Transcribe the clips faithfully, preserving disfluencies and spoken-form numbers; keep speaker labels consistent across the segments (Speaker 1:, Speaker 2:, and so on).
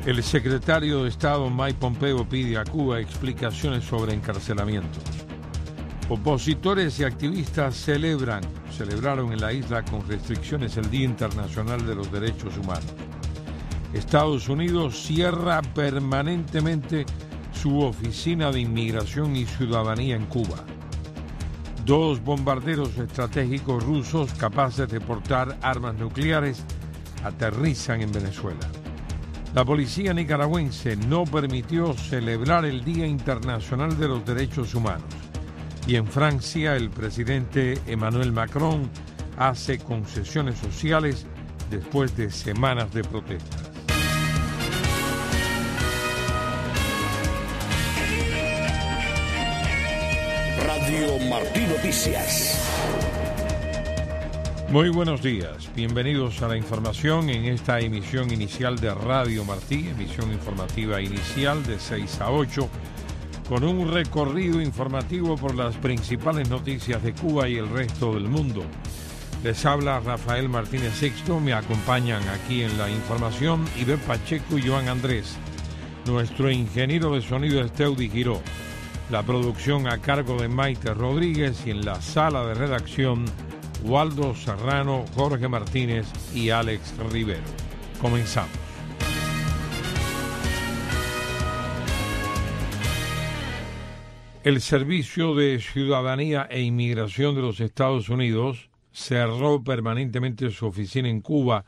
Speaker 1: El secretario de Estado Mike Pompeo pide a Cuba explicaciones sobre encarcelamientos. Opositores y activistas celebran, celebraron en la isla con restricciones el Día Internacional de los Derechos Humanos. Estados Unidos cierra permanentemente su oficina de inmigración y ciudadanía en Cuba. Dos bombarderos estratégicos rusos capaces de portar armas nucleares aterrizan en Venezuela. La policía nicaragüense no permitió celebrar el Día Internacional de los Derechos Humanos. Y en Francia, el presidente Emmanuel Macron hace concesiones sociales después de semanas de protestas.
Speaker 2: Radio Martí Noticias.
Speaker 1: Muy buenos días, bienvenidos a la información en esta emisión inicial de Radio Martí, emisión informativa inicial de seis a ocho, con un recorrido informativo por las principales noticias de Cuba y el resto del mundo. Les habla Rafael Martínez Sixto, me acompañan aquí en la información Iber Pacheco y Joan Andrés. Nuestro ingeniero de sonido es Teudi Giró. La producción a cargo de Maite Rodríguez y en la sala de redacción Waldo Serrano, Jorge Martínez y Alex Rivero. Comenzamos. El Servicio de Ciudadanía e Inmigración de los Estados Unidos cerró permanentemente su oficina en Cuba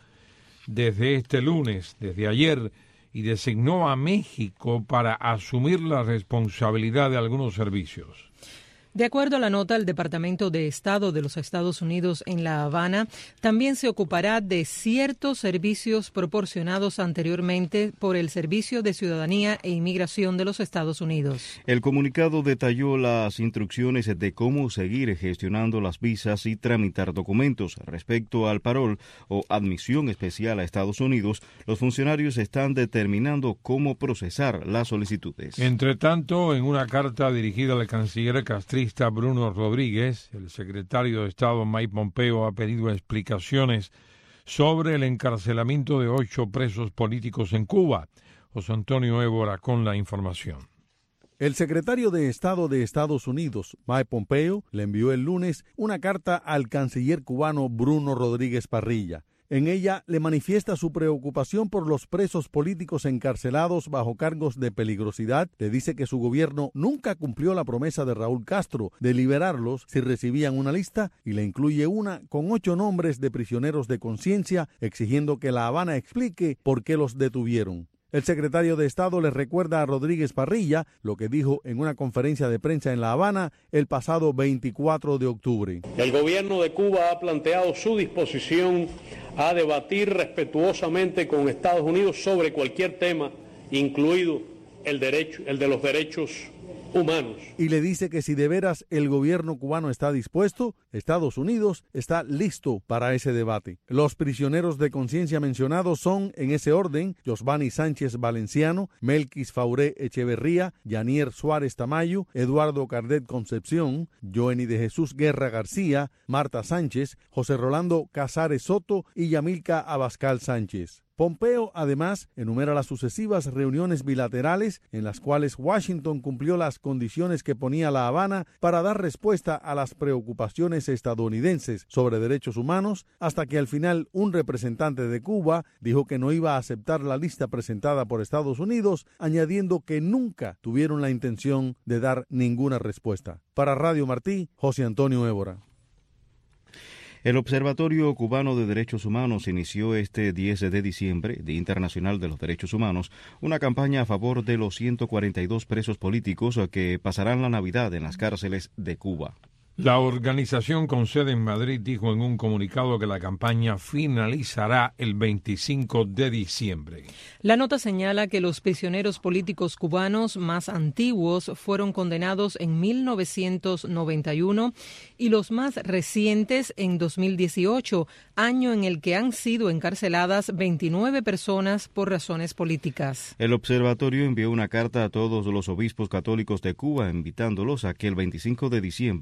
Speaker 1: desde este lunes, desde ayer, y designó a México para asumir la responsabilidad de algunos servicios.
Speaker 3: De acuerdo a la nota, el Departamento de Estado de los Estados Unidos en La Habana también se ocupará de ciertos servicios proporcionados anteriormente por el Servicio de Ciudadanía e Inmigración de los Estados Unidos.
Speaker 4: El comunicado detalló las instrucciones de cómo seguir gestionando las visas y tramitar documentos. Respecto al parol o admisión especial a Estados Unidos, los funcionarios están determinando cómo procesar las solicitudes.
Speaker 1: Entre tanto, en una carta dirigida al canciller castrista Bruno Rodríguez, el secretario de Estado Mike Pompeo ha pedido explicaciones sobre el encarcelamiento de ocho presos políticos en Cuba. José Antonio Évora con la información.
Speaker 5: El secretario de Estado de Estados Unidos, Mike Pompeo, le envió el lunes una carta al canciller cubano Bruno Rodríguez Parrilla. En ella le manifiesta su preocupación por los presos políticos encarcelados bajo cargos de peligrosidad. Le dice que su gobierno nunca cumplió la promesa de Raúl Castro de liberarlos si recibían una lista, y le incluye una con ocho nombres de prisioneros de conciencia, exigiendo que La Habana explique por qué los detuvieron. El secretario de Estado le recuerda a Rodríguez Parrilla lo que dijo en una conferencia de prensa en La Habana el pasado veinticuatro de octubre.
Speaker 6: El gobierno de Cuba ha planteado su disposición a debatir respetuosamente con Estados Unidos sobre cualquier tema, incluido el derecho, el de los derechos humanos.
Speaker 5: Y le dice que si de veras el gobierno cubano está dispuesto, Estados Unidos está listo para ese debate. Los prisioneros de conciencia mencionados son, en ese orden, Josvani Sánchez Valenciano, Melquis Fauré Echeverría, Yanier Suárez Tamayo, Eduardo Cardet Concepción, Joenny de Jesús Guerra García, Marta Sánchez, José Rolando Casares Soto y Yamilca Abascal Sánchez. Pompeo, además, enumera las sucesivas reuniones bilaterales en las cuales Washington cumplió las condiciones que ponía La Habana para dar respuesta a las preocupaciones estadounidenses sobre derechos humanos, hasta que al final un representante de Cuba dijo que no iba a aceptar la lista presentada por Estados Unidos, añadiendo que nunca tuvieron la intención de dar ninguna respuesta. Para Radio Martí, José Antonio Évora.
Speaker 4: El Observatorio Cubano de Derechos Humanos inició este diez de diciembre, Día Internacional de los Derechos Humanos, una campaña a favor de los ciento cuarenta y dos presos políticos que pasarán la Navidad en las cárceles de Cuba.
Speaker 1: La organización con sede en Madrid dijo en un comunicado que la campaña finalizará el veinticinco de diciembre.
Speaker 3: La nota señala que los prisioneros políticos cubanos más antiguos fueron condenados en mil novecientos noventa y uno y los más recientes en dos mil dieciocho, año en el que han sido encarceladas veintinueve personas por razones políticas.
Speaker 4: El observatorio envió una carta a todos los obispos católicos de Cuba invitándolos a que el veinticinco de diciembre en la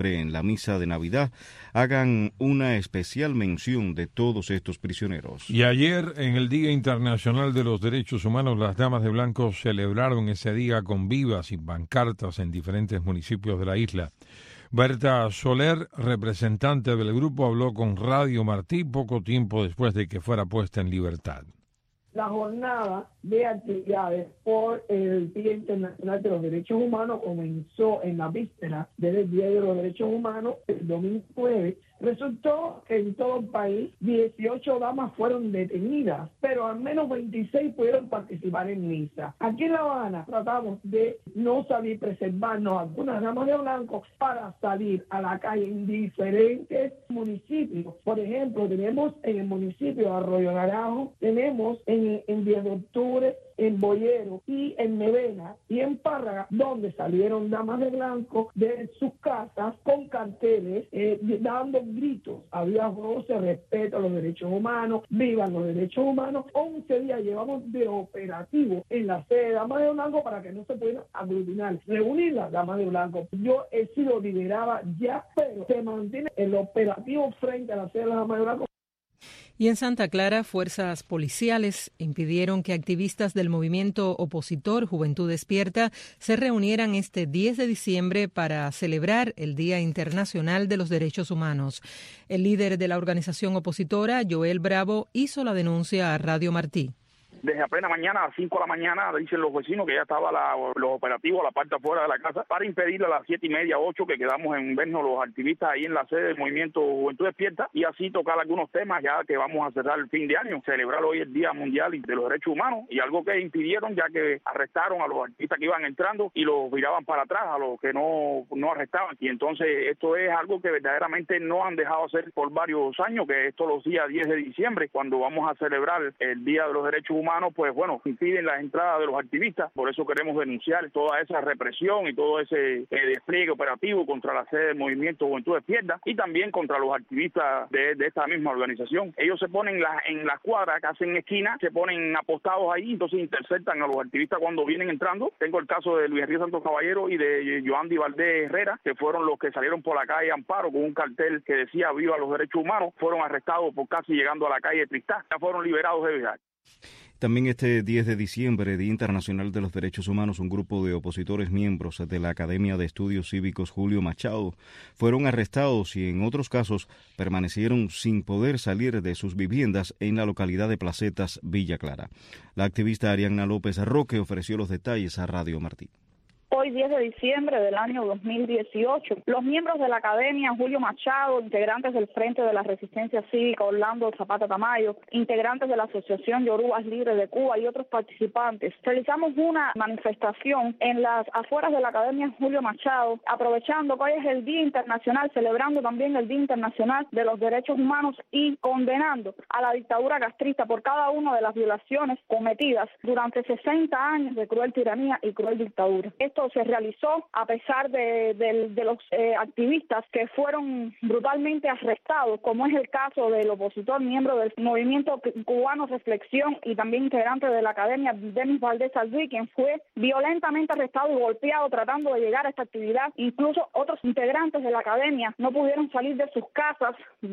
Speaker 4: misa de Navidad hagan una especial mención de todos estos prisioneros.
Speaker 1: Y ayer, en el Día Internacional de los Derechos Humanos, las Damas de Blanco celebraron ese día con vivas y pancartas en diferentes municipios de la isla. Berta Soler, representante del grupo, habló con Radio Martí poco tiempo después de que fuera puesta en libertad.
Speaker 7: La jornada de actividades por el Día Internacional de los Derechos Humanos comenzó en la víspera del Día de los Derechos Humanos, el domingo nueve. Resultó que en todo el país dieciocho damas fueron detenidas, pero al menos veintiséis pudieron participar en misa. Aquí en La Habana tratamos de no salir, preservarnos algunas damas de blanco para salir a la calle en diferentes municipios. Por ejemplo, tenemos en el municipio de Arroyo Naranjo, tenemos en, en diez de octubre, en Boyero y en Nevena y en Párraga, donde salieron damas de blanco de sus casas con carteles eh, dando gritos: había goce, respeto a los derechos humanos, vivan los derechos humanos. once días llevamos de operativo en la sede de damas de blanco para que no se puedan aglutinar, reunir las damas de blanco. Yo he sido liberada ya, pero se mantiene el operativo frente a la sede de las damas de blanco.
Speaker 3: Y en Santa Clara, fuerzas policiales impidieron que activistas del movimiento opositor Juventud Despierta se reunieran este diez de diciembre para celebrar el Día Internacional de los Derechos Humanos. El líder de la organización opositora, Joel Bravo, hizo la denuncia a Radio Martí.
Speaker 8: Desde apenas mañana a las cinco de la mañana dicen los vecinos que ya estaba la, los operativos a la parte afuera de la casa para impedirle a las siete y media, ocho que quedamos en vernos los activistas ahí en la sede del movimiento Juventud Despierta y así tocar algunos temas ya que vamos a cerrar el fin de año, celebrar hoy el Día Mundial de los Derechos Humanos y algo que impidieron ya que arrestaron a los artistas que iban entrando y los viraban para atrás a los que no, no arrestaban. Y entonces esto es algo que verdaderamente no han dejado hacer por varios años, que es todos los días diez de diciembre, cuando vamos a celebrar el Día de los Derechos Humanos, pues bueno, impiden la entrada de los activistas. Por eso queremos denunciar toda esa represión y todo ese eh, despliegue operativo contra la sede del movimiento Juventud Despierta y también contra los activistas de, de esta misma organización. Ellos se ponen la, en las cuadras que hacen esquina, se ponen apostados ahí, entonces interceptan a los activistas cuando vienen entrando. Tengo el caso de Luis Enrique Santos Caballero y de Joandy Valdés Herrera, que fueron los que salieron por la calle Amparo con un cartel que decía viva los derechos humanos, fueron arrestados por casi llegando a la calle Tristá, ya fueron liberados de viajar.
Speaker 4: También este diez de diciembre, Día Internacional de los Derechos Humanos, un grupo de opositores miembros de la Academia de Estudios Cívicos Julio Machado fueron arrestados y en otros casos permanecieron sin poder salir de sus viviendas en la localidad de Placetas, Villa Clara. La activista Arianna López Roque ofreció los detalles a Radio Martí.
Speaker 9: Hoy, diez de diciembre del año dos mil dieciocho, los miembros de la Academia Julio Machado, integrantes del Frente de la Resistencia Cívica Orlando Zapata Tamayo, integrantes de la Asociación Yorubas Libres de Cuba y otros participantes, realizamos una manifestación en las afueras de la Academia Julio Machado, aprovechando que hoy es el Día Internacional, celebrando también el Día Internacional de los Derechos Humanos y condenando a la dictadura castrista por cada una de las violaciones cometidas durante sesenta años de cruel tiranía y cruel dictadura. Esto se realizó a pesar de, de, de los eh, activistas que fueron brutalmente arrestados, como es el caso del opositor miembro del Movimiento Cubano Reflexión y también integrante de la Academia, Denis Valdés Salví, quien fue violentamente arrestado y golpeado tratando de llegar a esta actividad. Incluso otros integrantes de la Academia no pudieron salir de sus casas,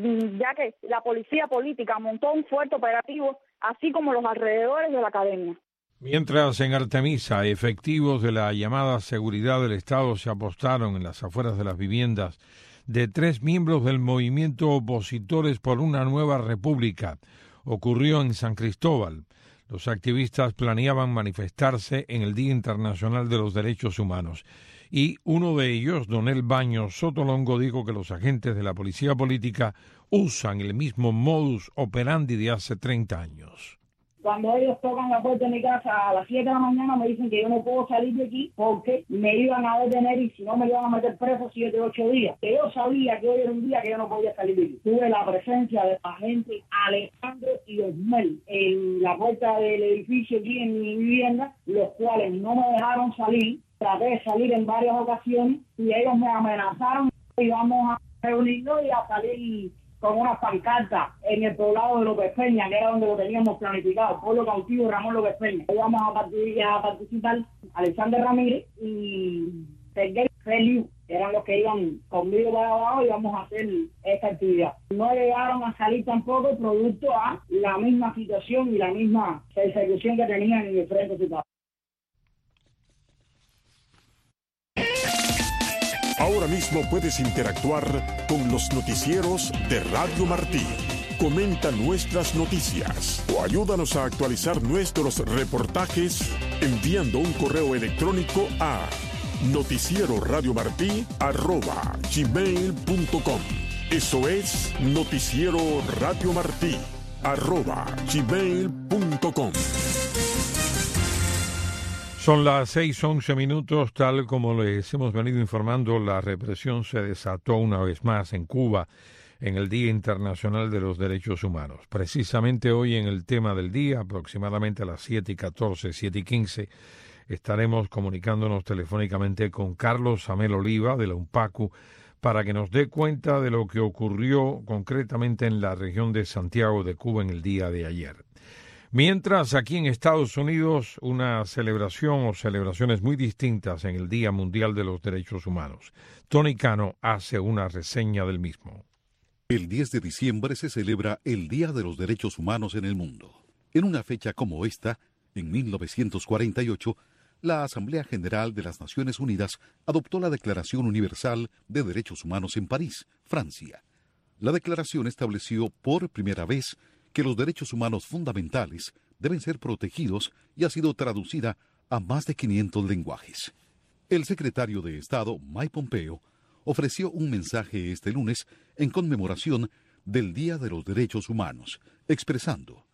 Speaker 9: ya que la policía política montó un fuerte operativo, así como los alrededores de la Academia.
Speaker 1: Mientras en Artemisa, efectivos de la llamada Seguridad del Estado se apostaron en las afueras de las viviendas de tres miembros del movimiento Opositores por una Nueva República. Ocurrió en San Cristóbal. Los activistas planeaban manifestarse en el Día Internacional de los Derechos Humanos. Y uno de ellos, Donel Baños Sotolongo, dijo que los agentes de la policía política usan el mismo modus operandi de hace treinta años.
Speaker 10: Cuando ellos tocan la puerta de mi casa a las siete de la mañana me dicen que yo no puedo salir de aquí porque me iban a detener y si no me iban a meter preso siete o ocho días. Que yo sabía que hoy era un día que yo no podía salir de aquí. Tuve la presencia de agentes Alejandro y Osmel en la puerta del edificio aquí en mi vivienda, los cuales no me dejaron salir. Traté de salir en varias ocasiones y ellos me amenazaron y vamos a reunirnos y a salir con una pancarta en el poblado de López Peña, que era donde lo teníamos planificado, pueblo cautivo Ramón López Peña. Hoy vamos a, participar, a participar Alexander Ramírez y Sergei Feliu. eran los que iban conmigo para abajo y vamos a hacer esta actividad. No llegaron a salir tampoco producto a la misma situación y la misma persecución que tenían en el frente de su casa.
Speaker 11: Ahora mismo puedes interactuar con los noticieros de Radio Martí. Comenta nuestras noticias o ayúdanos a actualizar nuestros reportajes enviando un correo electrónico a noticiero radio martí arroba gmail punto com. Eso es noticiero radio martí arroba gmail punto com.
Speaker 1: Son las seis once minutos, tal como les hemos venido informando, la represión se desató una vez más en Cuba en el Día Internacional de los Derechos Humanos. Precisamente hoy en el tema del día, aproximadamente a las siete y catorce, siete y quince, estaremos comunicándonos telefónicamente con Carlos Amel Oliva de la UNPACU para que nos dé cuenta de lo que ocurrió concretamente en la región de Santiago de Cuba en el día de ayer. Mientras aquí en Estados Unidos una celebración o celebraciones muy distintas en el Día Mundial de los Derechos Humanos. Tony Cano hace una reseña del mismo.
Speaker 12: El diez de diciembre se celebra el Día de los Derechos Humanos en el mundo. En una fecha como esta, en mil novecientos cuarenta y ocho, la Asamblea General de las Naciones Unidas adoptó la Declaración Universal de Derechos Humanos en París, Francia. La declaración estableció por primera vez que los derechos humanos fundamentales deben ser protegidos y ha sido traducida a más de quinientos lenguajes. El secretario de Estado, Mike Pompeo, ofreció un mensaje este lunes en conmemoración del Día de los Derechos Humanos, expresando: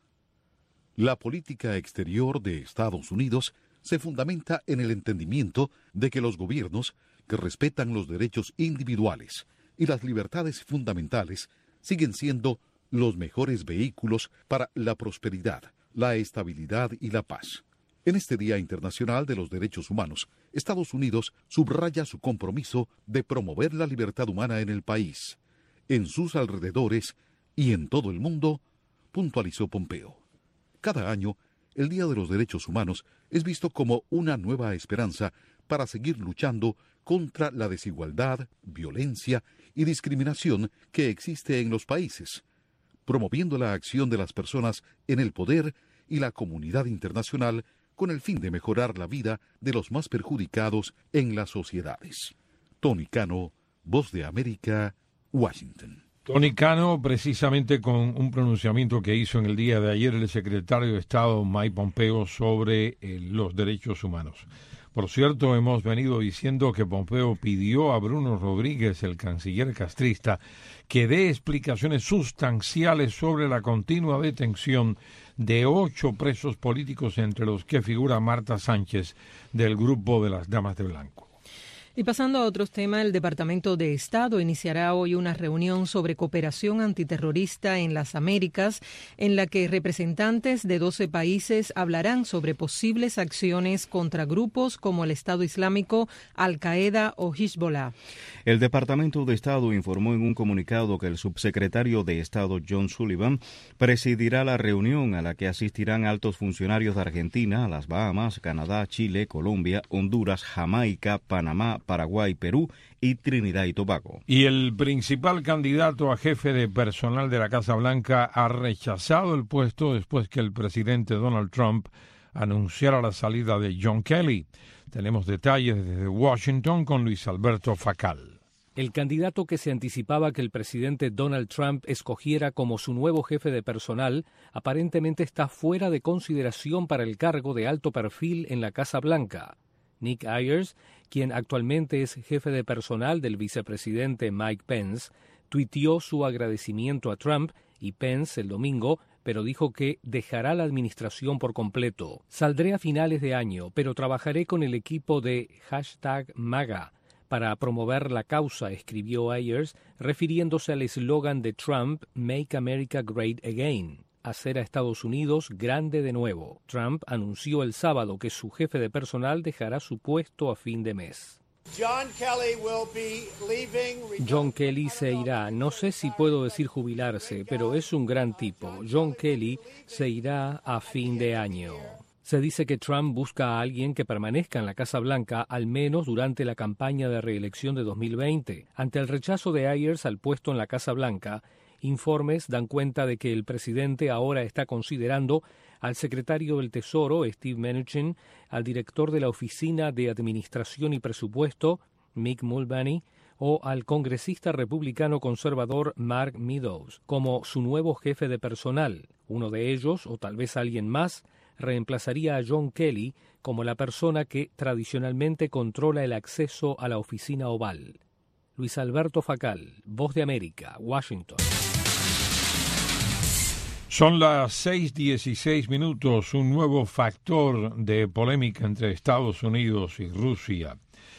Speaker 12: la política exterior de Estados Unidos se fundamenta en el entendimiento de que los gobiernos que respetan los derechos individuales y las libertades fundamentales siguen siendo los mejores vehículos para la prosperidad, la estabilidad y la paz. En este Día Internacional de los Derechos Humanos, Estados Unidos subraya su compromiso de promover la libertad humana en el país, en sus alrededores y en todo el mundo, puntualizó Pompeo. Cada año, el Día de los Derechos Humanos es visto como una nueva esperanza para seguir luchando contra la desigualdad, violencia y discriminación que existe en los países, promoviendo la acción de las personas en el poder y la comunidad internacional con el fin de mejorar la vida de los más perjudicados en las sociedades. Tony Cano, Voz de América, Washington.
Speaker 1: Tony Cano, precisamente con un pronunciamiento que hizo en el día de ayer el secretario de Estado Mike Pompeo sobre eh, los derechos humanos. Por cierto, hemos venido diciendo que Pompeo pidió a Bruno Rodríguez, el canciller castrista, que dé explicaciones sustanciales sobre la continua detención de ocho presos políticos, entre los que figura Marta Sánchez, del grupo de las Damas de Blanco.
Speaker 3: Y pasando a otros temas, el Departamento de Estado iniciará hoy una reunión sobre cooperación antiterrorista en las Américas, en la que representantes de doce países hablarán sobre posibles acciones contra grupos como el Estado Islámico, Al-Qaeda o Hezbollah.
Speaker 4: El Departamento de Estado informó en un comunicado que el subsecretario de Estado John Sullivan presidirá la reunión, a la que asistirán altos funcionarios de Argentina, las Bahamas, Canadá, Chile, Colombia, Honduras, Jamaica, Panamá, Paraguay, Perú y Trinidad y Tobago.
Speaker 1: Y el principal candidato a jefe de personal de la Casa Blanca ha rechazado el puesto después que el presidente Donald Trump anunciara la salida de John Kelly. Tenemos detalles desde Washington con Luis Alberto Facal.
Speaker 13: El candidato que se anticipaba que el presidente Donald Trump escogiera como su nuevo jefe de personal aparentemente está fuera de consideración para el cargo de alto perfil en la Casa Blanca. Nick Ayers, quien actualmente es jefe de personal del vicepresidente Mike Pence, tuiteó su agradecimiento a Trump y Pence el domingo, pero dijo que dejará la administración por completo. Saldré a finales de año, pero trabajaré con el equipo de hashtag MAGA para promover la causa, escribió Ayers, refiriéndose al eslogan de Trump, Make America Great Again. Hacer a Estados Unidos grande de nuevo. Trump anunció el sábado que su jefe de personal dejará su puesto a fin de mes.
Speaker 14: John Kelly will be leaving...
Speaker 13: John Kelly se irá, no sé si puedo decir jubilarse, pero es un gran tipo. John Kelly se irá a fin de año. Se dice que Trump busca a alguien que permanezca en la Casa Blanca al menos durante la campaña de reelección de dos mil veinte. Ante el rechazo de Ayers al puesto en la Casa Blanca, informes dan cuenta de que el presidente ahora está considerando al secretario del Tesoro, Steve Mnuchin, al director de la Oficina de Administración y Presupuesto, Mick Mulvaney, o al congresista republicano conservador Mark Meadows como su nuevo jefe de personal. Uno de ellos, o tal vez alguien más, reemplazaría a John Kelly como la persona que tradicionalmente controla el acceso a la oficina oval. Luis Alberto Facal, Voz de América, Washington.
Speaker 1: Son las seis dieciséis minutos, un nuevo factor de polémica entre Estados Unidos y Rusia.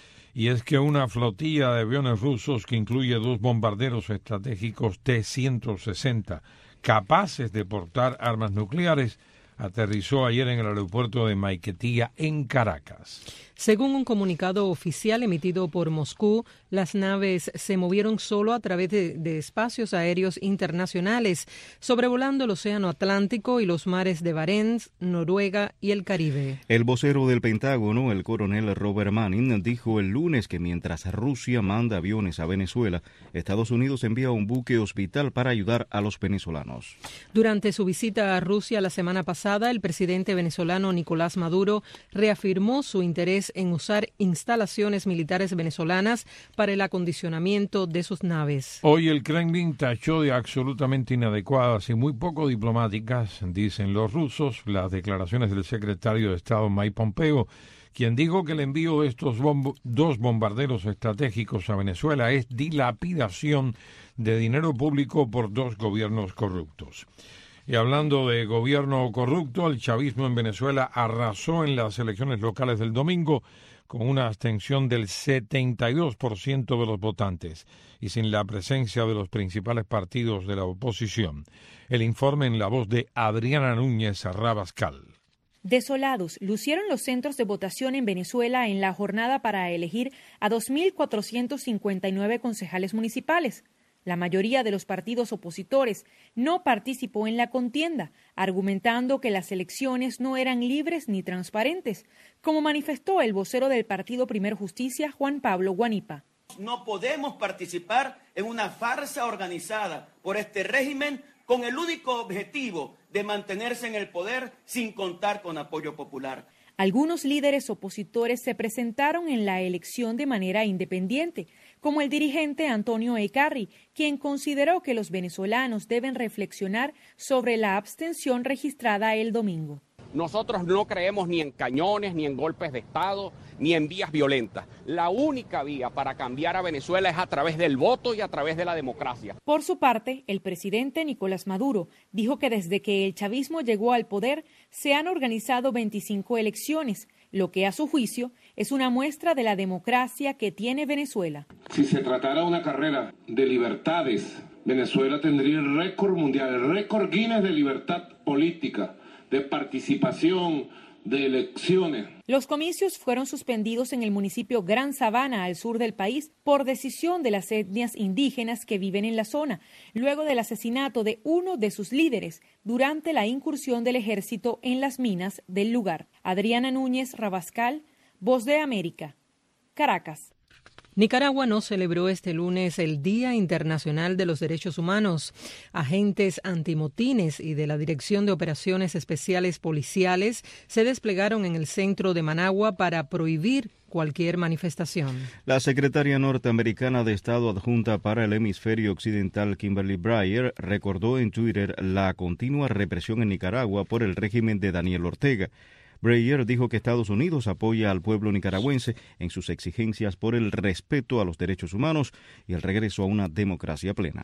Speaker 1: Y es que una flotilla de aviones rusos que incluye dos bombarderos estratégicos T ciento sesenta capaces de portar armas nucleares aterrizó ayer en el aeropuerto de Maiquetía, en Caracas.
Speaker 3: Según un comunicado oficial emitido por Moscú, las naves se movieron solo a través de, de espacios aéreos internacionales, sobrevolando el Océano Atlántico y los mares de Barents, Noruega y el Caribe.
Speaker 4: El vocero del Pentágono, el coronel Robert Manning, dijo el lunes que mientras Rusia manda aviones a Venezuela, Estados Unidos envía un buque hospital para ayudar a los venezolanos.
Speaker 3: Durante su visita a Rusia la semana pasada, el presidente venezolano Nicolás Maduro reafirmó su interés en usar instalaciones militares venezolanas para el acondicionamiento de sus naves.
Speaker 1: Hoy el Kremlin tachó de absolutamente inadecuadas y muy poco diplomáticas, dicen los rusos, las declaraciones del secretario de Estado Mike Pompeo, quien dijo que el envío de estos bomb- dos bombarderos estratégicos a Venezuela es dilapidación de dinero público por dos gobiernos corruptos. Y hablando de gobierno corrupto, el chavismo en Venezuela arrasó en las elecciones locales del domingo con una abstención del setenta y dos por ciento de los votantes y sin la presencia de los principales partidos de la oposición. El informe en la voz de Adriana Núñez Rabascal.
Speaker 15: Desolados lucieron los centros de votación en Venezuela en la jornada para elegir a dos mil cuatrocientos cincuenta y nueve concejales municipales. La mayoría de los partidos opositores no participó en la contienda, argumentando que las elecciones no eran libres ni transparentes, como manifestó el vocero del partido Primer Justicia, Juan Pablo Guanipa.
Speaker 16: No podemos participar en una farsa organizada por este régimen con el único objetivo de mantenerse en el poder sin contar con apoyo popular.
Speaker 15: Algunos líderes opositores se presentaron en la elección de manera independiente, como el dirigente Antonio Ecarri, quien consideró que los venezolanos deben reflexionar sobre la abstención registrada el domingo.
Speaker 17: Nosotros no creemos ni en cañones, ni en golpes de Estado, ni en vías violentas. La única vía para cambiar a Venezuela es a través del voto y a través de la democracia.
Speaker 15: Por su parte, el presidente Nicolás Maduro dijo que desde que el chavismo llegó al poder se han organizado veinticinco elecciones, lo que a su juicio es una muestra de la democracia que tiene Venezuela.
Speaker 18: Si se tratara de una carrera de libertades, Venezuela tendría el récord mundial, el récord Guinness de libertad política, de participación, de elecciones.
Speaker 15: Los comicios fueron suspendidos en el municipio Gran Sabana, al sur del país, por decisión de las etnias indígenas que viven en la zona, luego del asesinato de uno de sus líderes durante la incursión del ejército en las minas del lugar. Adriana Núñez Rabascal, Voz de América, Caracas.
Speaker 3: Nicaragua no celebró este lunes el Día Internacional de los Derechos Humanos. Agentes antimotines y de la Dirección de Operaciones Especiales Policiales se desplegaron en el centro de Managua para prohibir cualquier manifestación.
Speaker 4: La secretaria norteamericana de Estado adjunta para el hemisferio occidental, Kimberly Breyer, recordó en Twitter la continua represión en Nicaragua por el régimen de Daniel Ortega. Breyer dijo que Estados Unidos apoya al pueblo nicaragüense en sus exigencias por el respeto a los derechos humanos y el regreso a una democracia plena.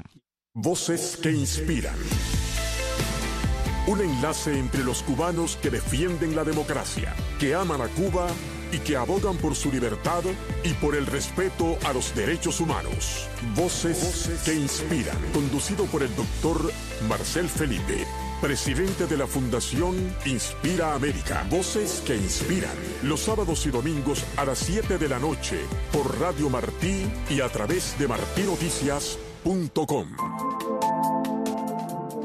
Speaker 11: Voces que inspiran. Un enlace entre los cubanos que defienden la democracia, que aman a Cuba y que abogan por su libertad y por el respeto a los derechos humanos. Voces, Voces que inspiran. Conducido por el doctor Marcel Felipe, presidente de la Fundación Inspira América. Voces que inspiran. Los sábados y domingos a las siete de la noche por Radio Martí y a través de martinoticias punto com.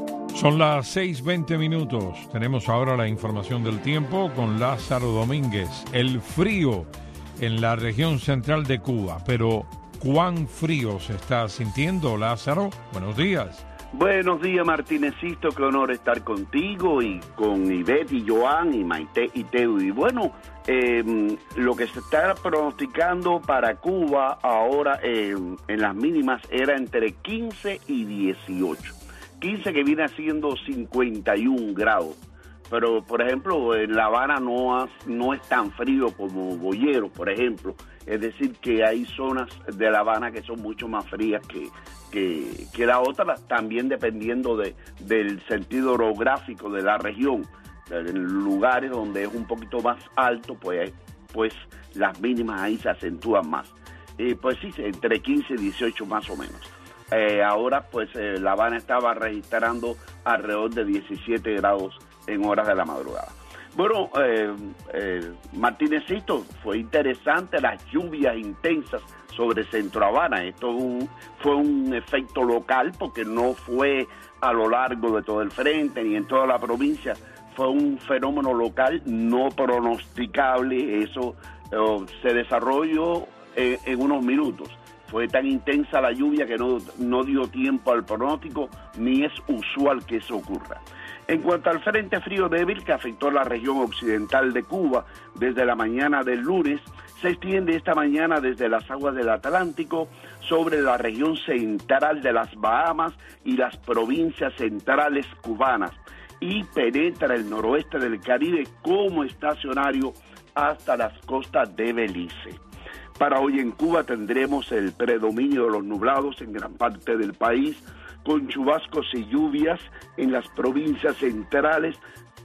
Speaker 1: Son las seis veinte minutos. Tenemos ahora la información del tiempo con Lázaro Domínguez. El frío en la región central de Cuba, pero ¿cuán frío se está sintiendo, Lázaro? Buenos días.
Speaker 19: Buenos días, Martinecito, qué honor estar contigo y con Ivette y Joan y Maite y Teo. Y bueno, eh, lo que se está pronosticando para Cuba ahora eh, en las mínimas era entre quince y dieciocho. quince que viene siendo cincuenta y un grados. Pero, por ejemplo, en La Habana no, ha, no es tan frío como Boyero, por ejemplo. Es decir, que hay zonas de La Habana que son mucho más frías que, que, que la otra, también dependiendo de, del sentido orográfico de la región. En lugares donde es un poquito más alto, pues, pues las mínimas ahí se acentúan más. Eh, pues sí, entre quince y dieciocho más o menos. Eh, ahora, pues, eh, La Habana estaba registrando alrededor de diecisiete grados en horas de la madrugada. Bueno, eh, eh, Martinecito, fue interesante las lluvias intensas sobre Centro Habana. Esto un, fue un efecto local porque no fue a lo largo de todo el frente ni en toda la provincia. Fue un fenómeno local no pronosticable. Eso eh, se desarrolló en, en unos minutos. Fue tan intensa la lluvia que no, no dio tiempo al pronóstico, ni es usual que eso ocurra. En cuanto al frente frío débil que afectó la región occidental de Cuba desde la mañana del lunes, se extiende esta mañana desde las aguas del Atlántico sobre la región central de las Bahamas y las provincias centrales cubanas y penetra el noroeste del Caribe como estacionario hasta las costas de Belice. Para hoy en Cuba tendremos el predominio de los nublados en gran parte del país, con chubascos y lluvias en las provincias centrales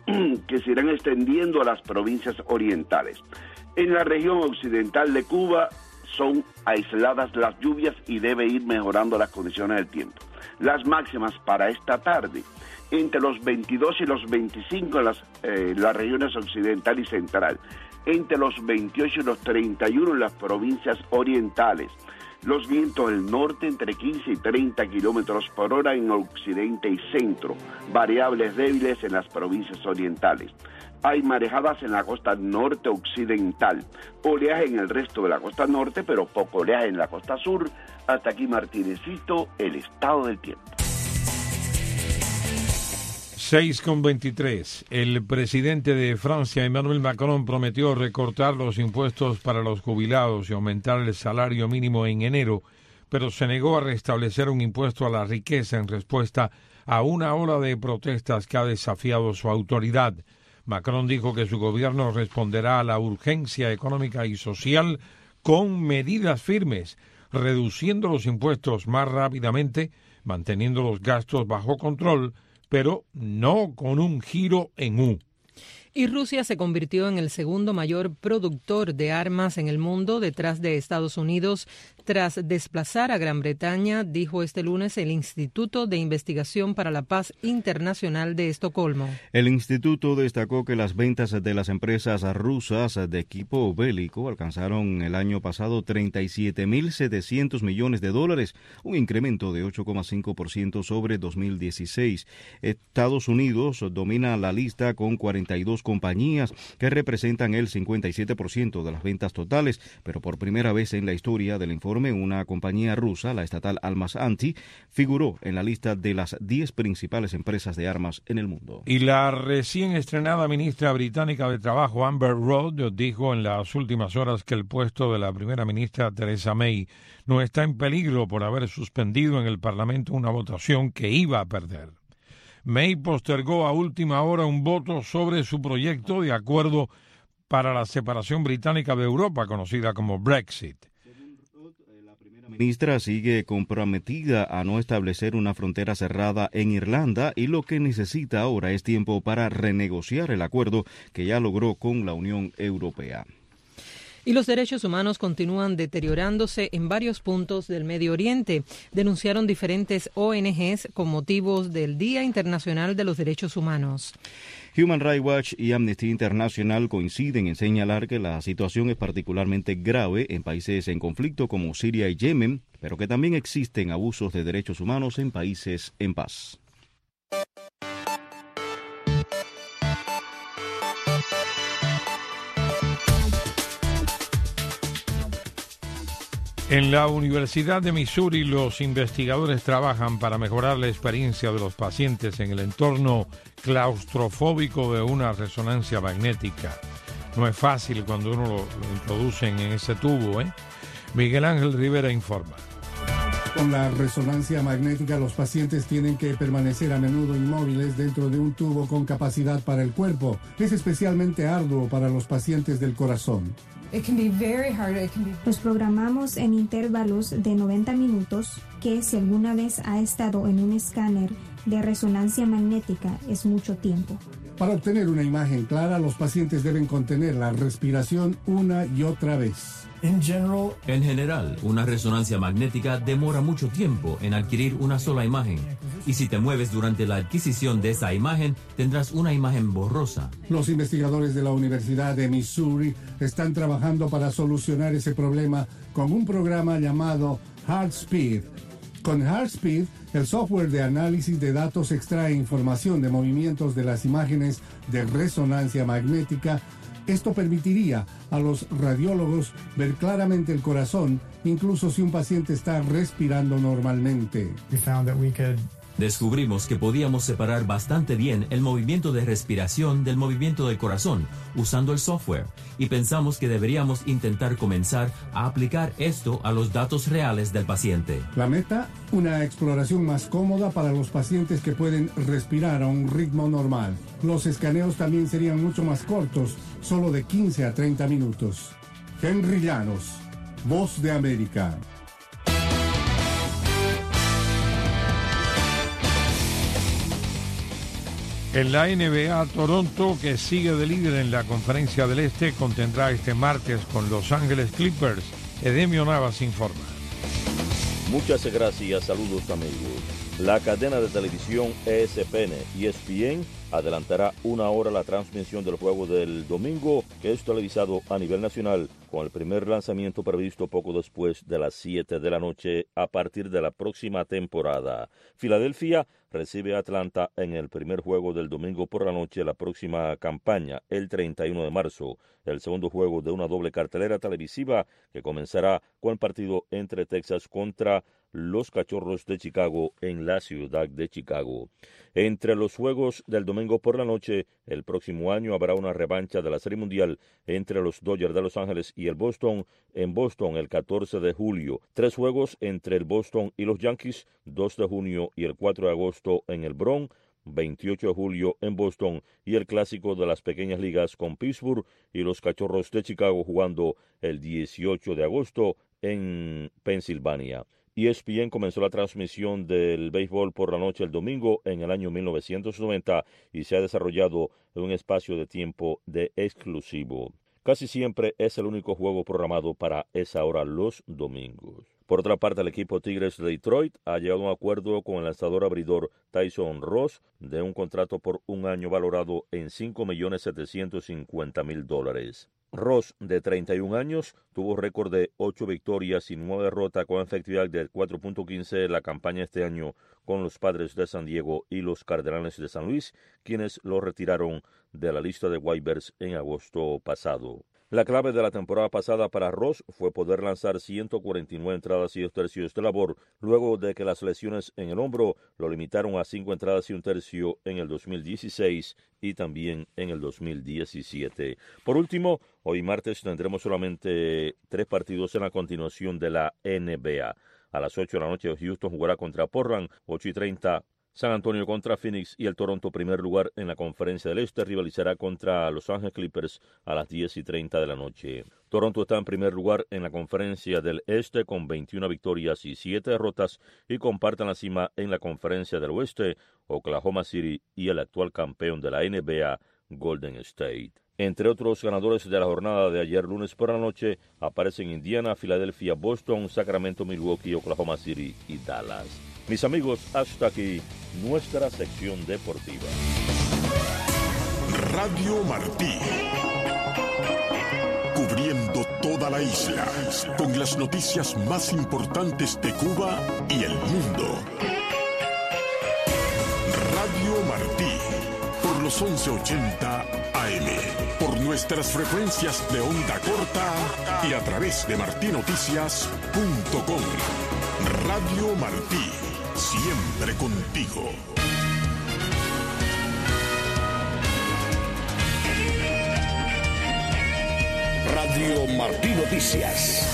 Speaker 19: que se irán extendiendo a las provincias orientales. En la región occidental de Cuba son aisladas las lluvias y debe ir mejorando las condiciones del tiempo. Las máximas para esta tarde, entre los veintidós y los veinticinco en las, eh, las regiones occidental y central, entre los veintiocho y los treinta y uno en las provincias orientales. Los vientos del norte entre quince y treinta kilómetros por hora en occidente y centro, variables débiles en las provincias orientales. Hay marejadas en la costa norte occidental, oleaje en el resto de la costa norte, pero poco oleaje en la costa sur. Hasta aquí, Martinecito, el estado del tiempo.
Speaker 1: seis con veintitrés. El presidente de Francia, Emmanuel Macron, prometió recortar los impuestos para los jubilados y aumentar el salario mínimo en enero, pero se negó a restablecer un impuesto a la riqueza en respuesta a una ola de protestas que ha desafiado su autoridad. Macron dijo que su gobierno responderá a la urgencia económica y social con medidas firmes, reduciendo los impuestos más rápidamente, manteniendo los gastos bajo control, pero no con un giro en U.
Speaker 3: Y Rusia se convirtió en el segundo mayor productor de armas en el mundo detrás de Estados Unidos tras desplazar a Gran Bretaña, dijo este lunes el Instituto de Investigación para la Paz Internacional de Estocolmo.
Speaker 4: El instituto destacó que las ventas de las empresas rusas de equipo bélico alcanzaron el año pasado treinta y siete mil setecientos millones de dólares, un incremento de ocho coma cinco por ciento sobre dos mil dieciséis. Estados Unidos domina la lista con cuarenta y dos compañías que representan el cincuenta y siete por ciento de las ventas totales, pero por primera vez en la historia del informe, una compañía rusa, la estatal Almaz-Antey, figuró en la lista de las diez principales empresas de armas en el mundo.
Speaker 1: Y la recién estrenada ministra británica de Trabajo, Amber Rudd, dijo en las últimas horas que el puesto de la primera ministra Theresa May no está en peligro por haber suspendido en el Parlamento una votación que iba a perder. May postergó a última hora un voto sobre su proyecto de acuerdo para la separación británica de Europa, conocida como Brexit.
Speaker 4: La ministra sigue comprometida a no establecer una frontera cerrada en Irlanda y lo que necesita ahora es tiempo para renegociar el acuerdo que ya logró con la Unión Europea.
Speaker 3: Y los derechos humanos continúan deteriorándose en varios puntos del Medio Oriente, denunciaron diferentes O N Ges con motivos del Día Internacional de los Derechos Humanos.
Speaker 4: Human Rights Watch y Amnesty International coinciden en señalar que la situación es particularmente grave en países en conflicto como Siria y Yemen, pero que también existen abusos de derechos humanos en países en paz.
Speaker 1: En la Universidad de Missouri, los investigadores trabajan para mejorar la experiencia de los pacientes en el entorno claustrofóbico de una resonancia magnética. No es fácil cuando uno lo, lo introducen en ese tubo, ¿eh? Miguel Ángel Rivera informa.
Speaker 20: Con la resonancia magnética, los pacientes tienen que permanecer a menudo inmóviles dentro de un tubo con capacidad para el cuerpo. Es especialmente arduo para los pacientes del corazón.
Speaker 21: Los programamos en intervalos de noventa minutos, que si alguna vez ha estado en un escáner de resonancia magnética es mucho tiempo.
Speaker 20: Para obtener una imagen clara, los pacientes deben contener la respiración una y otra vez.
Speaker 22: En general, una resonancia magnética demora mucho tiempo en adquirir una sola imagen. Y si te mueves durante la adquisición de esa imagen, tendrás una imagen borrosa.
Speaker 20: Los investigadores de la Universidad de Missouri están trabajando para solucionar ese problema con un programa llamado HeartSpeed. Con HeartSpeed, el software de análisis de datos extrae información de movimientos de las imágenes de resonancia magnética. Esto permitiría a los radiólogos ver claramente el corazón, incluso si un paciente está respirando normalmente.
Speaker 22: Descubrimos que podíamos separar bastante bien el movimiento de respiración del movimiento del corazón usando el software, y pensamos que deberíamos intentar comenzar a aplicar esto a los datos reales del paciente.
Speaker 20: La meta, una exploración más cómoda para los pacientes que pueden respirar a un ritmo normal. Los escaneos también serían mucho más cortos, solo de quince a treinta minutos. Henry Llanos, Voz de América.
Speaker 1: En la N B A, Toronto, que sigue de líder en la Conferencia del Este, contendrá este martes con Los Ángeles Clippers. Edemio Navas informa.
Speaker 23: Muchas gracias, saludos amigos. La cadena de televisión E S P N, E S P N, adelantará una hora la transmisión del juego del domingo, que es televisado a nivel nacional, con el primer lanzamiento previsto poco después de las siete de la noche a partir de la próxima temporada. Filadelfia recibe a Atlanta en el primer juego del domingo por la noche de la próxima campaña, el treinta y uno de marzo, el segundo juego de una doble cartelera televisiva que comenzará con el partido entre Texas contra los Cachorros de Chicago en la ciudad de Chicago. Entre los juegos del domingo por la noche, el próximo año habrá una revancha de la Serie Mundial entre los Dodgers de Los Ángeles y el Boston, en Boston el catorce de julio. Tres juegos entre el Boston y los Yankees, dos de junio y el cuatro de agosto en el Bronx, veintiocho de julio en Boston, y el clásico de las pequeñas ligas con Pittsburgh y los Cachorros de Chicago jugando el dieciocho de agosto en Pensilvania. E S P N comenzó la transmisión del béisbol por la noche el domingo en el año mil novecientos noventa y se ha desarrollado en un espacio de tiempo de exclusivo. Casi siempre es el único juego programado para esa hora los domingos. Por otra parte, el equipo Tigres de Detroit ha llegado a un acuerdo con el lanzador abridor Tyson Ross de un contrato por un año valorado en cinco millones setecientos cincuenta mil dólares. Ross, de treinta y un años, tuvo récord de ocho victorias y nueve derrotas con efectividad de cuatro punto quince en la campaña este año con los Padres de San Diego y los Cardenales de San Luis, quienes lo retiraron de la lista de waivers en agosto pasado. La clave de la temporada pasada para Ross fue poder lanzar ciento cuarenta y nueve entradas y dos tercios de labor, luego de que las lesiones en el hombro lo limitaron a cinco entradas y un tercio en el dos mil dieciséis y también en el dos mil diecisiete. Por último, hoy martes tendremos solamente tres partidos en la continuación de la N B A. A las ocho de la noche Houston jugará contra Portland, ocho y treinta San Antonio contra Phoenix, y el Toronto, primer lugar en la Conferencia del Este, rivalizará contra Los Ángeles Clippers a las diez y treinta de la noche. Toronto está en primer lugar en la Conferencia del Este con veintiuna victorias y siete derrotas y comparten la cima en la Conferencia del Oeste Oklahoma City y el actual campeón de la N B A, Golden State. Entre otros ganadores de la jornada de ayer lunes por la noche aparecen Indiana, Filadelfia, Boston, Sacramento, Milwaukee, Oklahoma City y Dallas. Mis amigos, hasta aquí nuestra sección deportiva.
Speaker 11: Radio Martí. Cubriendo toda la isla con las noticias más importantes de Cuba y el mundo. Radio Martí por los once ochenta A M, por nuestras frecuencias de onda corta y a través de martí noticias punto com. Radio Martí, siempre contigo.
Speaker 2: Radio Martí Noticias.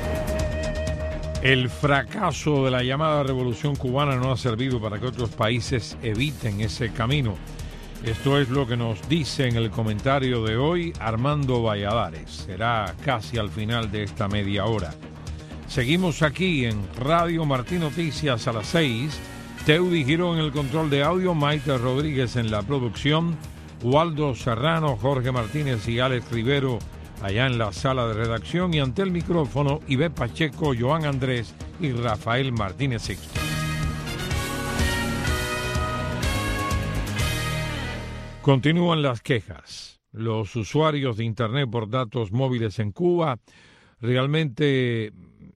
Speaker 1: El fracaso de la llamada revolución cubana no ha servido para que otros países eviten ese camino. Esto es lo que nos dice en el comentario de hoy Armando Valladares. Será casi al final de esta media hora. Seguimos aquí en Radio Martí Noticias a las seis. Teudi Girón en el control de audio, Maite Rodríguez en la producción, Waldo Serrano, Jorge Martínez y Alex Rivero allá en la sala de redacción, y ante el micrófono Ivette Pacheco, Joan Andrés y Rafael Martínez Sixto. Continúan las quejas. Los usuarios de Internet por datos móviles en Cuba realmente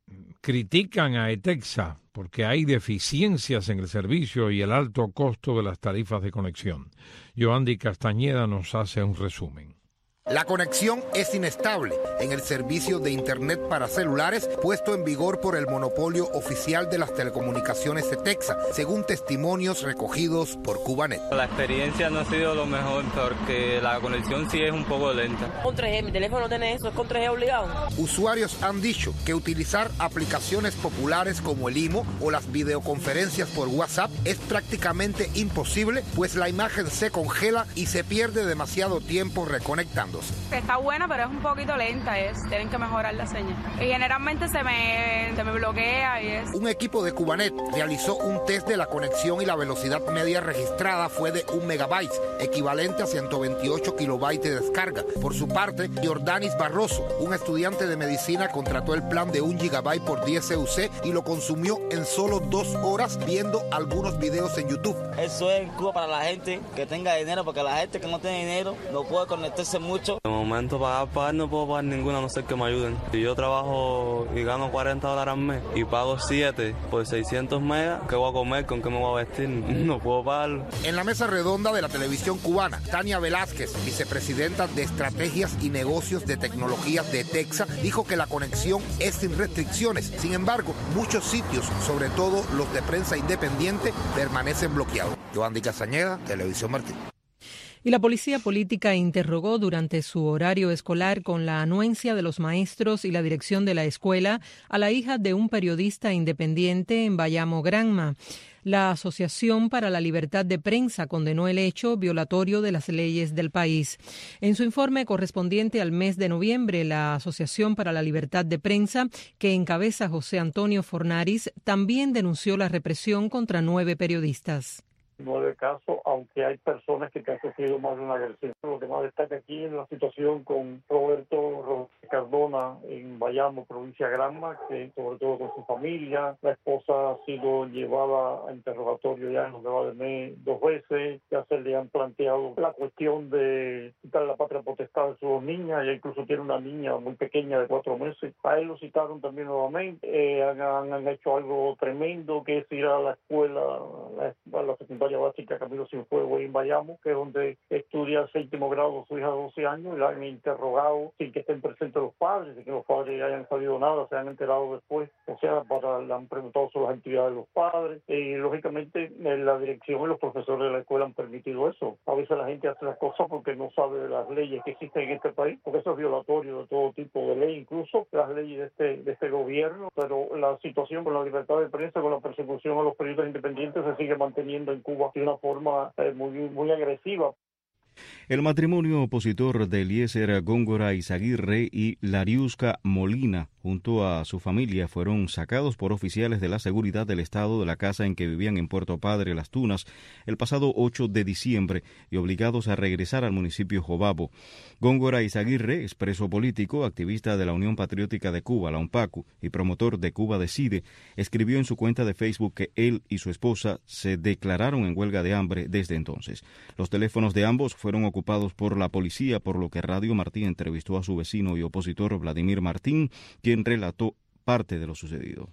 Speaker 1: critican a ETEXA porque hay deficiencias en el servicio y el alto costo de las tarifas de conexión. Yoandi Castañeda nos hace un resumen.
Speaker 5: La conexión es inestable en el servicio de Internet para celulares puesto en vigor por el monopolio oficial de las telecomunicaciones ETEXA, según testimonios recogidos por Cubanet.
Speaker 6: La experiencia no ha sido lo mejor porque la conexión sí es un poco lenta.
Speaker 24: Con tres G, mi teléfono no tiene eso, es con tres G obligado.
Speaker 5: Usuarios han dicho que utilizar aplicaciones populares como el I M O o las videoconferencias por WhatsApp es prácticamente imposible, pues la imagen se congela y se pierde demasiado tiempo reconectando.
Speaker 25: Está buena, pero es un poquito lenta, es, tienen que mejorar la señal. Y generalmente se me, se me bloquea y es...
Speaker 5: Un equipo de Cubanet realizó un test de la conexión y la velocidad media registrada fue de un megabyte, equivalente a ciento veintiocho kilobytes de descarga. Por su parte, Jordanis Barroso, un estudiante de medicina, contrató el plan de un gigabyte por diez C U C y lo consumió en solo dos horas viendo algunos videos en YouTube.
Speaker 26: Eso es Cuba para la gente que tenga dinero, porque la gente que no tiene dinero no puede conectarse mucho.
Speaker 6: De momento pagar, pagar no puedo pagar ninguna, a no ser que me ayuden. Si yo trabajo y gano cuarenta dólares al mes y pago siete por seiscientos megas, ¿qué voy a comer? ¿Con qué me voy a vestir? No puedo pagarlo.
Speaker 5: En la mesa redonda de la televisión cubana, Tania Velázquez, vicepresidenta de Estrategias y Negocios de Tecnologías de ETEXA, dijo que la conexión es sin restricciones. Sin embargo, muchos sitios, sobre todo los de prensa independiente, permanecen bloqueados. Yoandi Castañeda, Televisión Martín.
Speaker 3: Y la policía política interrogó durante su horario escolar con la anuencia de los maestros y la dirección de la escuela a la hija de un periodista independiente en Bayamo Granma. La Asociación para la Libertad de Prensa condenó el hecho violatorio de las leyes del país. En su informe correspondiente al mes de noviembre, la Asociación para la Libertad de Prensa, que encabeza José Antonio Fornaris, también denunció la represión contra nueve periodistas.
Speaker 27: Nueve casos, aunque hay personas que han sufrido más de una agresión. Lo que más destaca aquí es la situación con Roberto Cardona en Bayamo, provincia de Granma, que sobre todo con su familia. La esposa ha sido llevada a interrogatorio ya en lo que va de mes dos veces. Ya se le han planteado la cuestión de quitar la patria potestad de sus dos niñas. Ya incluso tiene una niña muy pequeña de cuatro meses. A él lo citaron también nuevamente. Eh, han, han hecho algo tremendo, que es ir a la escuela, a la secundaria básica Camilo Cienfuegos en Bayamo, que es donde estudia el séptimo grado su hija de doce años, y la han interrogado sin que estén presentes los padres, sin que los padres hayan sabido nada, se han enterado después, o sea, para, le han preguntado sobre las actividades de los padres, y lógicamente la dirección y los profesores de la escuela han permitido eso. A veces la gente hace las cosas porque no sabe de las leyes que existen en este país, porque eso es violatorio de todo tipo de ley, incluso las leyes de este, de este gobierno, pero la situación con la libertad de prensa, con la persecución a los periodistas independientes se sigue manteniendo en Cuba de una forma eh, muy, muy agresiva.
Speaker 4: El matrimonio opositor de Eliezer Góngora Izaguirre y Lariusca Molina, junto a su familia, fueron sacados por oficiales de la seguridad del Estado de la casa en que vivían en Puerto Padre, Las Tunas, el pasado ocho de diciembre y obligados a regresar al municipio Jobabo. Góngora Izaguirre, expreso político, activista de la Unión Patriótica de Cuba, la UNPACU, y promotor de Cuba Decide, escribió en su cuenta de Facebook que él y su esposa se declararon en huelga de hambre desde entonces. Los teléfonos de ambos fueron ocupados por la policía, por lo que Radio Martí entrevistó a su vecino y opositor Vladimir Martín, quien relató parte de lo sucedido.
Speaker 28: Se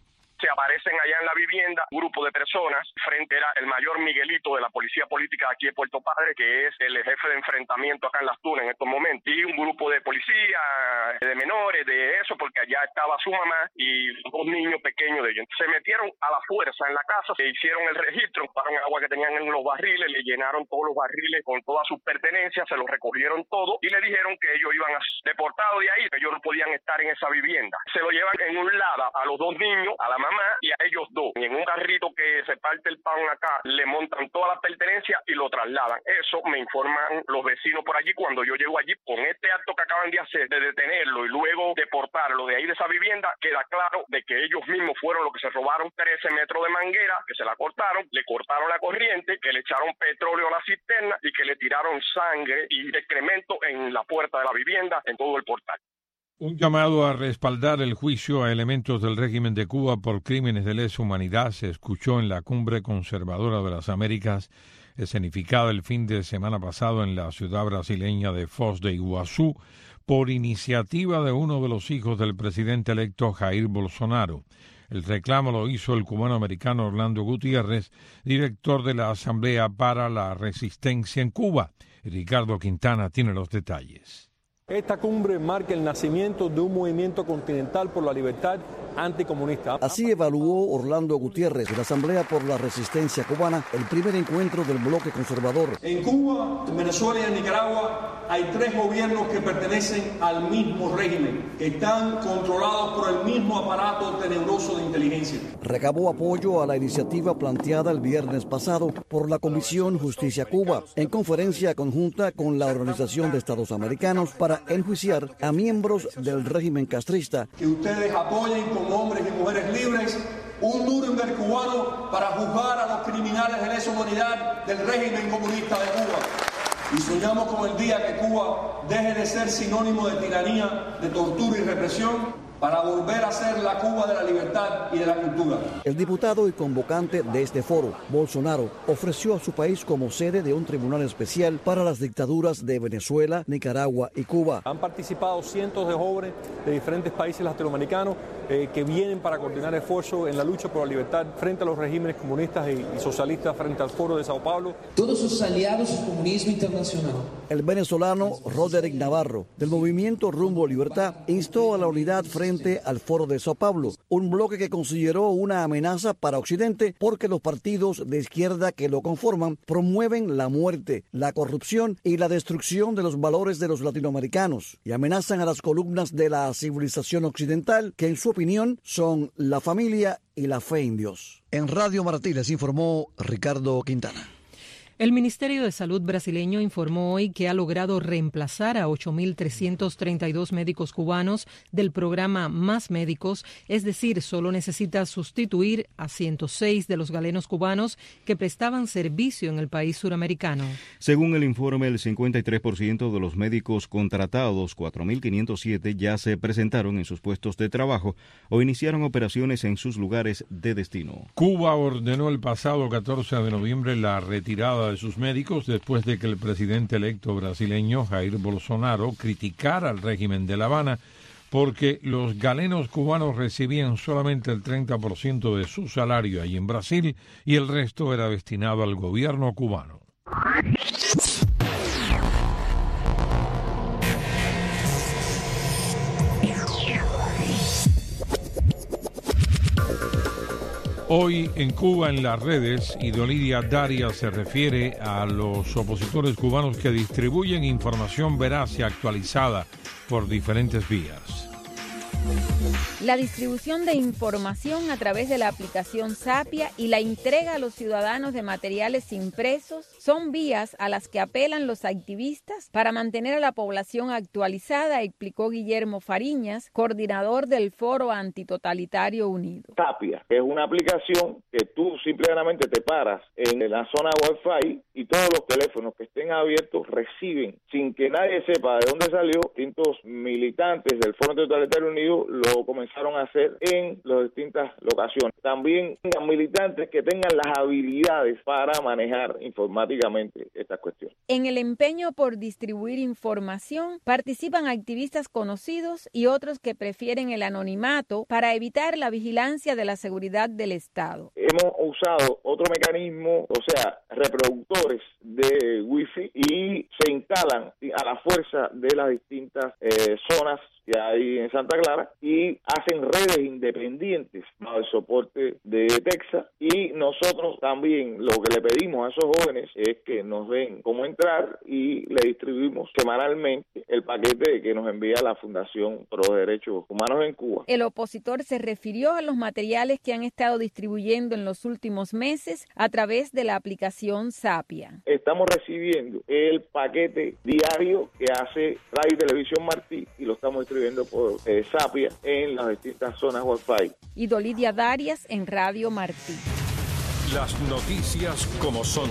Speaker 7: aparecen allá en la vivienda un grupo de personas, frente era el mayor Miguelito de la Policía Política de aquí de Puerto Padre, que es el jefe de enfrentamiento acá en Las Tunas en estos momentos, y un grupo de policía, de menores, de eso, porque allá estaba su mamá y dos niños pequeños de ellos. Se metieron a la fuerza en la casa, se hicieron el registro, pararon agua que tenían en los barriles, le llenaron todos los barriles con todas sus pertenencias, se los recogieron todo y le dijeron que ellos iban a ser deportados de ahí, que ellos no podían estar en esa vivienda. Se lo llevan en un lado a los dos niños, a la mamá y a ellos dos. Y en un carrito que se parte el pan acá, le montan todas las pertenencias y lo trasladan. Eso me informan los vecinos por allí cuando yo llego allí. Con este acto que acaban de hacer, de detenerlo y luego deportarlo de ahí de esa vivienda, queda claro de que ellos mismos fueron los que se robaron trece metros de manguera, que se la cortaron, le cortaron la corriente, que le echaron petróleo a la cisterna y que le tiraron sangre y excremento en la puerta de la vivienda, en todo el portal.
Speaker 1: Un llamado a respaldar el juicio a elementos del régimen de Cuba por crímenes de lesa humanidad se escuchó en la Cumbre Conservadora de las Américas, escenificada el fin de semana pasado en la ciudad brasileña de Foz de Iguazú, por iniciativa de uno de los hijos del presidente electo Jair Bolsonaro. El reclamo lo hizo el cubano-americano Orlando Gutiérrez, director de la Asamblea para la Resistencia en Cuba. Ricardo Quintana tiene los detalles.
Speaker 8: Esta cumbre marca el nacimiento de un movimiento continental por la libertad anticomunista.
Speaker 9: Así evaluó Orlando Gutiérrez de la Asamblea por la Resistencia Cubana el primer encuentro del bloque conservador.
Speaker 8: En Cuba, en Venezuela y en Nicaragua hay tres gobiernos que pertenecen al mismo régimen, que están controlados por el mismo aparato tenebroso de inteligencia.
Speaker 9: Recabó apoyo a la iniciativa planteada el viernes pasado por la Comisión Justicia Cuba, en conferencia conjunta con la Organización de Estados Americanos para enjuiciar a miembros del régimen castrista.
Speaker 8: Que ustedes apoyen con hombres y mujeres libres un Nuremberg cubano para juzgar a los criminales de lesa humanidad del régimen comunista de Cuba. Y soñamos con el día que Cuba deje de ser sinónimo de tiranía, de tortura y represión, para volver a ser la Cuba de la libertad y de la cultura.
Speaker 9: El diputado y convocante de este foro, Bolsonaro, ofreció a su país como sede de un tribunal especial para las dictaduras de Venezuela, Nicaragua y Cuba.
Speaker 8: Han participado cientos de jóvenes de diferentes países latinoamericanos eh, que vienen para coordinar esfuerzos en la lucha por la libertad frente a los regímenes comunistas y, y socialistas frente al Foro de Sao Paulo.
Speaker 10: Todos sus aliados del comunismo internacional.
Speaker 9: El venezolano Roderick Navarro, del movimiento Rumbo Libertad, instó a la unidad frente al Foro de Sao Paulo, un bloque que consideró una amenaza para Occidente porque los partidos de izquierda que lo conforman promueven la muerte, la corrupción y la destrucción de los valores de los latinoamericanos y amenazan a las columnas de la civilización occidental que en su opinión son la familia y la fe en Dios. En Radio Martí les informó Ricardo Quintana.
Speaker 3: El Ministerio de Salud brasileño informó hoy que ha logrado reemplazar a ocho mil trescientos treinta y dos médicos cubanos del programa Más Médicos, es decir, solo necesita sustituir a ciento seis de los galenos cubanos que prestaban servicio en el país suramericano.
Speaker 4: Según el informe, el cincuenta y tres por ciento de los médicos contratados, cuatro mil quinientos siete, ya se presentaron en sus puestos de trabajo o iniciaron operaciones en sus lugares de destino.
Speaker 1: Cuba ordenó el pasado catorce de noviembre la retirada de sus médicos después de que el presidente electo brasileño Jair Bolsonaro criticara al régimen de La Habana porque los galenos cubanos recibían solamente el treinta por ciento de su salario allí en Brasil y el resto era destinado al gobierno cubano. Hoy en Cuba, en las redes, Idolidia Daria se refiere a los opositores cubanos que distribuyen información veraz y actualizada por diferentes vías.
Speaker 12: La distribución de información a través de la aplicación Sapia y la entrega a los ciudadanos de materiales impresos son vías a las que apelan los activistas para mantener a la población actualizada, explicó Guillermo Fariñas, coordinador del Foro Antitotalitario Unido.
Speaker 13: Sapia es una aplicación que tú simplemente te paras en la zona Wi-Fi y todos los teléfonos que estén abiertos reciben, sin que nadie sepa de dónde salió, distintos militantes del Foro Antitotalitario Unido ellos lo comenzaron a hacer en las distintas locaciones. También tengan militantes que tengan las habilidades para manejar informáticamente estas cuestiones.
Speaker 12: En el empeño por distribuir información participan activistas conocidos y otros que prefieren el anonimato para evitar la vigilancia de la seguridad del Estado.
Speaker 13: Hemos usado otro mecanismo, o sea, reproductores de wifi, y se instalan a la fuerza de las distintas eh, zonas que hay en Santa Clara y hacen redes independientes al soporte de Texas, y nosotros también lo que le pedimos a esos jóvenes es que nos den cómo entrar y le distribuimos semanalmente el paquete que nos envía la Fundación Pro Derechos Humanos en Cuba.
Speaker 12: El opositor se refirió a los materiales que han estado distribuyendo en los últimos meses a través de la aplicación Sapia.
Speaker 13: Estamos recibiendo el paquete diario que hace Radio y Televisión Martí y lo estamos distribuyendo por eh, Sapia en las distintas zonas Wi-Fi.
Speaker 12: Y Dolidia Darias en Radio Martí.
Speaker 1: Las noticias como son.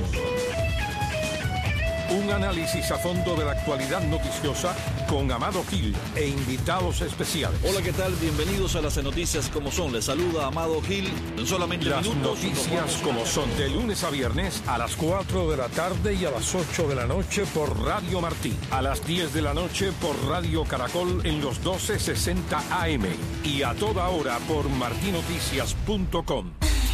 Speaker 1: Un análisis a fondo de la actualidad noticiosa con Amado Gil e invitados especiales.
Speaker 14: Hola, ¿qué tal? Bienvenidos a las noticias como son. Les saluda Amado Gil. En solamente
Speaker 1: las
Speaker 14: minutos,
Speaker 1: noticias como son, de lunes a viernes a las cuatro de la tarde y a las ocho de la noche por Radio Martí. A las diez de la noche por Radio Caracol en los doce sesenta A M. Y a toda hora por martinoticias punto com.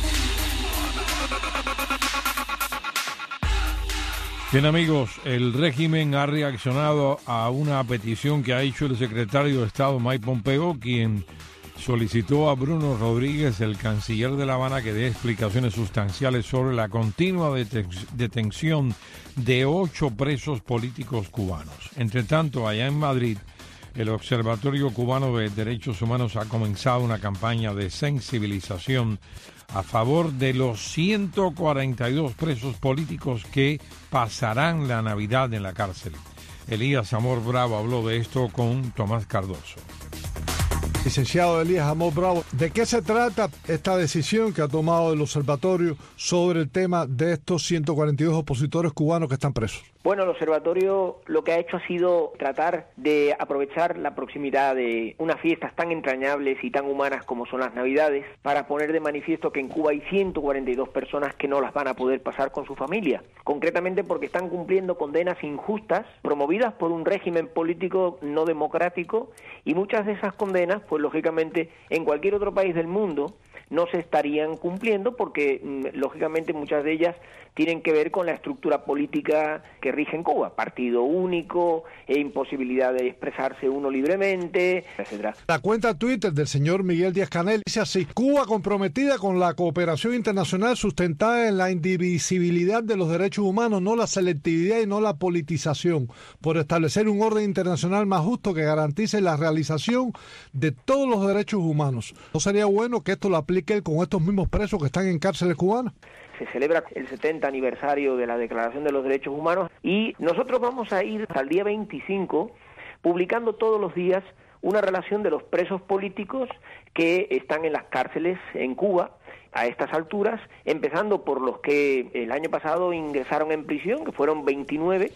Speaker 1: Bien, amigos, el régimen ha reaccionado a una petición que ha hecho el secretario de Estado Mike Pompeo, quien solicitó a Bruno Rodríguez, el canciller de La Habana, que dé explicaciones sustanciales sobre la continua deten- detención de ocho presos políticos cubanos. Entre tanto, allá en Madrid, el Observatorio Cubano de Derechos Humanos ha comenzado una campaña de sensibilización a favor de los ciento cuarenta y dos presos políticos que pasarán la Navidad en la cárcel. Elías Amor Bravo habló de esto con Tomás Cardoso.
Speaker 15: Licenciado Elías Amor Bravo, ¿de qué se trata esta decisión que ha tomado el observatorio sobre el tema de estos ciento cuarenta y dos opositores cubanos que están presos?
Speaker 16: Bueno, el observatorio lo que ha hecho ha sido tratar de aprovechar la proximidad de unas fiestas tan entrañables y tan humanas como son las Navidades para poner de manifiesto que en Cuba hay ciento cuarenta y dos personas que no las van a poder pasar con su familia, concretamente porque están cumpliendo condenas injustas promovidas por un régimen político no democrático, y muchas de esas condenas, pues lógicamente en cualquier otro país del mundo no se estarían cumpliendo porque lógicamente muchas de ellas tienen que ver con la estructura política que rige en Cuba, partido único, e imposibilidad de expresarse uno libremente, etcétera.
Speaker 15: La cuenta Twitter del señor Miguel Díaz-Canel dice así: Cuba comprometida con la cooperación internacional sustentada en la indivisibilidad de los derechos humanos, no la selectividad y no la politización, por establecer un orden internacional más justo que garantice la realización de todos los derechos humanos. ¿No sería bueno que esto lo aplique con estos mismos presos que están en cárceles cubanas?
Speaker 16: Se celebra el setenta aniversario de la Declaración de los Derechos Humanos y nosotros vamos a ir hasta el día veinticinco publicando todos los días una relación de los presos políticos que están en las cárceles en Cuba a estas alturas, empezando por los que el año pasado ingresaron en prisión, que fueron veintinueve,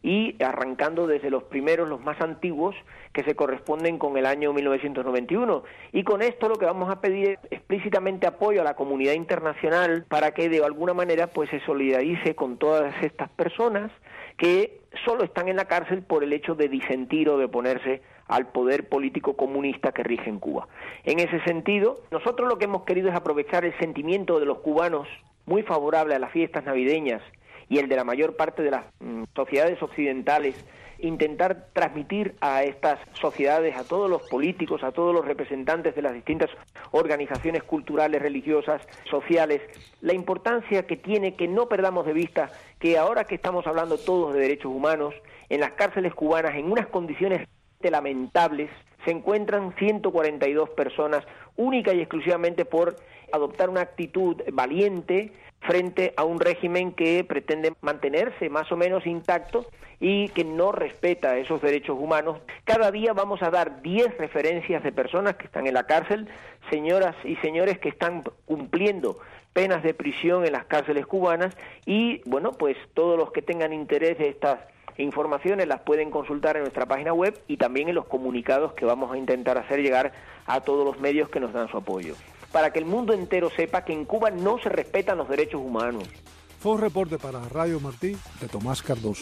Speaker 16: y arrancando desde los primeros, los más antiguos, que se corresponden con el año mil novecientos noventa y uno. Y con esto lo que vamos a pedir es explícitamente apoyo a la comunidad internacional para que de alguna manera pues se solidarice con todas estas personas que solo están en la cárcel por el hecho de disentir o de oponerse al poder político comunista que rige en Cuba. En ese sentido, nosotros lo que hemos querido es aprovechar el sentimiento de los cubanos muy favorable a las fiestas navideñas y el de la mayor parte de las mm, sociedades occidentales, intentar transmitir a estas sociedades, a todos los políticos, a todos los representantes de las distintas organizaciones culturales, religiosas, sociales, la importancia que tiene que no perdamos de vista que ahora que estamos hablando todos de derechos humanos, en las cárceles cubanas, en unas condiciones lamentables, se encuentran ciento cuarenta y dos personas, única y exclusivamente por adoptar una actitud valiente frente a un régimen que pretende mantenerse más o menos intacto y que no respeta esos derechos humanos. Cada día vamos a dar diez referencias de personas que están en la cárcel, señoras y señores que están cumpliendo penas de prisión en las cárceles cubanas y, bueno, pues todos los que tengan interés de estas informaciones las pueden consultar en nuestra página web y también en los comunicados que vamos a intentar hacer llegar a todos los medios que nos dan su apoyo, para que el mundo entero sepa que en Cuba no se respetan los derechos humanos.
Speaker 15: Fue un reporte para Radio Martí de Tomás Cardoso.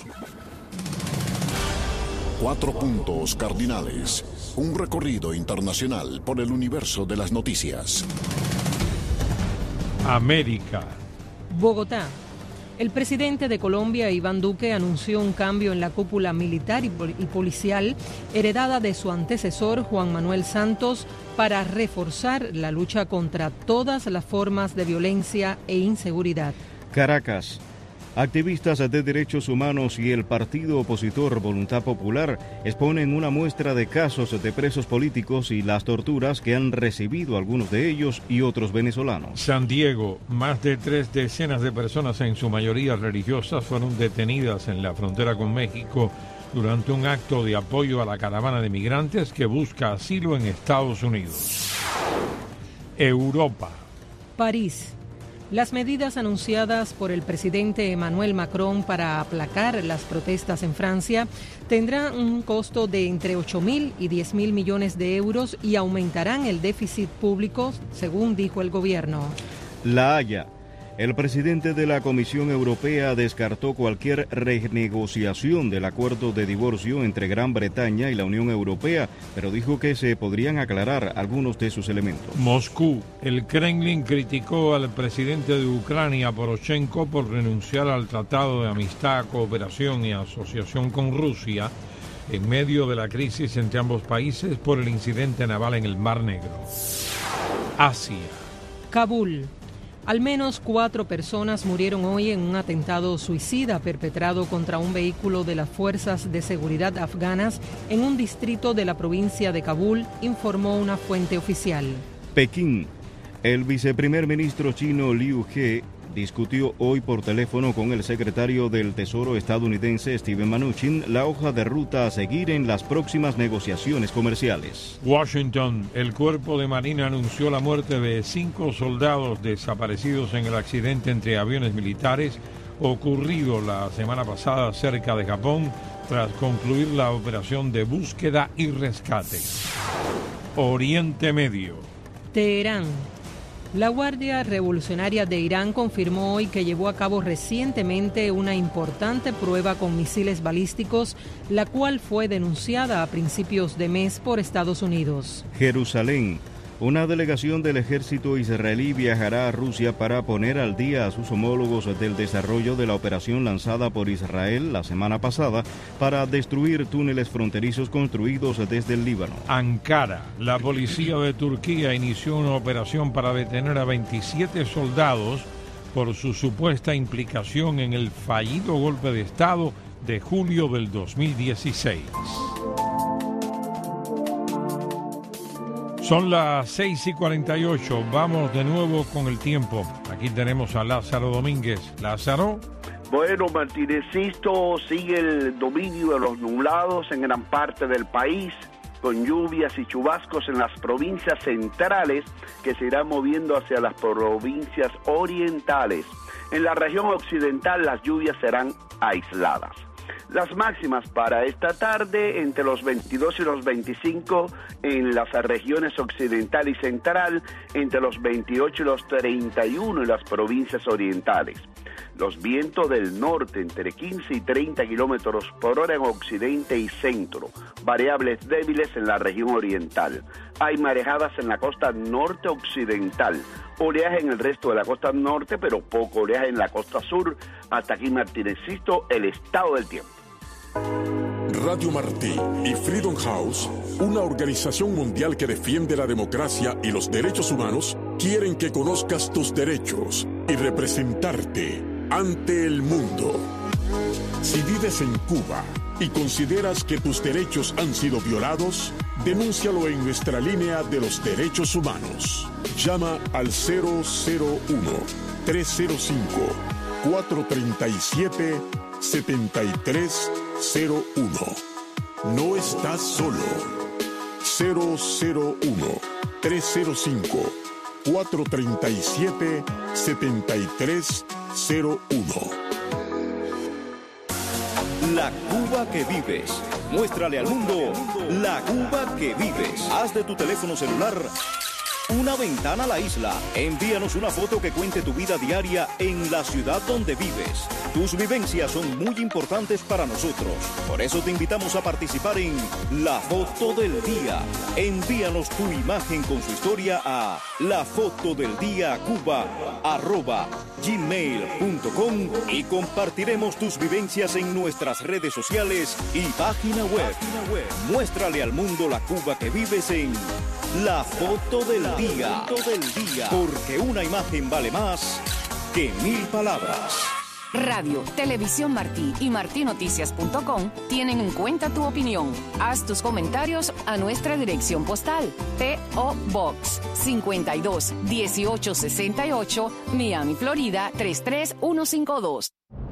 Speaker 11: Cuatro puntos cardinales. Un recorrido internacional por el universo de las noticias.
Speaker 1: América.
Speaker 3: Bogotá. El presidente de Colombia, Iván Duque, anunció un cambio en la cúpula militar y policial heredada de su antecesor, Juan Manuel Santos, para reforzar la lucha contra todas las formas de violencia e inseguridad.
Speaker 4: Caracas. Activistas de derechos humanos y el partido opositor Voluntad Popular exponen una muestra de casos de presos políticos y las torturas que han recibido algunos de ellos y otros venezolanos.
Speaker 1: San Diego, más de tres decenas de personas, en su mayoría religiosas, fueron detenidas en la frontera con México durante un acto de apoyo a la caravana de migrantes que busca asilo en Estados Unidos. Europa.
Speaker 3: París. Las medidas anunciadas por el presidente Emmanuel Macron para aplacar las protestas en Francia tendrán un costo de entre ocho mil y diez mil millones de euros y aumentarán el déficit público, según dijo el gobierno.
Speaker 4: La Haya. El presidente de la Comisión Europea descartó cualquier renegociación del acuerdo de divorcio entre Gran Bretaña y la Unión Europea, pero dijo que se podrían aclarar algunos de sus elementos.
Speaker 1: Moscú. El Kremlin criticó al presidente de Ucrania, Poroshenko, por renunciar al Tratado de Amistad, Cooperación y Asociación con Rusia en medio de la crisis entre ambos países por el incidente naval en el Mar Negro. Asia.
Speaker 3: Kabul. Al menos cuatro personas murieron hoy en un atentado suicida perpetrado contra un vehículo de las fuerzas de seguridad afganas en un distrito de la provincia de Kabul, informó una fuente oficial.
Speaker 4: Pekín. El viceprimer ministro chino Liu He discutió hoy por teléfono con el secretario del Tesoro estadounidense Steven Mnuchin la hoja de ruta a seguir en las próximas negociaciones comerciales.
Speaker 1: Washington. El Cuerpo de Marina anunció la muerte de cinco soldados desaparecidos en el accidente entre aviones militares ocurrido la semana pasada cerca de Japón tras concluir la operación de búsqueda y rescate. Oriente Medio.
Speaker 3: Teherán. La Guardia Revolucionaria de Irán confirmó hoy que llevó a cabo recientemente una importante prueba con misiles balísticos, la cual fue denunciada a principios de mes por Estados Unidos.
Speaker 4: Jerusalén. Una delegación del ejército israelí viajará a Rusia para poner al día a sus homólogos del desarrollo de la operación lanzada por Israel la semana pasada para destruir túneles fronterizos construidos desde el Líbano.
Speaker 1: Ankara. La policía de Turquía inició una operación para detener a veintisiete soldados por su supuesta implicación en el fallido golpe de Estado de julio del dos mil dieciséis. Son las seis y cuarenta y ocho, vamos de nuevo con el tiempo. Aquí tenemos a Lázaro Domínguez. Lázaro.
Speaker 17: Bueno, Martinezito, sigue el dominio de los nublados en gran parte del país, con lluvias y chubascos en las provincias centrales que se irán moviendo hacia las provincias orientales. En la región occidental las lluvias serán aisladas. Las máximas para esta tarde entre los veintidós y los veinticinco en las regiones occidental y central, entre los veintiocho y los treinta y uno en las provincias orientales. Los vientos del norte entre quince y treinta kilómetros por hora en occidente y centro, variables débiles en la región oriental. Hay marejadas en la costa norte occidental, oleaje en el resto de la costa norte, pero poco oleaje en la costa sur. Hasta aquí, Martinezito, el estado del tiempo.
Speaker 11: Radio Martí y Freedom House, una organización mundial que defiende la democracia y los derechos humanos, quieren que conozcas tus derechos y representarte ante el mundo. Si vives en Cuba y consideras que tus derechos han sido violados, denúncialo en nuestra línea de los derechos humanos. Llama al cero cero uno, tres cero cinco, cuatro tres siete, siete tres cero uno. No estás solo. cero cero uno, tres cero cinco, cuatro tres siete, siete tres cero uno.
Speaker 2: la Cuba que vives. Muéstrale al mundo la Cuba que vives. Haz de tu teléfono celular una ventana a la isla. Envíanos una foto que cuente tu vida diaria en la ciudad donde vives. Tus vivencias son muy importantes para nosotros. Por eso te invitamos a participar en La Foto del Día. Envíanos tu imagen con su historia a la foto del día cuba arroba gmail punto com y compartiremos tus vivencias en nuestras redes sociales y página web. Muéstrale al mundo la Cuba que vives en La Foto del Día. Porque una imagen vale más que mil palabras.
Speaker 18: Radio, Televisión Martí y martí noticias punto com tienen en cuenta tu opinión. Haz tus comentarios a nuestra dirección postal. P O. Box cincuenta y dos, dieciocho sesenta y ocho, Miami, Florida tres tres uno cinco dos.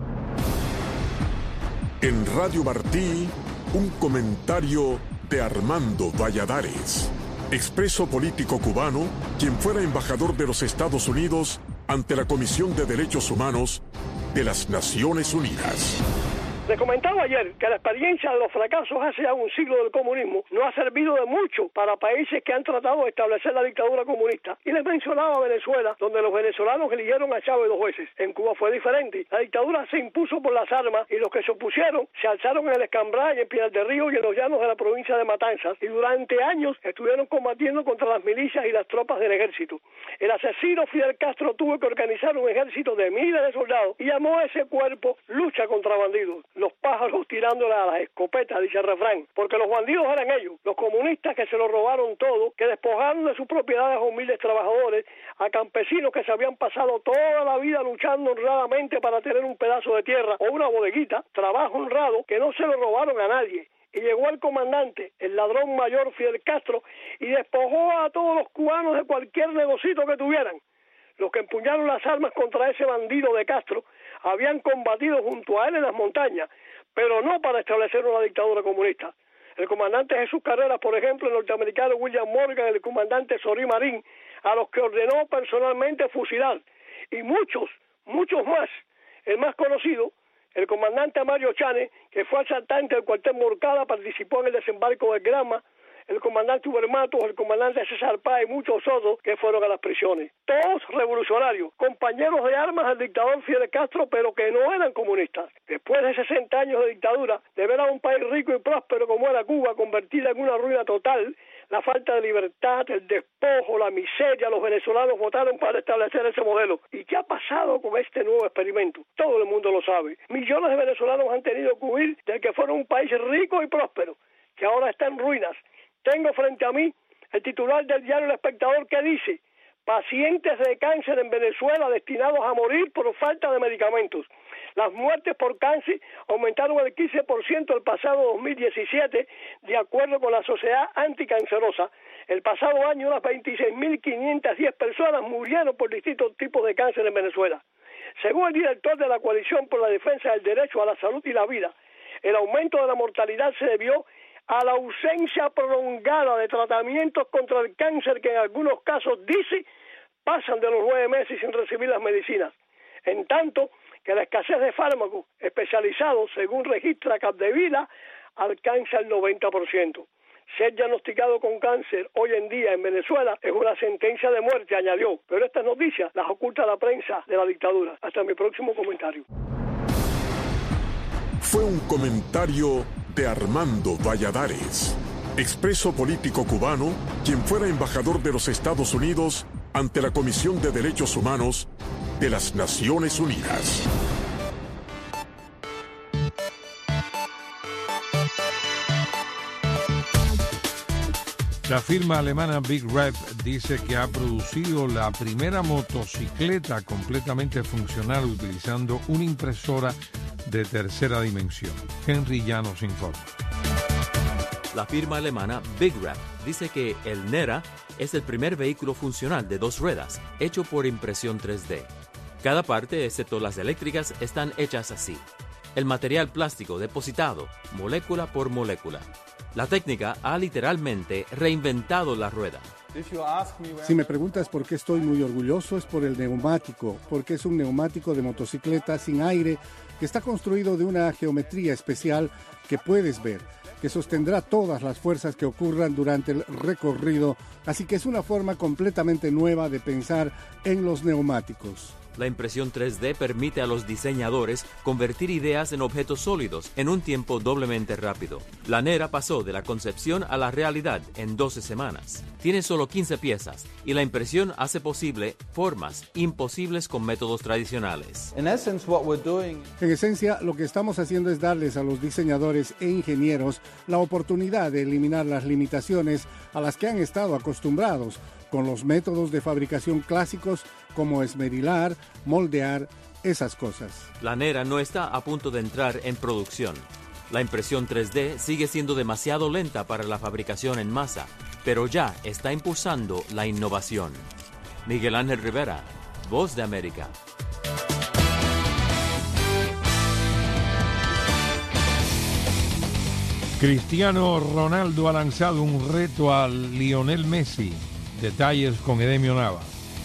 Speaker 11: En Radio Martí, un comentario de Armando Valladares, expreso político cubano, quien fuera embajador de los Estados Unidos ante la Comisión de Derechos Humanos de las Naciones Unidas.
Speaker 19: Les comentaba ayer que la experiencia de los fracasos hace ya un siglo del comunismo no ha servido de mucho para países que han tratado de establecer la dictadura comunista. Y les mencionaba Venezuela, donde los venezolanos eligieron a Chávez dos veces. En Cuba fue diferente. La dictadura se impuso por las armas y los que se opusieron se alzaron en el Escambray, en Pinar del Río y en los llanos de la provincia de Matanzas. Y durante años estuvieron combatiendo contra las milicias y las tropas del ejército. El asesino Fidel Castro tuvo que organizar un ejército de miles de soldados y llamó a ese cuerpo lucha contra bandidos. Los pájaros tirándole a las escopetas, dice el refrán, porque los bandidos eran ellos, los comunistas que se lo robaron todo, que despojaron de sus propiedades a humildes trabajadores, a campesinos que se habían pasado toda la vida luchando honradamente para tener un pedazo de tierra o una bodeguita, trabajo honrado que no se lo robaron a nadie. Y llegó el comandante, el ladrón mayor Fidel Castro, y despojó a todos los cubanos de cualquier negocito que tuvieran. Los que empuñaron las armas contra ese bandido de Castro habían combatido junto a él en las montañas, pero no para establecer una dictadura comunista. El comandante Jesús Carreras, por ejemplo, el norteamericano William Morgan, el comandante Sorí Marín, a los que ordenó personalmente fusilar, y muchos, muchos más. El más conocido, el comandante Mario Chane, que fue asaltante del cuartel Moncada, participó en el desembarco de Grama, el comandante Huber Matos, el comandante César Paz y muchos otros que fueron a las prisiones. Todos revolucionarios, compañeros de armas del dictador Fidel Castro, pero que no eran comunistas. Después de sesenta años de dictadura, de ver a un país rico y próspero como era Cuba convertida en una ruina total, la falta de libertad, el despojo, la miseria, los venezolanos votaron para establecer ese modelo. ¿Y qué ha pasado con este nuevo experimento? Todo el mundo lo sabe. Millones de venezolanos han tenido que huir del que fuera un país rico y próspero, que ahora está en ruinas. Tengo frente a mí el titular del diario El Espectador que dice: pacientes de cáncer en Venezuela destinados a morir por falta de medicamentos. Las muertes por cáncer aumentaron el quince por ciento el pasado dos mil diecisiete, de acuerdo con la Sociedad Anticancerosa. El pasado año unas veintiséis mil quinientas diez personas murieron por distintos tipos de cáncer en Venezuela. Según el director de la Coalición por la Defensa del Derecho a la Salud y la Vida, el aumento de la mortalidad se debió a la ausencia prolongada de tratamientos contra el cáncer que en algunos casos, dice, pasan de los nueve meses sin recibir las medicinas. En tanto que la escasez de fármacos especializados, según registra Capdevila, alcanza el noventa por ciento. Ser diagnosticado con cáncer hoy en día en Venezuela es una sentencia de muerte, añadió. Pero estas noticias las oculta la prensa de la dictadura. Hasta mi próximo comentario.
Speaker 11: Fue un comentario de Armando Valladares, expreso político cubano, quien fuera embajador de los Estados Unidos ante la Comisión de Derechos Humanos de las Naciones Unidas.
Speaker 1: La firma alemana Big Red dice que ha producido la primera motocicleta completamente funcional utilizando una impresora de tercera dimensión. Henry ya nos informa.
Speaker 20: La firma alemana Big Red dice que el Nera es el primer vehículo funcional de dos ruedas hecho por impresión tres D. Cada parte, excepto las eléctricas, están hechas así. El material plástico depositado, molécula por molécula. La técnica ha literalmente reinventado la rueda.
Speaker 6: Si me preguntas por qué estoy muy orgulloso, es por el neumático, porque es un neumático de motocicleta sin aire que está construido de una geometría especial que puedes ver, que sostendrá todas las fuerzas que ocurran durante el recorrido, así que es una forma completamente nueva de pensar en los neumáticos.
Speaker 20: La impresión tres D permite a los diseñadores convertir ideas en objetos sólidos en un tiempo doblemente rápido. La Nera pasó de la concepción a la realidad en doce semanas. Tiene solo quince piezas y la impresión hace posible formas imposibles con métodos tradicionales.
Speaker 6: En esencia, lo que estamos haciendo es darles a los diseñadores e ingenieros la oportunidad de eliminar las limitaciones a las que han estado acostumbrados con los métodos de fabricación clásicos como esmerilar, moldear, esas cosas.
Speaker 20: La Nera no está a punto de entrar en producción. La impresión tres D sigue siendo demasiado lenta para la fabricación en masa, pero ya está impulsando la innovación. Miguel Ángel Rivera, Voz de América.
Speaker 1: Cristiano Ronaldo ha lanzado un reto a Lionel Messi. Detalles con Edemio Nava.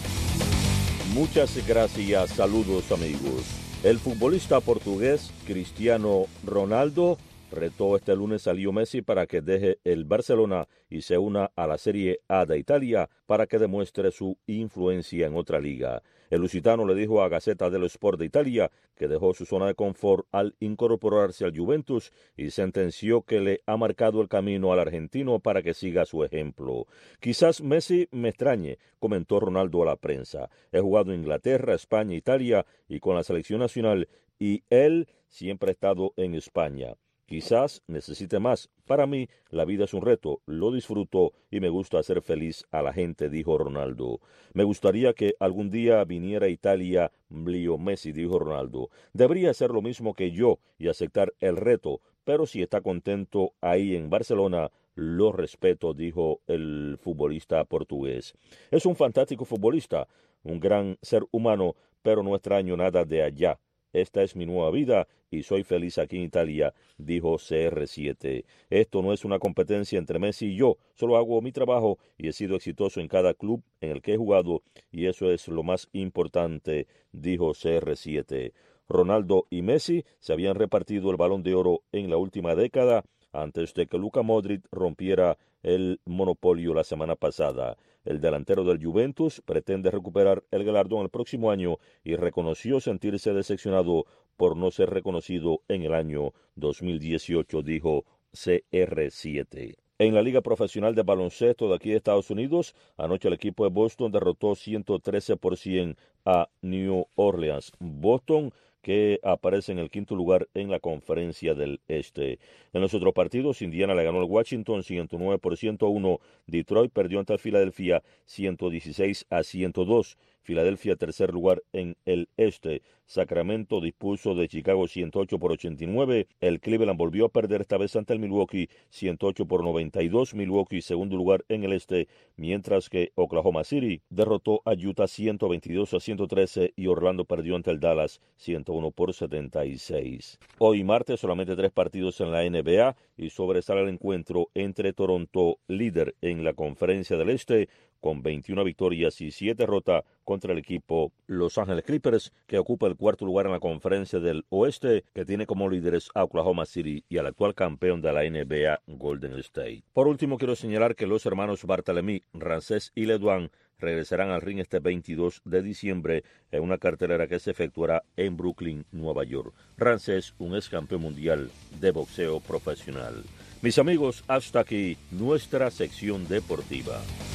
Speaker 21: Muchas gracias, saludos amigos. El futbolista portugués Cristiano Ronaldo retó este lunes a Leo Messi para que deje el Barcelona y se una a la Serie A de Italia para que demuestre su influencia en otra liga. El lusitano le dijo a Gazzetta dello Sport de Italia que dejó su zona de confort al incorporarse al Juventus y sentenció que le ha marcado el camino al argentino para que siga su ejemplo. Quizás Messi me extrañe, comentó Ronaldo a la prensa. He jugado en Inglaterra, España, Italia y con la selección nacional y él siempre ha estado en España. Quizás necesite más. Para mí, la vida es un reto, lo disfruto y me gusta hacer feliz a la gente, dijo Ronaldo. Me gustaría que algún día viniera a Italia Leo Messi, dijo Ronaldo. Debería hacer lo mismo que yo y aceptar el reto, pero si está contento ahí en Barcelona, lo respeto, dijo el futbolista portugués. Es un fantástico futbolista, un gran ser humano, pero no extraño nada de allá. Esta es mi nueva vida y soy feliz aquí en Italia, dijo C R siete. Esto no es una competencia entre Messi y yo, solo hago mi trabajo y he sido exitoso en cada club en el que he jugado y eso es lo más importante, dijo C R siete. Ronaldo y Messi se habían repartido el Balón de Oro en la última década antes de que Luka Modric rompiera el monopolio la semana pasada. El delantero del Juventus pretende recuperar el galardón el próximo año y reconoció sentirse decepcionado por no ser reconocido en el año dos mil dieciocho, dijo C R siete. En la Liga Profesional de Baloncesto de aquí de Estados Unidos, anoche el equipo de Boston derrotó ciento trece por ciento a New Orleans. Boston que aparece en el quinto lugar en la Conferencia del Este. En los otros partidos, Indiana le ganó al Washington ciento nueve por ciento a uno, Detroit perdió ante el Filadelfia ciento dieciséis a ciento dos, Filadelfia tercer lugar en el Este, Sacramento dispuso de Chicago ciento ocho por ochenta y nueve, el Cleveland volvió a perder esta vez ante el Milwaukee ciento ocho por noventa y dos, Milwaukee segundo lugar en el Este, mientras que Oklahoma City derrotó a Utah ciento veintidós a ciento trece y Orlando perdió ante el Dallas ciento uno por setenta y seis. Hoy martes solamente tres partidos en la N B A y sobresale el encuentro entre Toronto, líder en la Conferencia del Este, con veintiuna victorias y siete derrotas contra el equipo Los Ángeles Clippers, que ocupa el cuarto lugar en la Conferencia del Oeste, que tiene como líderes a Oklahoma City y al actual campeón de la N B A, Golden State. Por último, quiero señalar que los hermanos Barthélemy, Ramsés y Ledoux regresarán al ring este veintidós de diciembre en una cartelera que se efectuará en Brooklyn, Nueva York. Ramsés, un ex campeón mundial de boxeo profesional. Mis amigos, hasta aquí nuestra sección deportiva.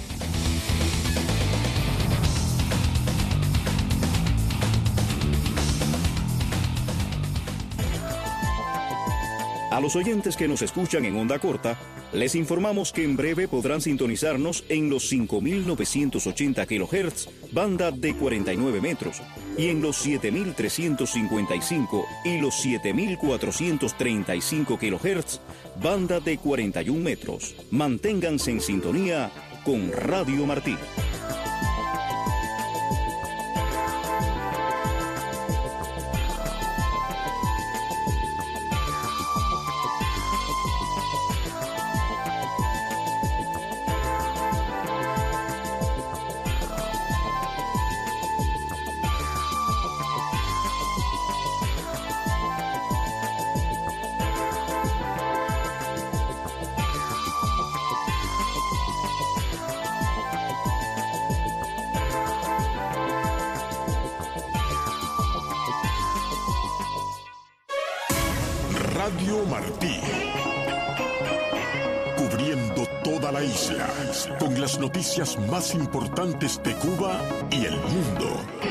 Speaker 2: A los oyentes que nos escuchan en onda corta, les informamos que en breve podrán sintonizarnos en los cinco mil novecientos ochenta kilohertz, banda de cuarenta y nueve metros, y en los siete mil trescientos cincuenta y cinco y los siete mil cuatrocientos treinta y cinco kilohertz, banda de cuarenta y un metros. Manténganse en sintonía con Radio Martí.
Speaker 11: Radio Martí. Cubriendo toda la isla, con las noticias más importantes de Cuba y el mundo.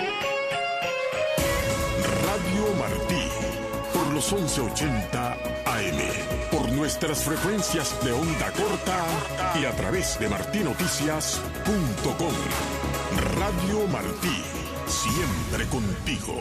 Speaker 11: Radio Martí, por los once ochenta A M, por nuestras frecuencias de onda corta y a través de martí noticias punto com. Radio Martí, siempre contigo.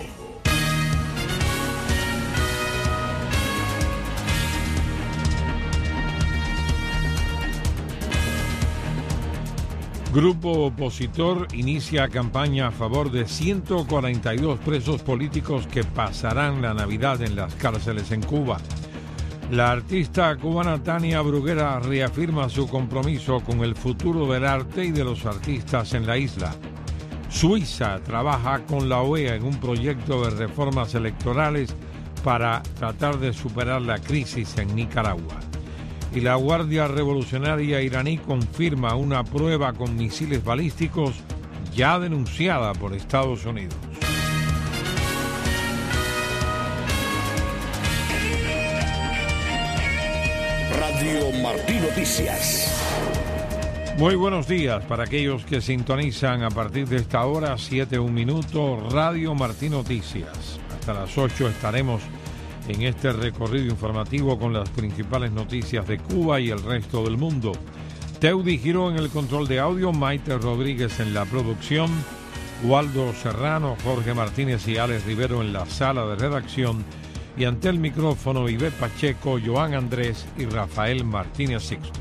Speaker 1: Grupo opositor inicia campaña a favor de ciento cuarenta y dos presos políticos que pasarán la Navidad en las cárceles en Cuba. La artista cubana Tania Bruguera reafirma su compromiso con el futuro del arte y de los artistas en la isla. Suiza trabaja con la O E A en un proyecto de reformas electorales para tratar de superar la crisis en Nicaragua. Y la Guardia Revolucionaria iraní confirma una prueba con misiles balísticos ya denunciada por Estados Unidos.
Speaker 2: Radio Martí Noticias.
Speaker 1: Muy buenos días para aquellos que sintonizan a partir de esta hora, siete un minuto, Radio Martí Noticias. Hasta las ocho estaremos en este recorrido informativo con las principales noticias de Cuba y el resto del mundo. Teudi Giró en el control de audio, Maite Rodríguez en la producción, Waldo Serrano, Jorge Martínez y Alex Rivero en la sala de redacción, y ante el micrófono Ivette Pacheco, Joan Andrés y Rafael Martínez Sixto.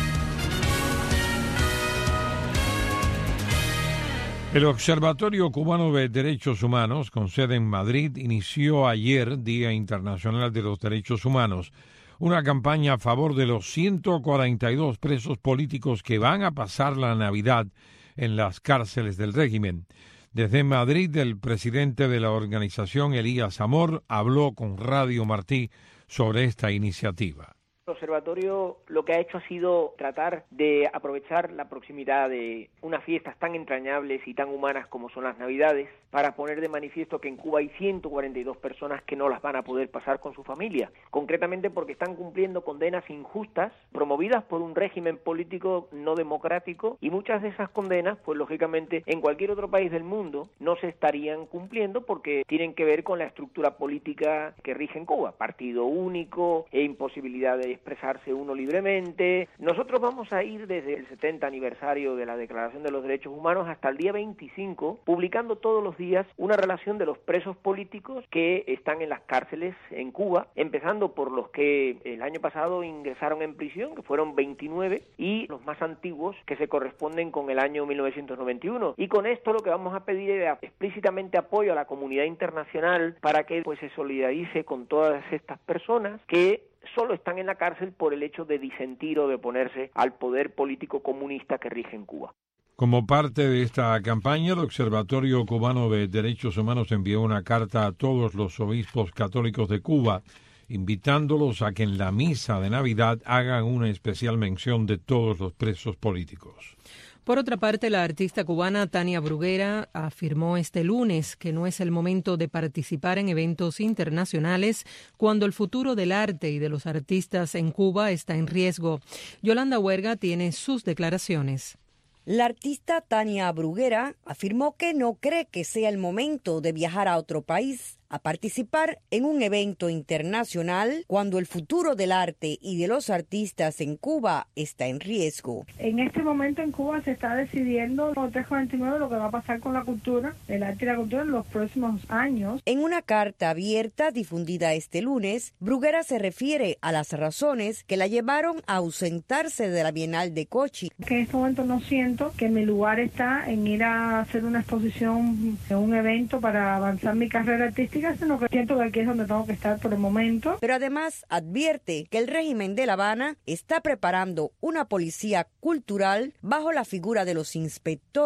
Speaker 1: El Observatorio Cubano de Derechos Humanos, con sede en Madrid, inició ayer, Día Internacional de los Derechos Humanos, una campaña a favor de los ciento cuarenta y dos presos políticos que van a pasar la Navidad en las cárceles del régimen. Desde Madrid, el presidente de la organización, Elías Amor, habló con Radio Martí sobre esta iniciativa.
Speaker 16: El observatorio lo que ha hecho ha sido tratar de aprovechar la proximidad de unas fiestas tan entrañables y tan humanas como son las Navidades para poner de manifiesto que en Cuba hay ciento cuarenta y dos personas que no las van a poder pasar con su familia, concretamente porque están cumpliendo condenas injustas promovidas por un régimen político no democrático, y muchas de esas condenas, pues lógicamente en cualquier otro país del mundo no se estarían cumpliendo porque tienen que ver con la estructura política que rige en Cuba, partido único e imposibilidad de expresarse uno libremente. Nosotros vamos a ir desde el setenta aniversario de la Declaración de los Derechos Humanos hasta el día veinticinco, publicando todos los días una relación de los presos políticos que están en las cárceles en Cuba, empezando por los que el año pasado ingresaron en prisión, que fueron veintinueve, y los más antiguos, que se corresponden con el año mil novecientos noventa y uno. Y con esto lo que vamos a pedir es explícitamente apoyo a la comunidad internacional para que pues se solidarice con todas estas personas que solo están en la cárcel por el hecho de disentir o de oponerse al poder político comunista que rige en Cuba.
Speaker 1: Como parte de esta campaña, el Observatorio Cubano de Derechos Humanos envió una carta a todos los obispos católicos de Cuba, invitándolos a que en la misa de Navidad hagan una especial mención de todos los presos políticos.
Speaker 3: Por otra parte, la artista cubana Tania Bruguera afirmó este lunes que no es el momento de participar en eventos internacionales cuando el futuro del arte y de los artistas en Cuba está en riesgo. Yolanda Huerga tiene sus declaraciones.
Speaker 5: La artista Tania Bruguera afirmó que no cree que sea el momento de viajar a otro país a participar en un evento internacional cuando el futuro del arte y de los artistas en Cuba está en riesgo.
Speaker 22: En este momento en Cuba se está decidiendo el tres cuarenta y nueve lo que va a pasar con la cultura, el arte y la cultura en los próximos años.
Speaker 5: En una carta abierta difundida este lunes, Bruguera se refiere a las razones que la llevaron a ausentarse de la Bienal de Cochi.
Speaker 22: Que en este momento no siento que mi lugar está en ir a hacer una exposición en un evento para avanzar mi carrera artística, sino que siento que aquí es donde tengo que estar por el momento.
Speaker 5: Pero además advierte que el régimen de La Habana está preparando una policía cultural bajo la figura de los inspectores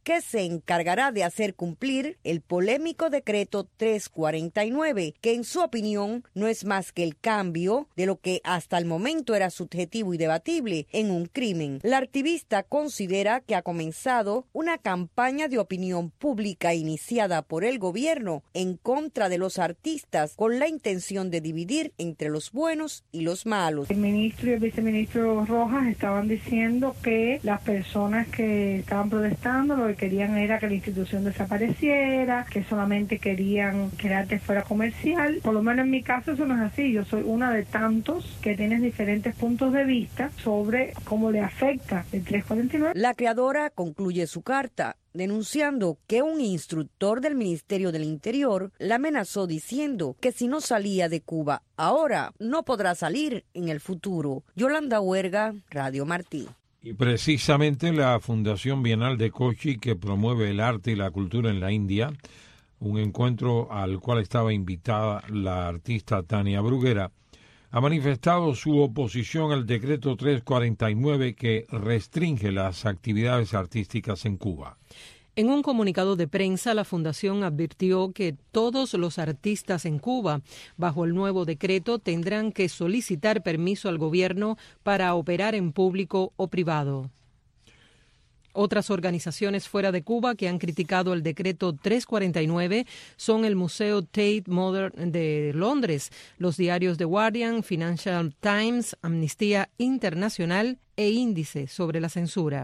Speaker 5: que se encargará de hacer cumplir el polémico decreto trescientos cuarenta y nueve, que en su opinión no es más que el cambio de lo que hasta el momento era subjetivo y debatible en un crimen. La activista considera que ha comenzado una campaña de opinión pública iniciada por el gobierno en contra de los artistas con la intención de dividir entre los buenos y los malos.
Speaker 22: El ministro y el viceministro Rojas estaban diciendo que las personas que estaban protestando lo que querían era que la institución desapareciera, que solamente querían que el arte fuera comercial. Por lo menos en mi caso eso no es así. Yo soy una de tantos que tienen diferentes puntos de vista sobre cómo le afecta el trescientos cuarenta y nueve.
Speaker 5: La creadora concluye su carta denunciando que un instructor del Ministerio del Interior la amenazó diciendo que si no salía de Cuba ahora, no podrá salir en el futuro. Yolanda Huerga, Radio Martí.
Speaker 1: Y precisamente la Fundación Bienal de Kochi, que promueve el arte y la cultura en la India, un encuentro al cual estaba invitada la artista Tania Bruguera, ha manifestado su oposición al decreto trescientos cuarenta y nueve que restringe las actividades artísticas en Cuba.
Speaker 3: En un comunicado de prensa, la Fundación advirtió que todos los artistas en Cuba, bajo el nuevo decreto, tendrán que solicitar permiso al gobierno para operar en público o privado. Otras organizaciones fuera de Cuba que han criticado el decreto trescientos cuarenta y nueve son el Museo Tate Modern de Londres, los diarios The Guardian, Financial Times, Amnistía Internacional e Índice sobre la censura.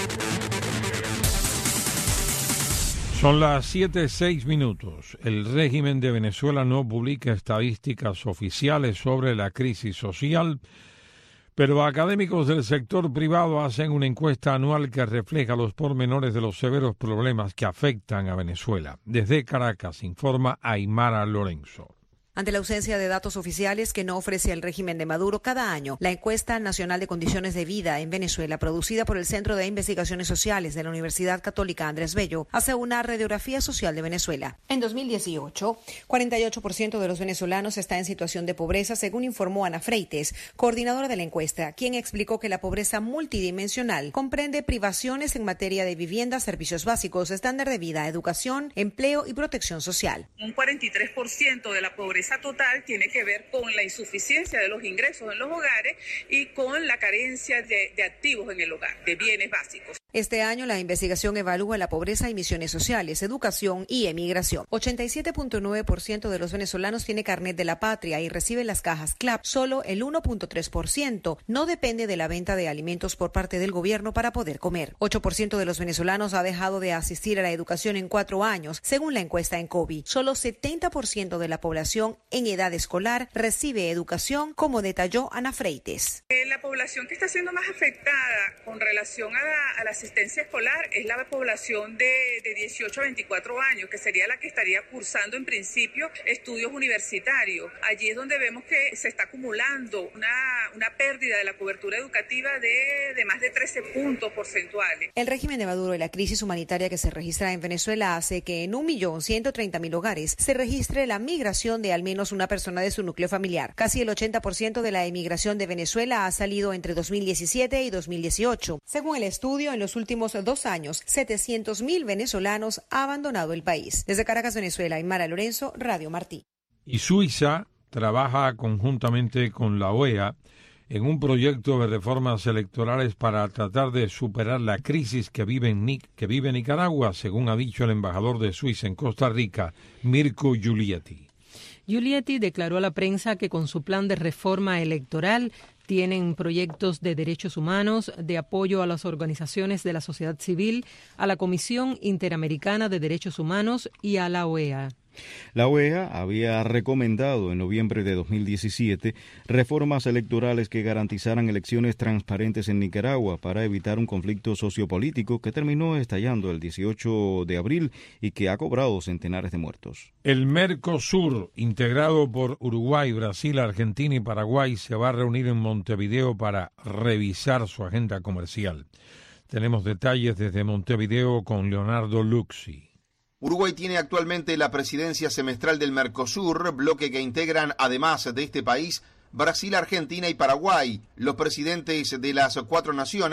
Speaker 1: Son las siete seis minutos. El régimen de Venezuela no publica estadísticas oficiales sobre la crisis social, pero académicos del sector privado hacen una encuesta anual que refleja los pormenores de los severos problemas que afectan a Venezuela. Desde Caracas informa Aymara Lorenzo.
Speaker 7: Ante la ausencia de datos oficiales que no ofrece el régimen de Maduro cada año, la encuesta nacional de condiciones de vida en Venezuela, producida por el Centro de Investigaciones Sociales de la Universidad Católica Andrés Bello, hace una radiografía social de Venezuela. En dos mil dieciocho, cuarenta y ocho por ciento de los venezolanos está en situación de pobreza, según informó Ana Freites, coordinadora de la encuesta, quien explicó que la pobreza multidimensional comprende privaciones en materia de vivienda, servicios básicos, estándar de vida, educación, empleo y protección social.
Speaker 8: Un cuarenta y tres por ciento de la pobreza total tiene que ver con la insuficiencia de los ingresos en los hogares y con la carencia de, de activos en el hogar, de bienes básicos.
Speaker 7: Este año la investigación evalúa la pobreza y misiones sociales, educación y emigración. ochenta y siete punto nueve por ciento de los venezolanos tiene carnet de la patria y recibe las cajas CLAP. Solo el uno punto tres por ciento no depende de la venta de alimentos por parte del gobierno para poder comer. ocho por ciento de los venezolanos ha dejado de asistir a la educación en cuatro años, según la encuesta en COVID. Solo setenta por ciento de la población en edad escolar recibe educación, como detalló Ana Freites.
Speaker 8: La población que está siendo más afectada con relación a la, a la asistencia escolar es la población de, de dieciocho a veinticuatro años, que sería la que estaría cursando en principio estudios universitarios. Allí es donde vemos que se está acumulando una, una pérdida de la cobertura educativa de, de más de trece puntos porcentuales.
Speaker 7: El régimen de Maduro y la crisis humanitaria que se registra en Venezuela hace que en un millón ciento treinta mil hogares se registre la migración de al menos una persona de su núcleo familiar. Casi el ochenta por ciento de la emigración de Venezuela ha salido entre dos mil diecisiete y dos mil dieciocho. Según el estudio, en los últimos dos años, setecientos mil venezolanos han abandonado el país. Desde Caracas, Venezuela, Aymara Lorenzo, Radio Martí.
Speaker 1: Y Suiza trabaja conjuntamente con la O E A en un proyecto de reformas electorales para tratar de superar la crisis que vive, en Nic- que vive Nicaragua, según ha dicho el embajador de Suiza en Costa Rica, Mirko Giulietti.
Speaker 3: Giulietti declaró a la prensa que con su plan de reforma electoral tienen proyectos de derechos humanos, de apoyo a las organizaciones de la sociedad civil, a la Comisión Interamericana de Derechos Humanos y a la O E A.
Speaker 4: La O E A había recomendado en noviembre de dos mil diecisiete reformas electorales que garantizaran elecciones transparentes en Nicaragua para evitar un conflicto sociopolítico que terminó estallando el dieciocho de abril y que ha cobrado centenares de muertos.
Speaker 1: El Mercosur, integrado por Uruguay, Brasil, Argentina y Paraguay, se va a reunir en Montevideo para revisar su agenda comercial. Tenemos detalles desde Montevideo con Leonardo Luxi.
Speaker 23: Uruguay tiene actualmente la presidencia semestral del Mercosur, bloque que integran, además de este país, Brasil, Argentina y Paraguay. Los presidentes de las cuatro naciones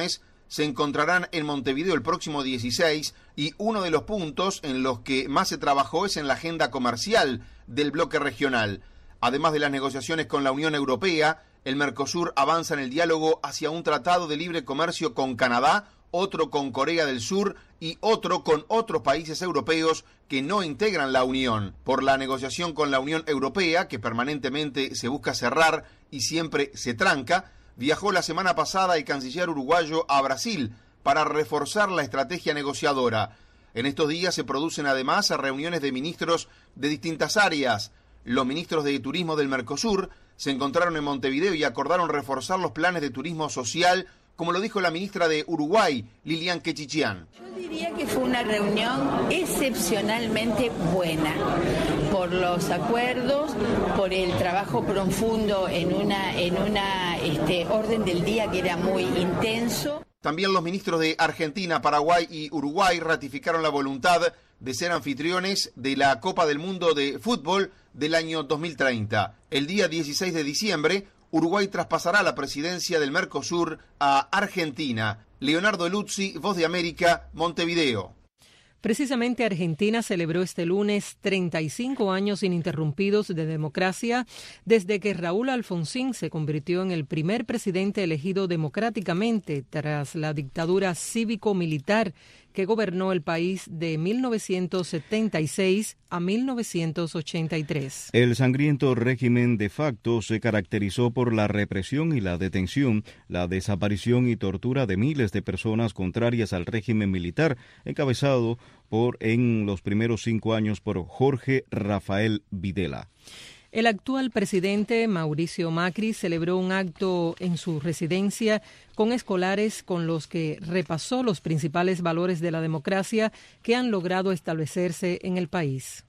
Speaker 23: se encontrarán en Montevideo el próximo dieciséis y uno de los puntos en los que más se trabajó es en la agenda comercial del bloque regional. Además de las negociaciones con la Unión Europea, el Mercosur avanza en el diálogo hacia un tratado de libre comercio con Canadá, otro con Corea del Sur y otro con otros países europeos que no integran la Unión. Por la negociación con la Unión Europea, que permanentemente se busca cerrar y siempre se tranca, viajó la semana pasada el canciller uruguayo a Brasil para reforzar la estrategia negociadora. En estos días se producen además reuniones de ministros de distintas áreas. Los ministros de Turismo del Mercosur se encontraron en Montevideo y acordaron reforzar los planes de turismo social, como lo dijo la ministra de Uruguay, Lilian Quechichian.
Speaker 9: Yo diría que fue una reunión excepcionalmente buena, por los acuerdos, por el trabajo profundo en una, en una este, orden del día que era muy intenso.
Speaker 23: También los ministros de Argentina, Paraguay y Uruguay ratificaron la voluntad de ser anfitriones de la Copa del Mundo de Fútbol del año dos mil treinta. El día dieciséis de diciembre, Uruguay traspasará la presidencia del Mercosur a Argentina. Leonardo Luzzi, Voz de América, Montevideo.
Speaker 3: Precisamente Argentina celebró este lunes treinta y cinco años ininterrumpidos de democracia desde que Raúl Alfonsín se convirtió en el primer presidente elegido democráticamente tras la dictadura cívico-militar que gobernó el país de mil novecientos setenta y seis a mil novecientos ochenta y tres.
Speaker 4: El sangriento régimen de facto se caracterizó por la represión y la detención, la desaparición y tortura de miles de personas contrarias al régimen militar, encabezado por en los primeros cinco años por Jorge Rafael Videla.
Speaker 3: El actual presidente Mauricio Macri celebró un acto en su residencia con escolares con los que repasó los principales valores de la democracia que han logrado establecerse en el país.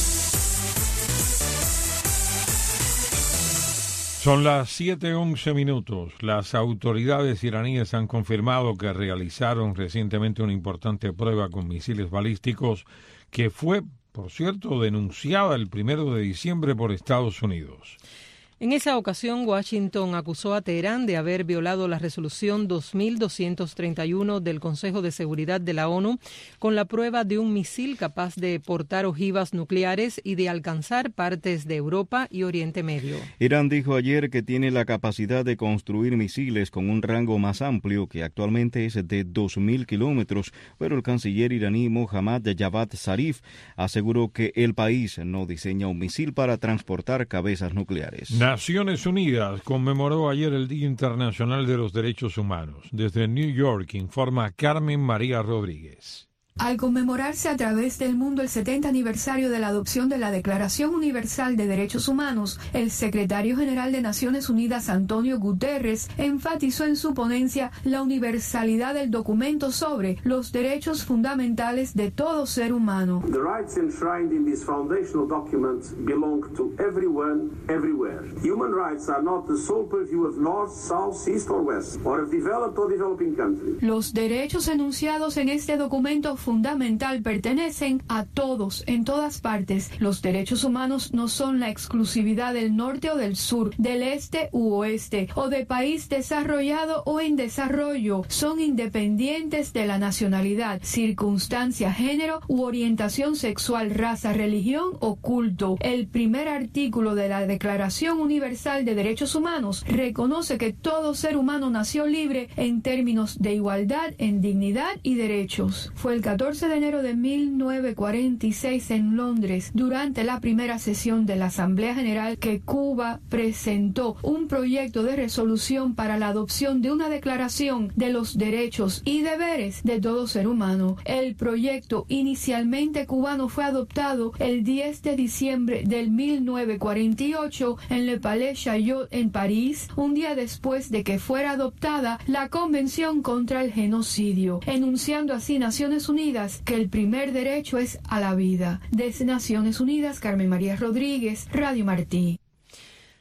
Speaker 1: Son las siete once minutos. Las autoridades iraníes han confirmado que realizaron recientemente una importante prueba con misiles balísticos que fue, por cierto, denunciada el primero de diciembre por Estados Unidos.
Speaker 3: En esa ocasión, Washington acusó a Teherán de haber violado la resolución dos mil doscientos treinta y uno del Consejo de Seguridad de la ONU con la prueba de un misil capaz de portar ojivas nucleares y de alcanzar partes de Europa y Oriente Medio.
Speaker 4: Irán dijo ayer que tiene la capacidad de construir misiles con un rango más amplio, que actualmente es de dos mil kilómetros, pero el canciller iraní Mohammad Javad Zarif aseguró que el país no diseña un misil para transportar cabezas nucleares.
Speaker 1: Naciones Unidas conmemoró ayer el Día Internacional de los Derechos Humanos. Desde New York informa Carmen María Rodríguez.
Speaker 10: Al conmemorarse a través del mundo el setenta aniversario de la adopción de la Declaración Universal de Derechos Humanos, el secretario general de Naciones Unidas, Antonio Guterres, enfatizó en su ponencia la universalidad del documento sobre los derechos fundamentales de todo ser humano.
Speaker 13: The rights enshrined in this foundational document belong to everyone, everywhere. Human rights are not the sole purview of North, South, East or West, or of developed or developing countries.
Speaker 10: Los derechos enunciados en este documento fundamental pertenecen a todos, en todas partes. Los derechos humanos no son la exclusividad del norte o del sur, del este u oeste, o de país desarrollado o en desarrollo. Son independientes de la nacionalidad, circunstancia, género u orientación sexual, raza, religión o culto. El primer artículo de la Declaración Universal de Derechos Humanos reconoce que todo ser humano nació libre en términos de igualdad en dignidad y derechos. Fue el catorce de enero de mil novecientos cuarenta y seis en Londres, durante la primera sesión de la Asamblea General, que Cuba presentó un proyecto de resolución para la adopción de una declaración de los derechos y deberes de todo ser humano. El proyecto inicialmente cubano fue adoptado el diez de diciembre del mil novecientos cuarenta y ocho en Le Palais Chaillot en París, un día después de que fuera adoptada la Convención contra el Genocidio, enunciando así Naciones Unidas que el primer derecho es a la vida. Desde Naciones Unidas, Carmen María Rodríguez, Radio Martí.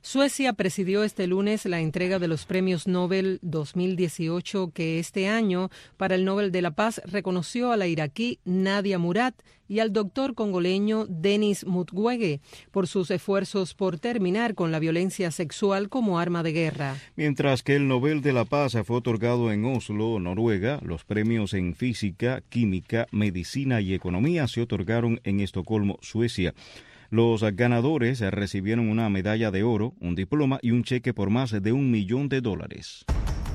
Speaker 3: Suecia presidió este lunes la entrega de los premios Nobel dos mil dieciocho, que este año, para el Nobel de la Paz, reconoció a la iraquí Nadia Murad y al doctor congoleño Denis Mukwege por sus esfuerzos por terminar con la violencia sexual como arma de guerra.
Speaker 4: Mientras que el Nobel de la Paz fue otorgado en Oslo, Noruega, los premios en física, química, medicina y economía se otorgaron en Estocolmo, Suecia. Los ganadores recibieron una medalla de oro, un diploma y un cheque por más de un millón de dólares.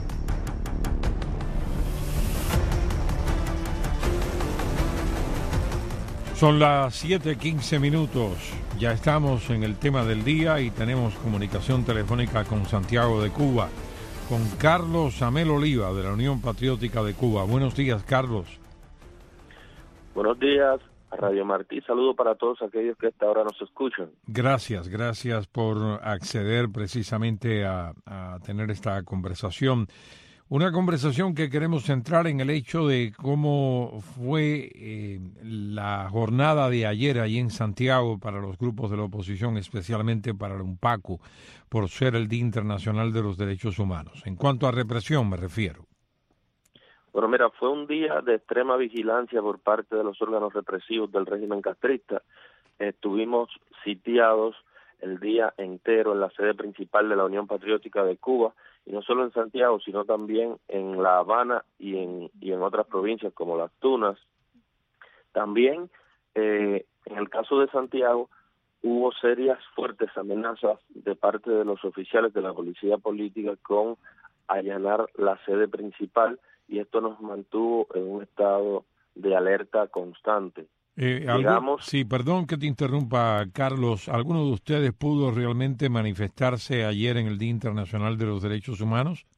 Speaker 1: Son las siete quince minutos. Ya estamos en el tema del día y tenemos comunicación telefónica con Santiago de Cuba, con Carlos Amel Oliva de la Unión Patriótica de Cuba. Buenos días, Carlos.
Speaker 12: Buenos días a Radio Martí. Saludo para todos aquellos que hasta ahora nos escuchan.
Speaker 1: Gracias, gracias por acceder precisamente a, a tener esta conversación. Una conversación que queremos centrar en el hecho de cómo fue eh, la jornada de ayer allí en Santiago para los grupos de la oposición, especialmente para el UNPACU, por ser el Día Internacional de los Derechos Humanos. En cuanto a represión me refiero.
Speaker 12: Bueno, mira, fue un día de extrema vigilancia por parte de los órganos represivos del régimen castrista. Estuvimos sitiados el día entero en la sede principal de la Unión Patriótica de Cuba, y no solo en Santiago, sino también en La Habana y en, y en otras provincias como Las Tunas. También, eh, en el caso de Santiago, hubo serias, fuertes amenazas de parte de los oficiales de la policía política con allanar la sede principal, y esto nos mantuvo en un estado de alerta constante.
Speaker 1: Eh, Digamos, sí, perdón que te interrumpa, Carlos. ¿Alguno de ustedes pudo realmente manifestarse ayer en el Día Internacional de los Derechos Humanos?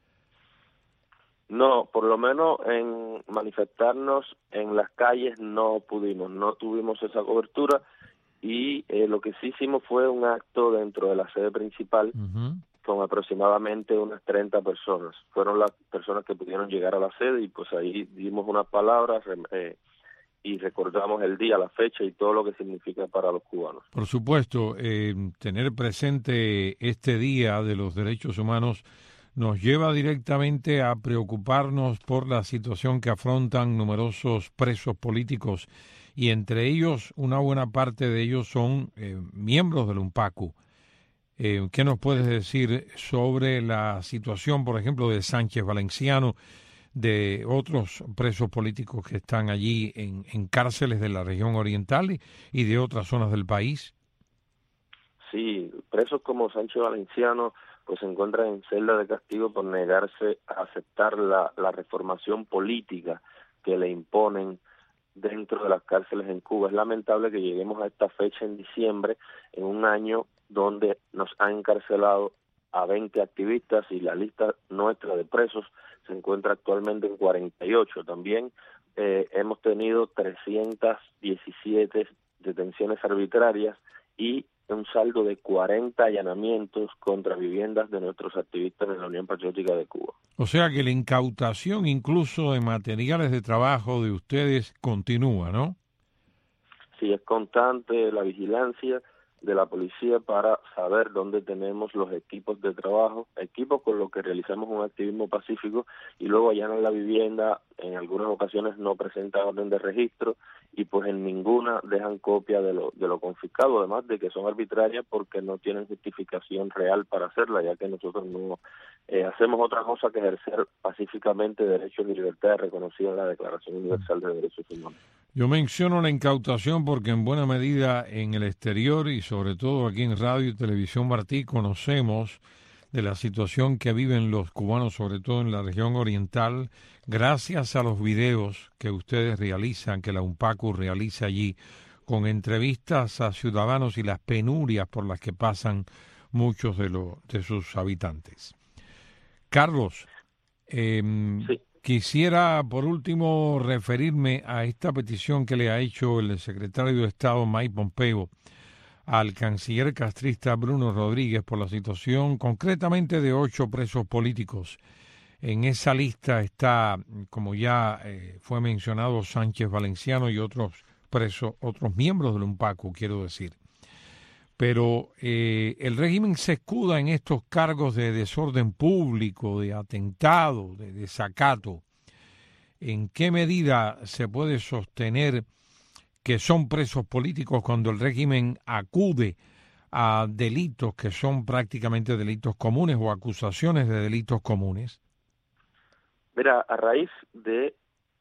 Speaker 12: No, por lo menos en manifestarnos en las calles no pudimos, no tuvimos esa cobertura, y eh, lo que sí hicimos fue un acto dentro de la sede principal uh-huh. con aproximadamente unas treinta personas. Fueron las personas que pudieron llegar a la sede y pues ahí dimos unas palabras eh, y recordamos el día, la fecha y todo lo que significa para los cubanos.
Speaker 1: Por supuesto, eh, tener presente este Día de los Derechos Humanos nos lleva directamente a preocuparnos por la situación que afrontan numerosos presos políticos, y entre ellos una buena parte de ellos son eh, miembros del UNPACU. Eh, ¿Qué nos puedes decir sobre la situación, por ejemplo, de Sánchez Valenciano, de otros presos políticos que están allí en, en cárceles de la región oriental y, y de otras zonas del país?
Speaker 12: Sí, presos como Sánchez Valenciano pues se encuentran en celda de castigo por negarse a aceptar la, la reformación política que le imponen dentro de las cárceles en Cuba. Es lamentable que lleguemos a esta fecha en diciembre, en un año donde nos han encarcelado a veinte activistas, y la lista nuestra de presos se encuentra actualmente en cuarenta y ocho. También eh, hemos tenido trescientas diecisiete detenciones arbitrarias y un saldo de cuarenta allanamientos contra viviendas de nuestros activistas de la Unión Patriótica de Cuba.
Speaker 1: O sea que la incautación incluso de materiales de trabajo de ustedes continúa, ¿no?
Speaker 12: Sí, es constante la vigilancia de la policía para saber dónde tenemos los equipos de trabajo, equipos con los que realizamos un activismo pacífico, y luego allanan la vivienda. En algunas ocasiones no presentan orden de registro y pues en ninguna dejan copia de lo de lo confiscado, además de que son arbitrarias porque no tienen justificación real para hacerla, ya que nosotros no eh, hacemos otra cosa que ejercer pacíficamente derechos y libertades reconocidos en la Declaración Universal de Derechos Humanos.
Speaker 1: Yo menciono la incautación porque en buena medida en el exterior y sobre todo aquí en Radio y Televisión Martí conocemos de la situación que viven los cubanos, sobre todo en la región oriental, gracias a los videos que ustedes realizan, que la UNPACU realiza allí, con entrevistas a ciudadanos y las penurias por las que pasan muchos de, los de sus habitantes. Carlos, eh, sí. Quisiera, por último, referirme a esta petición que le ha hecho el secretario de Estado, Mike Pompeo, al canciller castrista Bruno Rodríguez por la situación concretamente de ocho presos políticos. En esa lista está, como ya eh, fue mencionado, Sánchez Valenciano y otros presos, otros miembros del UNPACU, quiero decir. pero eh, el régimen se escuda en estos cargos de desorden público, de atentado, de desacato. ¿En qué medida se puede sostener que son presos políticos cuando el régimen acude a delitos que son prácticamente delitos comunes o acusaciones de delitos comunes?
Speaker 12: Mira, a raíz de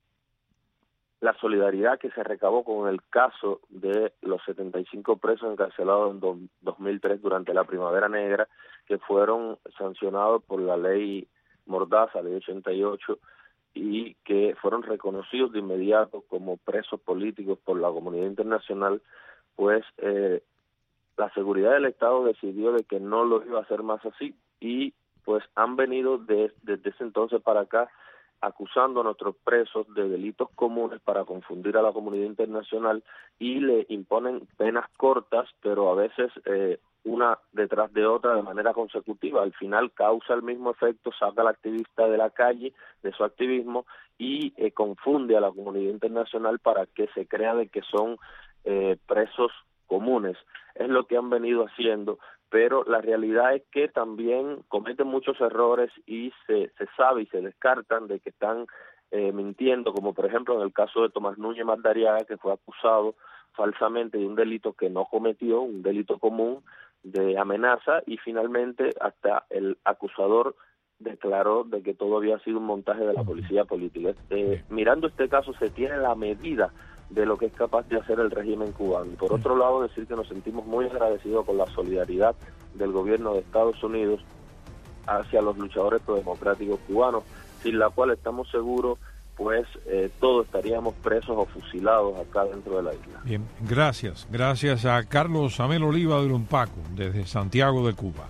Speaker 12: la solidaridad que se recabó con el caso de los setenta y cinco presos encarcelados en do, dos mil tres durante la Primavera Negra, que fueron sancionados por la ley Mordaza, ley ochenta y ocho, y que fueron reconocidos de inmediato como presos políticos por la comunidad internacional, pues eh, la seguridad del Estado decidió de que no lo iba a hacer más así, y pues han venido de, desde ese entonces para acá acusando a nuestros presos de delitos comunes para confundir a la comunidad internacional, y le imponen penas cortas, pero a veces eh, una detrás de otra de manera consecutiva. Al final causa el mismo efecto, saca al activista de la calle, de su activismo, y eh, confunde a la comunidad internacional para que se crea de que son eh, presos comunes. Es lo que han venido haciendo, pero la realidad es que también cometen muchos errores y se, se sabe y se descartan de que están eh, mintiendo, como por ejemplo en el caso de Tomás Núñez Madariaga, que fue acusado falsamente de un delito que no cometió, un delito común de amenaza, y finalmente hasta el acusador declaró de que todo había sido un montaje de la policía política. Eh, mirando este caso se tiene la medida de lo que es capaz de hacer el régimen cubano. Por otro lado, decir que nos sentimos muy agradecidos con la solidaridad del gobierno de Estados Unidos hacia los luchadores prodemocráticos cubanos, sin la cual estamos seguros, pues eh, todos estaríamos presos o fusilados acá dentro de la isla.
Speaker 1: Bien, gracias. Gracias a Carlos Amel Oliva de Lumpaco, desde Santiago de Cuba.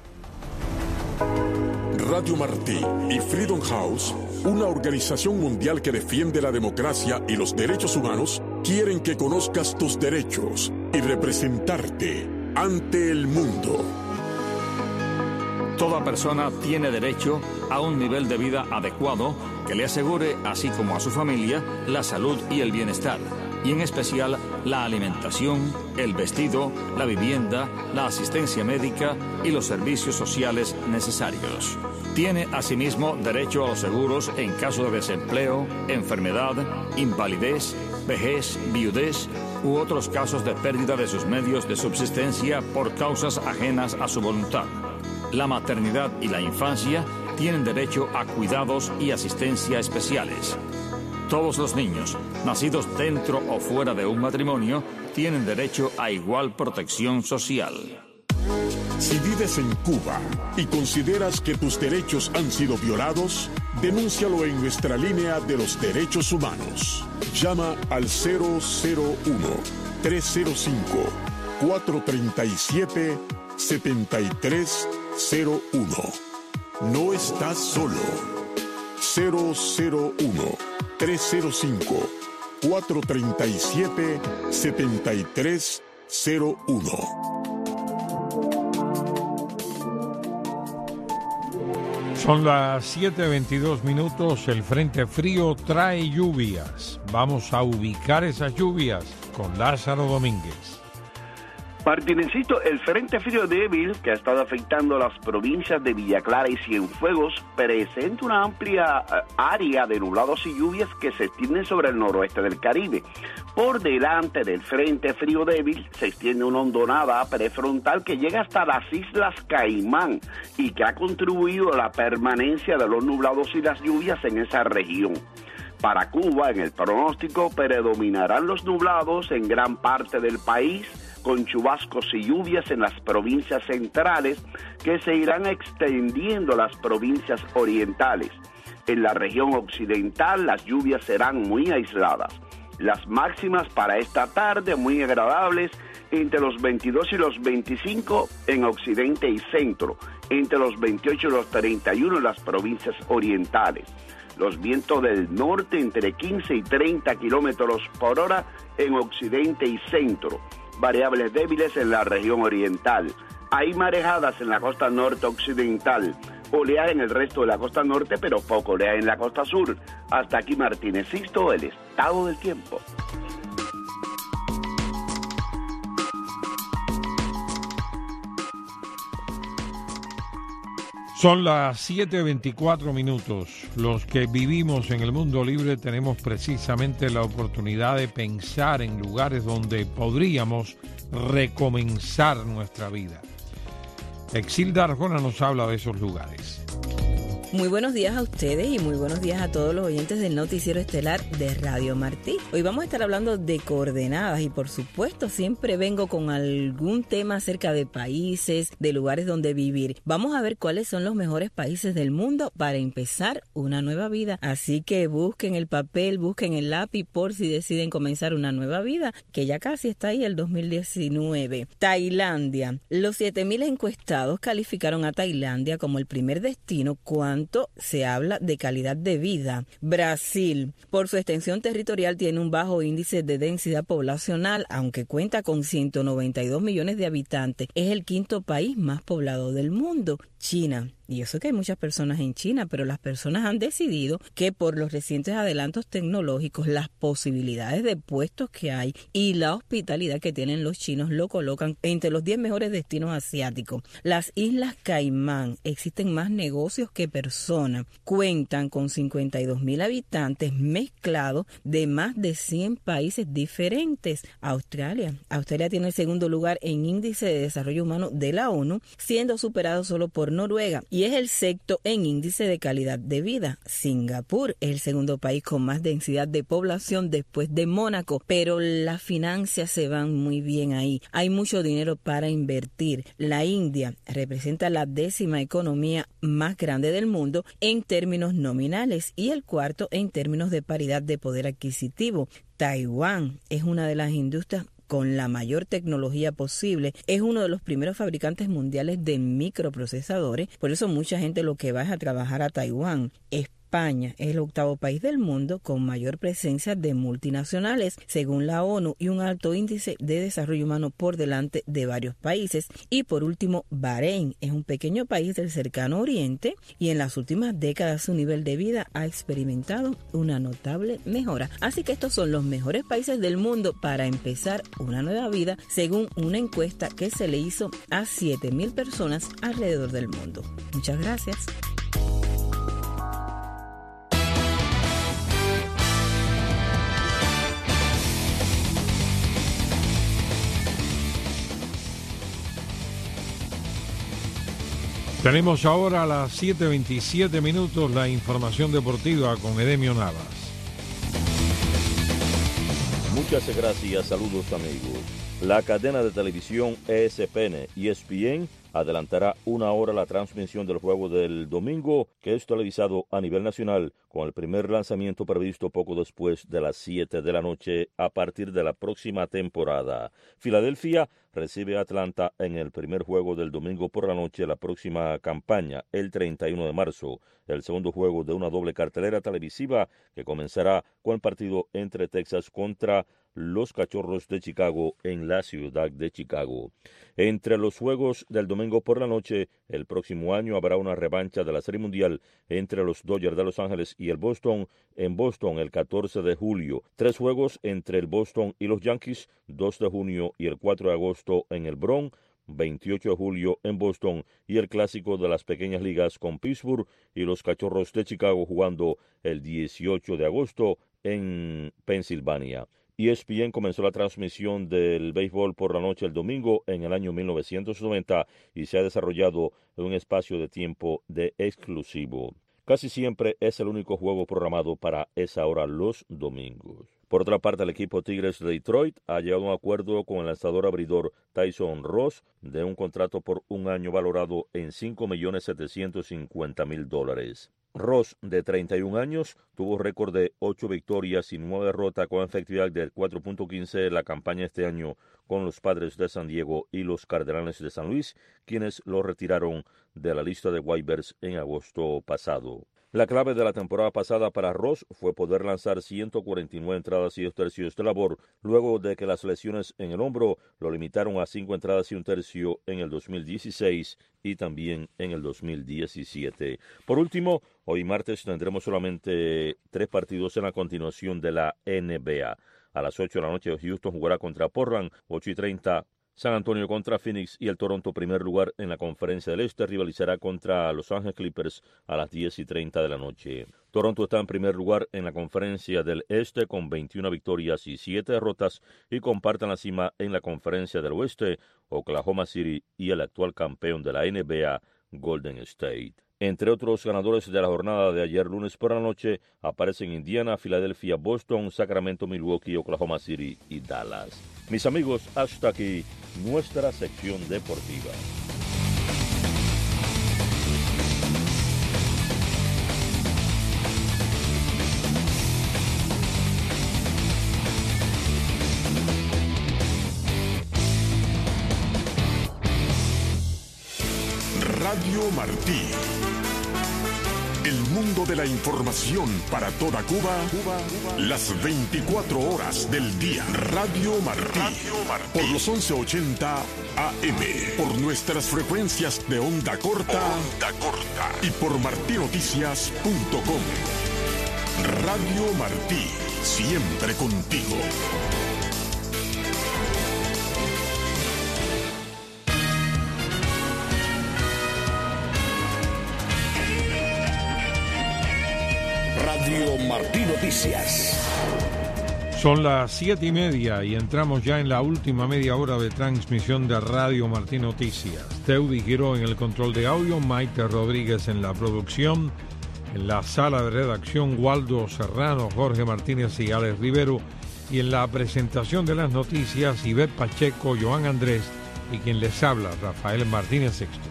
Speaker 11: Radio Martí y Freedom House, una organización mundial que defiende la democracia y los derechos humanos, quieren que conozcas tus derechos y representarte ante el mundo.
Speaker 14: Toda persona tiene derecho a un nivel de vida adecuado que le asegure, así como a su familia, la salud y el bienestar, y en especial la alimentación, el vestido, la vivienda, la asistencia médica y los servicios sociales necesarios. Tiene asimismo derecho a los seguros en caso de desempleo, enfermedad, invalidez, vejez, viudez u otros casos de pérdida de sus medios de subsistencia por causas ajenas a su voluntad. La maternidad y la infancia tienen derecho a cuidados y asistencia especiales. Todos los niños, nacidos dentro o fuera de un matrimonio, tienen derecho a igual protección social.
Speaker 11: Si vives en Cuba y consideras que tus derechos han sido violados, denúncialo en nuestra línea de los derechos humanos. Llama al cero cero uno, tres cero cinco, cuatro tres siete, siete tres cero uno. No estás solo. cero cero uno, tres cero cinco, cuatro tres siete, siete tres cero uno.
Speaker 1: Son las siete veintidós minutos, el Frente Frío trae lluvias. Vamos a ubicar esas lluvias con Lázaro Domínguez.
Speaker 15: Martinecito, el Frente Frío débil que ha estado afectando las provincias de Villa Clara y Cienfuegos presenta una amplia área de nublados y lluvias que se extienden sobre el noroeste del Caribe. Por delante del Frente Frío débil se extiende una hondonada prefrontal que llega hasta las Islas Caimán y que ha contribuido a la permanencia de los nublados y las lluvias en esa región. Para Cuba, en el pronóstico, predominarán los nublados en gran parte del país, con chubascos y lluvias en las provincias centrales que se irán extendiendo a las provincias orientales. En la región occidental las lluvias serán muy aisladas. Las máximas para esta tarde muy agradables, entre los veintidós y los veinticinco en occidente y centro, entre los veintiocho y los treinta y uno en las provincias orientales. Los vientos del norte entre quince y treinta kilómetros por hora en occidente y centro. Variables débiles en la región oriental. Hay marejadas en la costa norte occidental, oleaje en el resto de la costa norte, pero poco oleaje en la costa sur. Hasta aquí Martínez Sisto, el estado del tiempo.
Speaker 1: Son las siete veinticuatro minutos. Los que vivimos en el mundo libre tenemos precisamente la oportunidad de pensar en lugares donde podríamos recomenzar nuestra vida. Exilda Arjona nos habla de esos lugares.
Speaker 17: Muy buenos días a ustedes y muy buenos días a todos los oyentes del Noticiero Estelar de Radio Martí. Hoy vamos a estar hablando de coordenadas y por supuesto siempre vengo con algún tema acerca de países, de lugares donde vivir. Vamos a ver cuáles son los mejores países del mundo para empezar una nueva vida. Así que busquen el papel, busquen el lápiz por si deciden comenzar una nueva vida, que ya casi está ahí el dos mil diecinueve. Tailandia. Los siete mil encuestados calificaron a Tailandia como el primer destino cuando se habla de calidad de vida. Brasil, por su extensión territorial, tiene un bajo índice de densidad poblacional, aunque cuenta con ciento noventa y dos millones de habitantes. Es el quinto país más poblado del mundo. China. Y eso que hay muchas personas en China, pero las personas han decidido que por los recientes adelantos tecnológicos, las posibilidades de puestos que hay y la hospitalidad que tienen los chinos lo colocan entre los diez mejores destinos asiáticos. Las Islas Caimán, existen más negocios que personas, cuentan con cincuenta y dos mil habitantes mezclados de más de cien países diferentes. Australia. Australia tiene el segundo lugar en índice de desarrollo humano de la ONU, siendo superado solo por Noruega. Y es el sexto en índice de calidad de vida. Singapur es el segundo país con más densidad de población después de Mónaco, pero las finanzas se van muy bien ahí. Hay mucho dinero para invertir. La India representa la décima economía más grande del mundo en términos nominales y el cuarto en términos de paridad de poder adquisitivo. Taiwán es una de las industrias con la mayor tecnología posible, es uno de los primeros fabricantes mundiales de microprocesadores, por eso mucha gente lo que va es a trabajar a Taiwán. España es el octavo país del mundo con mayor presencia de multinacionales, según la ONU, y un alto índice de desarrollo humano por delante de varios países. Y por último, Bahrein es un pequeño país del cercano oriente y en las últimas décadas su nivel de vida ha experimentado una notable mejora. Así que estos son los mejores países del mundo para empezar una nueva vida, según una encuesta que se le hizo a siete mil personas alrededor del mundo. Muchas gracias.
Speaker 1: Tenemos ahora a las siete veintisiete minutos la información deportiva con Edemio Navas.
Speaker 21: Muchas gracias, saludos amigos. La cadena de televisión E S P N, E S P N, adelantará una hora la transmisión del juego del domingo, que es televisado a nivel nacional, con el primer lanzamiento previsto poco después de las siete de la noche a partir de la próxima temporada. Filadelfia recibe a Atlanta en el primer juego del domingo por la noche de la próxima campaña, el treinta y uno de marzo, el segundo juego de una doble cartelera televisiva que comenzará con el partido entre Texas contra los Cachorros de Chicago en la ciudad de Chicago. Entre los juegos del domingo por la noche, el próximo año habrá una revancha de la Serie Mundial entre los Dodgers de Los Ángeles y el Boston, en Boston el catorce de julio. Tres juegos entre el Boston y los Yankees, dos de junio y el cuatro de agosto en el Bronx, veintiocho de julio en Boston, y el clásico de las pequeñas ligas con Pittsburgh y los Cachorros de Chicago jugando el dieciocho de agosto en Pensilvania. E S P N comenzó la transmisión del béisbol por la noche el domingo en el año mil novecientos noventa y se ha desarrollado en un espacio de tiempo de exclusivo. Casi siempre es el único juego programado para esa hora los domingos. Por otra parte, el equipo Tigres de Detroit ha llegado a un acuerdo con el lanzador abridor Tyson Ross de un contrato por un año valorado en cinco millones setecientos cincuenta mil dólares. Ross, de treinta y un años, tuvo récord de ocho victorias y nueve derrotas con efectividad de cuatro punto quince en la campaña este año con los Padres de San Diego y los Cardenales de San Luis, quienes lo retiraron de la lista de waivers en agosto pasado. La clave de la temporada pasada para Ross fue poder lanzar ciento cuarenta y nueve entradas y dos tercios de labor, luego de que las lesiones en el hombro lo limitaron a cinco entradas y un tercio en el dos mil dieciséis y también en el dos mil diecisiete. Por último, hoy martes tendremos solamente tres partidos en la continuación de la N B A. A las ocho de la noche Houston jugará contra Portland, ocho y treinta San Antonio contra Phoenix y el Toronto, primer lugar en la Conferencia del Este, rivalizará contra Los Ángeles Clippers a las diez y treinta de la noche. Toronto está en primer lugar en la Conferencia del Este con veintiuna victorias y siete derrotas y comparten la cima en la Conferencia del Oeste Oklahoma City y el actual campeón de la N B A, Golden State. Entre otros ganadores de la jornada de ayer lunes por la noche aparecen Indiana, Filadelfia, Boston, Sacramento, Milwaukee, Oklahoma City y Dallas. Mis amigos, hasta aquí nuestra sección deportiva.
Speaker 11: Radio Martí. El mundo de la información para toda Cuba, Cuba, Cuba, las veinticuatro horas del día. Radio Martí. Radio Martí. Por los once ochenta A M. Por nuestras frecuencias de onda corta. Onda corta. Y por martinoticias punto com. Radio Martí. Siempre contigo.
Speaker 2: Radio Martí Noticias.
Speaker 1: Son las siete y media y entramos ya en la última media hora de transmisión de Radio Martí Noticias. Teudi Giró en el control de audio, Maite Rodríguez en la producción, en la sala de redacción Waldo Serrano, Jorge Martínez y Alex Rivero, y en la presentación de las noticias Ivette Pacheco, Joan Andrés y quien les habla, Rafael Martínez Sexto.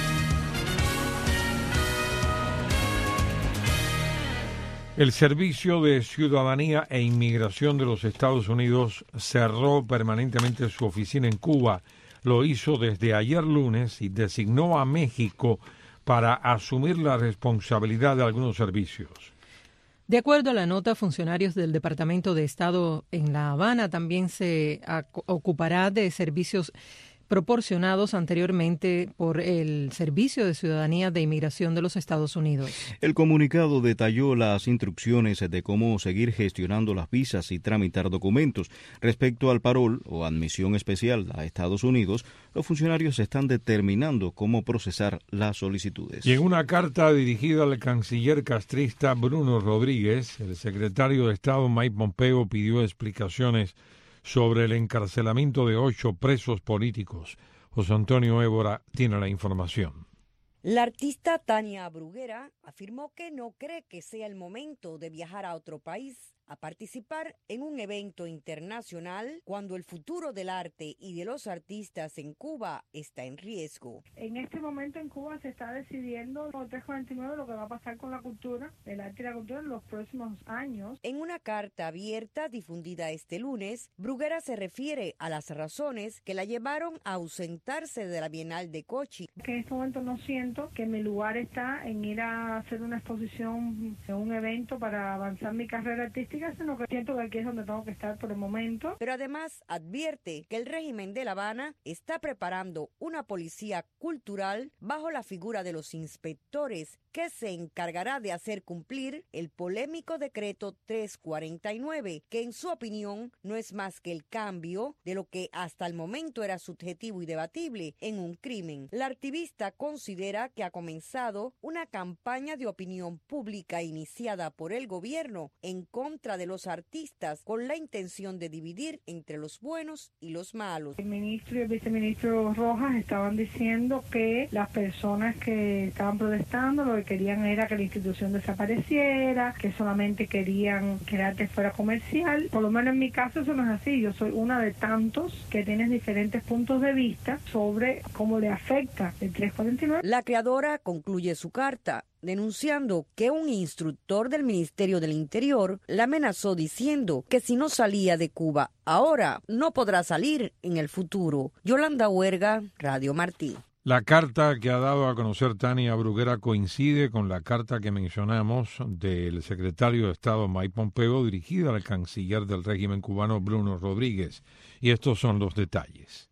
Speaker 1: El Servicio de Ciudadanía e Inmigración de los Estados Unidos cerró permanentemente su oficina en Cuba. Lo hizo desde ayer lunes y designó a México para asumir la responsabilidad de algunos servicios.
Speaker 3: De acuerdo a la nota, funcionarios del Departamento de Estado en La Habana también se ocupará de servicios proporcionados anteriormente por el Servicio de Ciudadanía de Inmigración de los Estados Unidos.
Speaker 4: El comunicado detalló las instrucciones de cómo seguir gestionando las visas y tramitar documentos. Respecto al parol o admisión especial a Estados Unidos, los funcionarios están determinando cómo procesar las solicitudes.
Speaker 1: Y en una carta dirigida al canciller castrista Bruno Rodríguez, el secretario de Estado Mike Pompeo pidió explicaciones sobre el encarcelamiento de ocho presos políticos. José Antonio Évora tiene la información.
Speaker 5: La artista Tania Bruguera afirmó que no cree que sea el momento de viajar a otro país a participar en un evento internacional cuando el futuro del arte y de los artistas en Cuba está en riesgo.
Speaker 22: En este momento en Cuba se está decidiendo por tres cuarenta y nueve lo que va a pasar con la cultura, el arte y la cultura en los próximos años.
Speaker 5: En una carta abierta difundida este lunes, Bruguera se refiere a las razones que la llevaron a ausentarse de la Bienal de Cochi.
Speaker 22: Que en este momento no siento que mi lugar está en ir a hacer una exposición en un evento para avanzar mi carrera artística, sino que siento que aquí es donde tengo que estar por el momento.
Speaker 5: Pero además advierte que el régimen de La Habana está preparando una policía cultural bajo la figura de los inspectores que se encargará de hacer cumplir el polémico decreto trescientos cuarenta y nueve, que en su opinión no es más que el cambio de lo que hasta el momento era subjetivo y debatible en un crimen. La activista considera que ha comenzado una campaña de opinión pública iniciada por el gobierno en contra de los artistas con la intención de dividir entre los buenos y los malos.
Speaker 22: El ministro y el viceministro Rojas estaban diciendo que las personas que estaban protestando lo que querían era que la institución desapareciera, que solamente querían que el arte fuera comercial. Por lo menos en mi caso eso no es así. Yo soy una de tantos que tienen diferentes puntos de vista sobre cómo le afecta el trescientos cuarenta y nueve.
Speaker 5: La creadora concluye su carta denunciando que un instructor del Ministerio del Interior la amenazó diciendo que si no salía de Cuba ahora, no podrá salir en el futuro. Yolanda Huerga, Radio Martí.
Speaker 1: La carta que ha dado a conocer Tania Bruguera coincide con la carta que mencionamos del secretario de Estado Mike Pompeo dirigida al canciller del régimen cubano Bruno Rodríguez. Y estos son los detalles.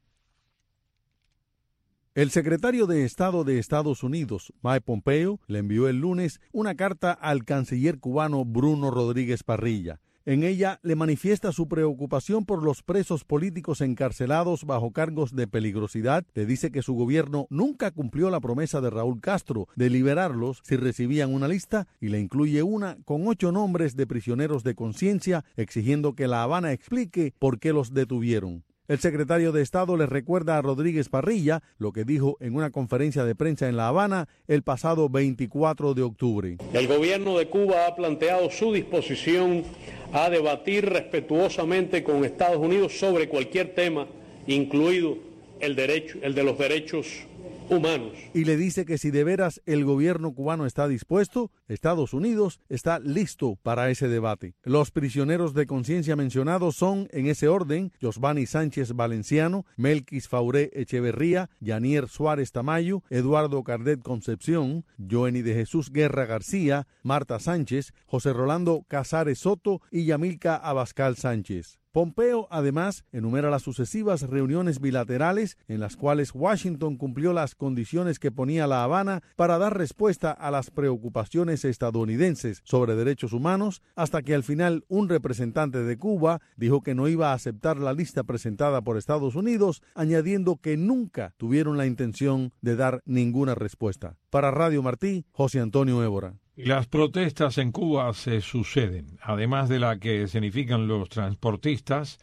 Speaker 6: El secretario de Estado de Estados Unidos, Mike Pompeo, le envió el lunes una carta al canciller cubano Bruno Rodríguez Parrilla. En ella le manifiesta su preocupación por los presos políticos encarcelados bajo cargos de peligrosidad. Le dice que su gobierno nunca cumplió la promesa de Raúl Castro de liberarlos si recibían una lista, y le incluye una con ocho nombres de prisioneros de conciencia, exigiendo que La Habana explique por qué los detuvieron. El secretario de Estado le recuerda a Rodríguez Parrilla lo que dijo en una conferencia de prensa en La Habana el pasado veinticuatro de octubre.
Speaker 18: El gobierno de Cuba ha planteado su disposición a debatir respetuosamente con Estados Unidos sobre cualquier tema, incluido el derecho, el de los derechos humanos.
Speaker 6: Y le dice que si de veras el gobierno cubano está dispuesto, Estados Unidos está listo para ese debate. Los prisioneros de conciencia mencionados son, en ese orden, Josvani Sánchez Valenciano, Melquis Fauré Echeverría, Yanier Suárez Tamayo, Eduardo Cardet Concepción, Joenny de Jesús Guerra García, Marta Sánchez, José Rolando Casares Soto y Yamilca Abascal Sánchez. Pompeo, además, enumera las sucesivas reuniones bilaterales en las cuales Washington cumplió las condiciones que ponía La Habana para dar respuesta a las preocupaciones estadounidenses sobre derechos humanos, hasta que al final un representante de Cuba dijo que no iba a aceptar la lista presentada por Estados Unidos, añadiendo que nunca tuvieron la intención de dar ninguna respuesta. Para Radio Martí, José Antonio Évora.
Speaker 1: Las protestas en Cuba se suceden, además de la que significan los transportistas.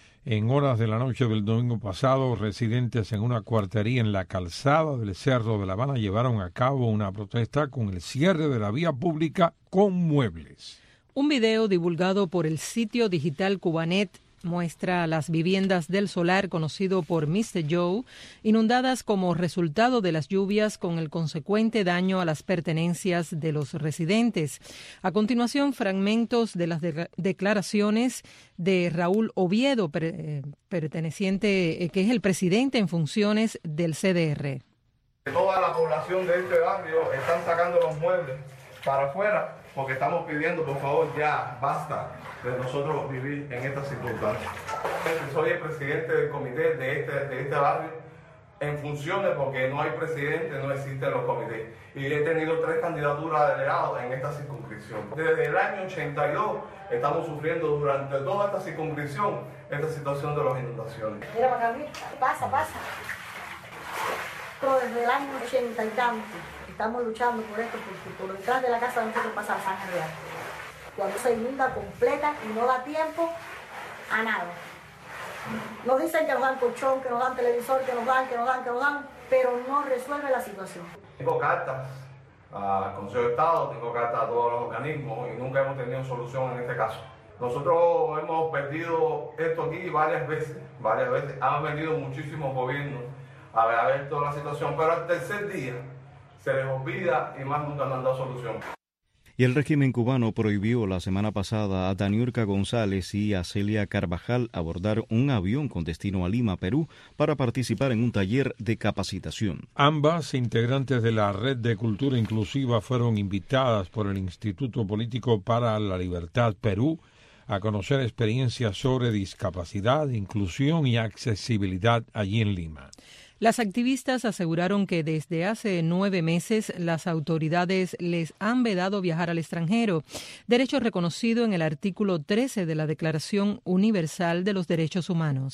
Speaker 1: En horas de la noche del domingo pasado, residentes en una cuartería en la calzada del Cerro de La Habana llevaron a cabo una protesta con el cierre de la vía pública con muebles.
Speaker 3: Un video divulgado por el sitio digital Cubanet muestra las viviendas del solar conocido por mister Joe inundadas como resultado de las lluvias, con el consecuente daño a las pertenencias de los residentes. A continuación, fragmentos de las de- declaraciones de Raúl Oviedo, per- eh, perteneciente, eh, que es el presidente en funciones del C D R.
Speaker 19: Toda la población de este barrio están sacando los muebles para afuera porque estamos pidiendo, por favor, ya basta de nosotros vivir en estas circunstancias. Soy el presidente del comité de este, de este barrio en funciones, porque no hay presidente, no existen los comités. Y he tenido tres candidaturas de delegados en esta circunscripción. Desde el año ochenta y dos estamos sufriendo durante toda esta circunscripción esta situación de las inundaciones.
Speaker 20: Mira, Macarril, pasa, pasa. Pero desde el año ochenta y tanto estamos luchando por esto, porque por detrás de la casa de nosotros pasa la Zanja Real. Cuando se inunda completa y no da tiempo a nada. Nos dicen que nos dan colchón, que nos dan televisor, que nos dan, que nos dan, que nos dan, pero no resuelve la situación.
Speaker 19: Tengo cartas al Consejo de Estado, tengo cartas a todos los organismos y nunca hemos tenido solución en este caso. Nosotros hemos perdido esto aquí varias veces, varias veces. Han venido muchísimos gobiernos a ver, a ver toda la situación, pero al tercer día se les olvida y más nunca nos han dado solución.
Speaker 4: Y el régimen cubano prohibió la semana pasada a Daniurka González y a Celia Carvajal abordar un avión con destino a Lima, Perú, para participar en un taller de capacitación.
Speaker 1: Ambas, integrantes de la Red de Cultura Inclusiva, fueron invitadas por el Instituto Político para la Libertad Perú a conocer experiencias sobre discapacidad, inclusión y accesibilidad allí en Lima.
Speaker 3: Las activistas aseguraron que desde hace nueve meses las autoridades les han vedado viajar al extranjero, derecho reconocido en el artículo trece de la Declaración Universal de los Derechos Humanos.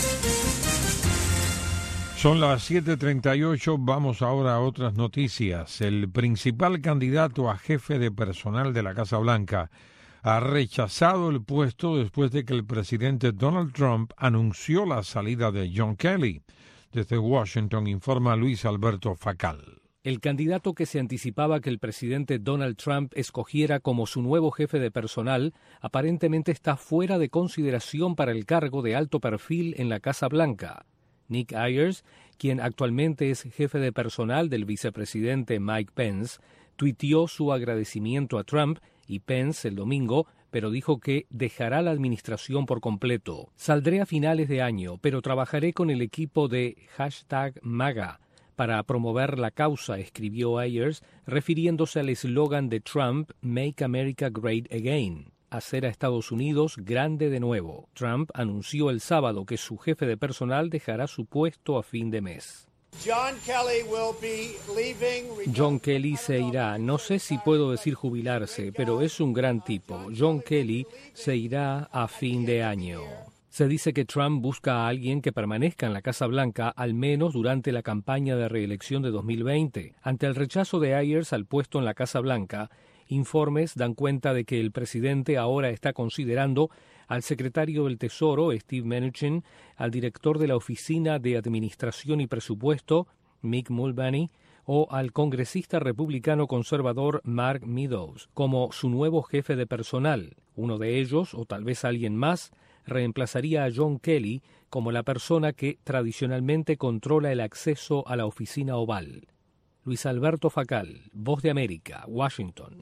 Speaker 1: Son las siete treinta y ocho, vamos ahora a otras noticias. El principal candidato a jefe de personal de la Casa Blanca ha rechazado el puesto después de que el presidente Donald Trump anunció la salida de John Kelly. Desde Washington informa Luis Alberto Facal.
Speaker 24: El candidato que se anticipaba que el presidente Donald Trump escogiera como su nuevo jefe de personal aparentemente está fuera de consideración para el cargo de alto perfil en la Casa Blanca. Nick Ayers, quien actualmente es jefe de personal del vicepresidente Mike Pence, tuiteó su agradecimiento a Trump y Pence el domingo, pero dijo que dejará la administración por completo. Saldré a finales de año, pero trabajaré con el equipo de hashtag MAGA para promover la causa, escribió Ayers, refiriéndose al eslogan de Trump, Make America Great Again, hacer a Estados Unidos grande de nuevo. Trump anunció el sábado que su jefe de personal dejará su puesto a fin de mes.
Speaker 7: John Kelly will be leaving...
Speaker 24: John Kelly se irá, no sé si puedo decir jubilarse, pero es un gran tipo. John Kelly se irá a fin de año. Se dice que Trump busca a alguien que permanezca en la Casa Blanca al menos durante la campaña de reelección de dos mil veinte. Ante el rechazo de Ayers al puesto en la Casa Blanca, informes dan cuenta de que el presidente ahora está considerando al secretario del Tesoro, Steve Mnuchin, al director de la Oficina de Administración y Presupuesto, Mick Mulvaney, o al congresista republicano conservador Mark Meadows, como su nuevo jefe de personal. Uno de ellos, o tal vez alguien más, reemplazaría a John Kelly como la persona que tradicionalmente controla el acceso a la oficina oval. Luis Alberto Facal, Voz de América, Washington.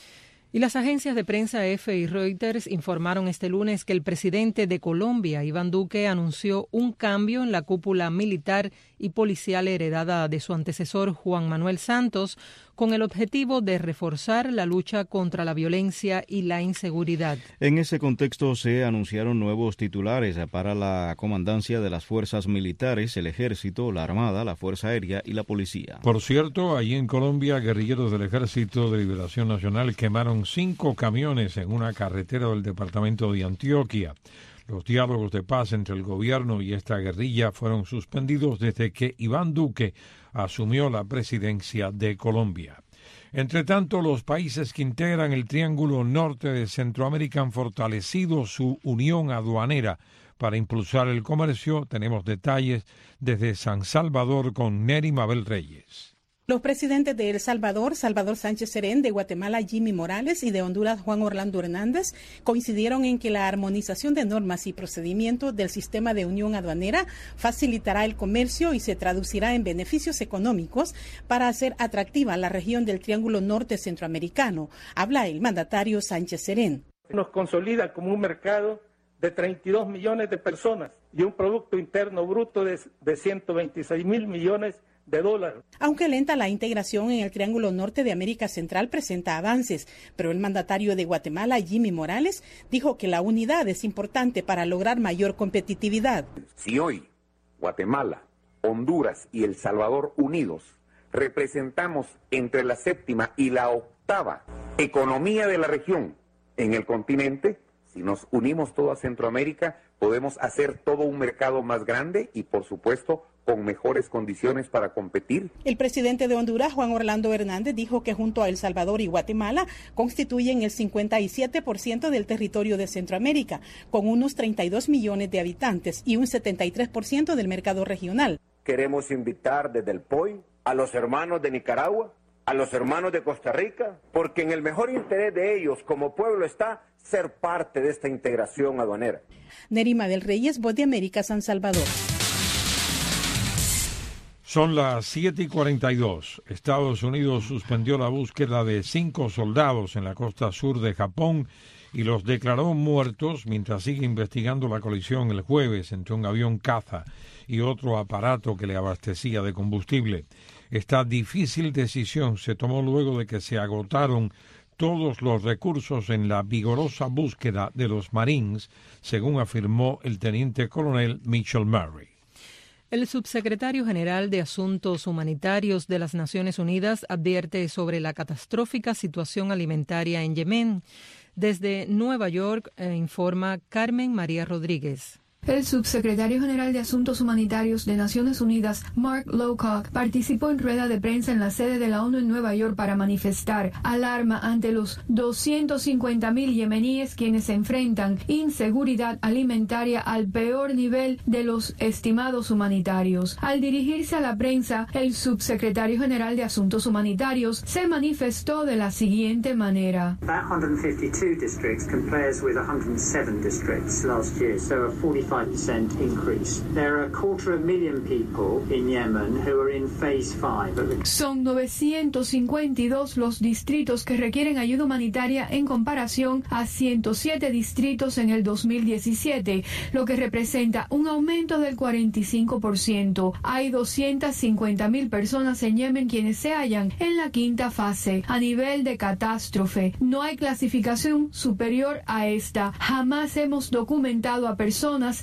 Speaker 3: Y las agencias de prensa A F P y Reuters informaron este lunes que el presidente de Colombia, Iván Duque, anunció un cambio en la cúpula militar y policial heredada de su antecesor Juan Manuel Santos, con el objetivo de reforzar la lucha contra la violencia y la inseguridad.
Speaker 4: En ese contexto se anunciaron nuevos titulares para la comandancia de las fuerzas militares, el ejército, la armada, la fuerza aérea y la policía.
Speaker 1: Por cierto, allí en Colombia, guerrilleros del Ejército de Liberación Nacional quemaron cinco camiones en una carretera del departamento de Antioquia. Los diálogos de paz entre el gobierno y esta guerrilla fueron suspendidos desde que Iván Duque asumió la presidencia de Colombia. Entre tanto, los países que integran el Triángulo Norte de Centroamérica han fortalecido su unión aduanera para impulsar el comercio. Tenemos detalles desde San Salvador con Neri Mabel Reyes.
Speaker 8: Los presidentes de El Salvador, Salvador Sánchez Serén, de Guatemala, Jimmy Morales, y de Honduras, Juan Orlando Hernández, coincidieron en que la armonización de normas y procedimientos del sistema de unión aduanera facilitará el comercio y se traducirá en beneficios económicos para hacer atractiva la región del Triángulo Norte Centroamericano. Habla el mandatario Sánchez Serén.
Speaker 9: Nos consolida como un mercado de treinta y dos millones de personas y un Producto Interno Bruto de, de ciento veintiséis mil millones de dólares.
Speaker 8: Aunque lenta, la integración en el Triángulo Norte de América Central presenta avances, pero el mandatario de Guatemala, Jimmy Morales, dijo que la unidad es importante para lograr mayor competitividad.
Speaker 16: Si hoy Guatemala, Honduras y El Salvador unidos representamos entre la séptima y la octava economía de la región en el continente, si nos unimos toda Centroamérica, podemos hacer todo un mercado más grande y, por supuesto, con mejores condiciones para competir.
Speaker 8: El presidente de Honduras, Juan Orlando Hernández, dijo que junto a El Salvador y Guatemala constituyen el cincuenta y siete por ciento del territorio de Centroamérica, con unos treinta y dos millones de habitantes y un setenta y tres por ciento del mercado regional.
Speaker 16: Queremos invitar desde el P O I a los hermanos de Nicaragua, a los hermanos de Costa Rica, porque en el mejor interés de ellos como pueblo está ser parte de esta integración aduanera.
Speaker 8: Nerima del Reyes, Voz de América, San Salvador.
Speaker 1: Son las siete y cuarenta y dos. Estados Unidos suspendió la búsqueda de cinco soldados en la costa sur de Japón y los declaró muertos mientras sigue investigando la colisión el jueves entre un avión caza y otro aparato que le abastecía de combustible. Esta difícil decisión se tomó luego de que se agotaron todos los recursos en la vigorosa búsqueda de los Marines, según afirmó el teniente coronel Mitchell Murray.
Speaker 3: El subsecretario general de Asuntos Humanitarios de las Naciones Unidas advierte sobre la catastrófica situación alimentaria en Yemen. Desde Nueva York eh, informa Carmen María Rodríguez.
Speaker 10: El subsecretario general de Asuntos Humanitarios de Naciones Unidas, Mark Lowcock, participó en rueda de prensa en la sede de la ONU en Nueva York para manifestar alarma ante los doscientos cincuenta mil yemeníes quienes enfrentan inseguridad alimentaria al peor nivel de los estimados humanitarios. Al dirigirse a la prensa, el subsecretario general de Asuntos Humanitarios se manifestó de la siguiente manera.
Speaker 25: That one hundred fifty-two districts compares with one hundred seven districts last year, so a forty-five percent increase. There are a quarter of a million people in Yemen who are in phase five.
Speaker 10: Son novecientos cincuenta y dos los distritos que requieren ayuda humanitaria en comparación a ciento siete distritos en el dos mil diecisiete, lo que representa un aumento del cuarenta y cinco por ciento. Hay doscientas cincuenta mil personas en Yemen quienes se hallan en la quinta fase, a nivel de catástrofe. No hay clasificación superior a esta. Jamás hemos documentado a personas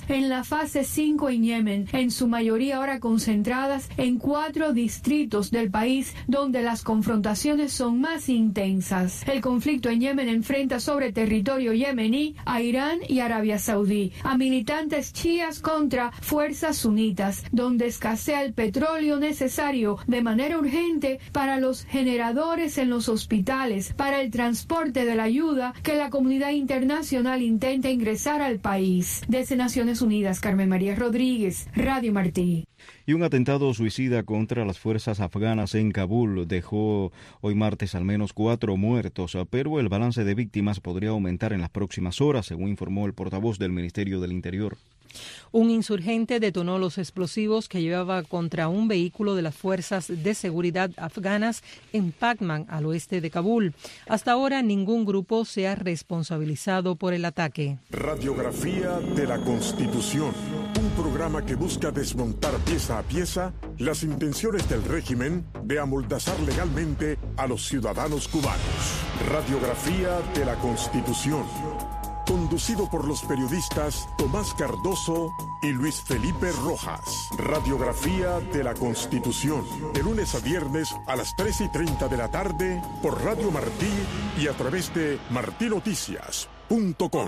Speaker 10: en la fase cinco en Yemen, en su mayoría ahora concentradas en cuatro distritos del país donde las confrontaciones son más intensas. El conflicto en Yemen enfrenta sobre territorio yemení a Irán y Arabia Saudí, a militantes chiíes contra fuerzas sunitas, donde escasea el petróleo necesario de manera urgente para los generadores en los hospitales, para el transporte de la ayuda que la comunidad internacional intenta ingresar al país. Desde Naciones Unidas, Carmen María Rodríguez, Radio Martí.
Speaker 4: Y un atentado suicida contra las fuerzas afganas en Kabul dejó hoy martes al menos cuatro muertos, pero el balance de víctimas podría aumentar en las próximas horas, según informó el portavoz del Ministerio del Interior.
Speaker 3: Un insurgente detonó los explosivos que llevaba contra un vehículo de las fuerzas de seguridad afganas en Pakman, al oeste de Kabul. Hasta ahora, ningún grupo se ha responsabilizado por el ataque.
Speaker 11: Radiografía de la Constitución, un programa que busca desmontar pieza a pieza las intenciones del régimen de amoldazar legalmente a los ciudadanos cubanos. Radiografía de la Constitución, conducido por los periodistas Tomás Cardoso y Luis Felipe Rojas. Radiografía de la Constitución, de lunes a viernes a las tres y treinta de la tarde por Radio Martí y a través de martí noticias punto com.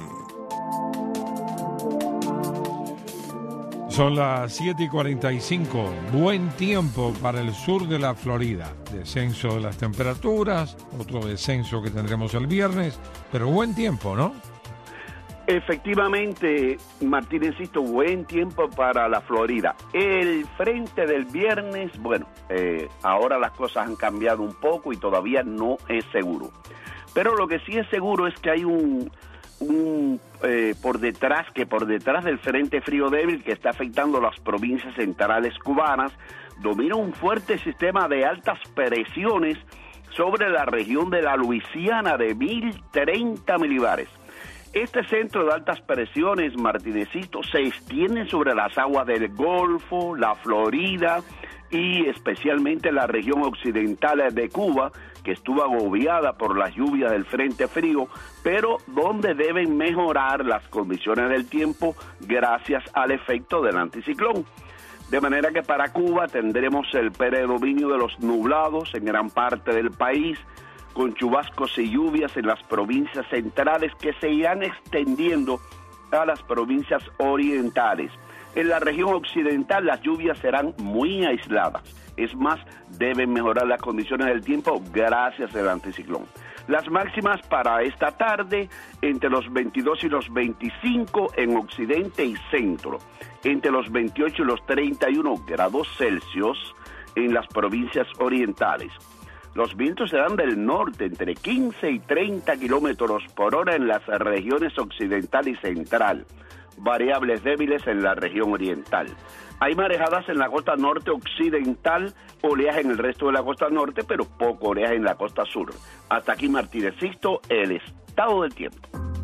Speaker 1: Son las siete y cuarenta y cinco. Buen tiempo para el sur de la Florida. Descenso de las temperaturas, otro descenso que tendremos el viernes, pero buen tiempo, ¿no?
Speaker 12: Efectivamente, Martín, insisto, buen tiempo para la Florida. El frente del viernes, bueno, eh, ahora las cosas han cambiado un poco y todavía no es seguro. Pero lo que sí es seguro es que hay un, un eh, por detrás, que por detrás del frente frío débil que está afectando las provincias centrales cubanas, domina un fuerte sistema de altas presiones sobre la región de la Luisiana de mil treinta milibares. Este centro de altas presiones, Martinecito, se extiende sobre las aguas del Golfo, la Florida y especialmente la región occidental de Cuba, que estuvo agobiada por las lluvias del frente frío, pero donde deben mejorar las condiciones del tiempo gracias al efecto del anticiclón. De manera que para Cuba tendremos el predominio de los nublados en gran parte del país, con chubascos y lluvias en las provincias centrales que se irán extendiendo a las provincias orientales. En la región occidental las lluvias serán muy aisladas. Es más, deben mejorar las condiciones del tiempo gracias al anticiclón. Las máximas para esta tarde entre los veintidós y los veinticinco en occidente y centro, entre los veintiocho y los treinta y uno grados Celsius en las provincias orientales. Los vientos serán del norte entre quince y treinta kilómetros por hora en las regiones occidental y central, variables débiles en la región oriental. Hay marejadas en la costa norte occidental, oleaje en el resto de la costa norte, pero poco oleaje en la costa sur. Hasta aquí, Martínez Sisto, el estado del tiempo.